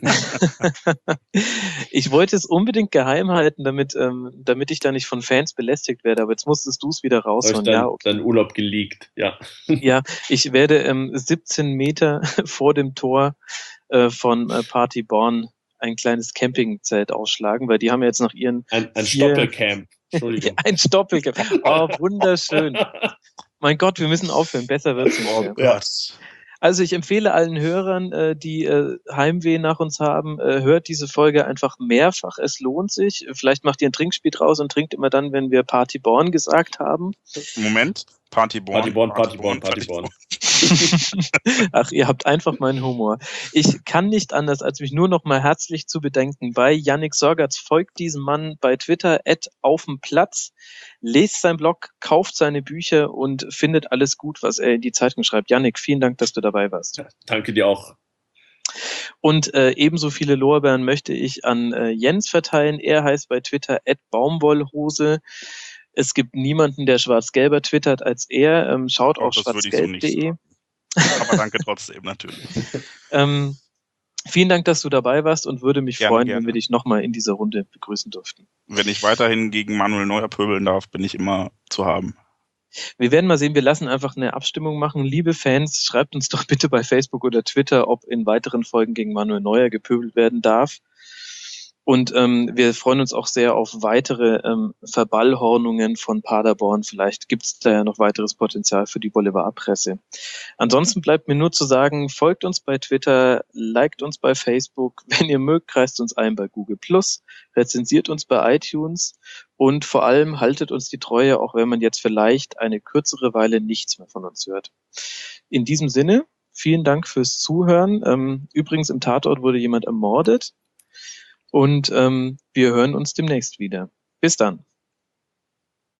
Speaker 4: Ich wollte es unbedingt geheim halten, damit ich da nicht von Fans belästigt werde, aber jetzt musstest du es wieder raushauen.
Speaker 5: Ja, okay. Dein Urlaub geleakt, ja.
Speaker 4: Ja, ich werde 17 Meter vor dem Tor von Paderborn ein kleines Campingzelt ausschlagen, weil die haben ja jetzt nach ihren...
Speaker 5: Ein Stoppelcamp, Entschuldigung.
Speaker 4: Ein Stoppelcamp, oh, wunderschön. Mein Gott, wir müssen aufhören, besser wird's nicht mehr.
Speaker 2: Oh Gott.
Speaker 4: Also ich empfehle allen Hörern, die Heimweh nach uns haben, hört diese Folge einfach mehrfach. Es lohnt sich. Vielleicht macht ihr ein Trinkspiel draus und trinkt immer dann, wenn wir Paderborn gesagt haben.
Speaker 2: Moment. Paderborn.
Speaker 4: Ach, ihr habt einfach meinen Humor. Ich kann nicht anders, als mich nur noch mal herzlich zu bedanken bei Yannick Sorgatz. Folgt diesem Mann bei Twitter @aufmplatz. Lest seinen Blog, kauft seine Bücher und findet alles gut, was er in die Zeitung schreibt. Yannick, vielen Dank, dass du dabei warst.
Speaker 5: Ja, danke dir auch.
Speaker 4: Und ebenso viele Lorbeeren möchte ich an Jens verteilen. Er heißt bei Twitter @baumwollhose. Es gibt niemanden, der schwarz-gelber twittert als er. Schaut auf schwarzgelb.de.
Speaker 2: Aber danke trotzdem natürlich.
Speaker 4: Vielen Dank, dass du dabei warst und würde mich freuen,
Speaker 2: gerne.
Speaker 4: wenn wir dich nochmal in dieser Runde begrüßen dürften.
Speaker 2: Wenn ich weiterhin gegen Manuel Neuer pöbeln darf, bin ich immer zu haben.
Speaker 4: Wir werden mal sehen, wir lassen einfach eine Abstimmung machen. Liebe Fans, schreibt uns doch bitte bei Facebook oder Twitter, ob in weiteren Folgen gegen Manuel Neuer gepöbelt werden darf. Und wir freuen uns auch sehr auf weitere Verballhornungen von Paderborn. Vielleicht gibt es da ja noch weiteres Potenzial für die Boulevardpresse. Ansonsten bleibt mir nur zu sagen, folgt uns bei Twitter, liked uns bei Facebook. Wenn ihr mögt, kreist uns ein bei Google+, rezensiert uns bei iTunes und vor allem haltet uns die Treue, auch wenn man jetzt vielleicht eine kürzere Weile nichts mehr von uns hört. In diesem Sinne, vielen Dank fürs Zuhören. Übrigens, im Tatort wurde jemand ermordet. Und wir hören uns demnächst wieder. Bis dann.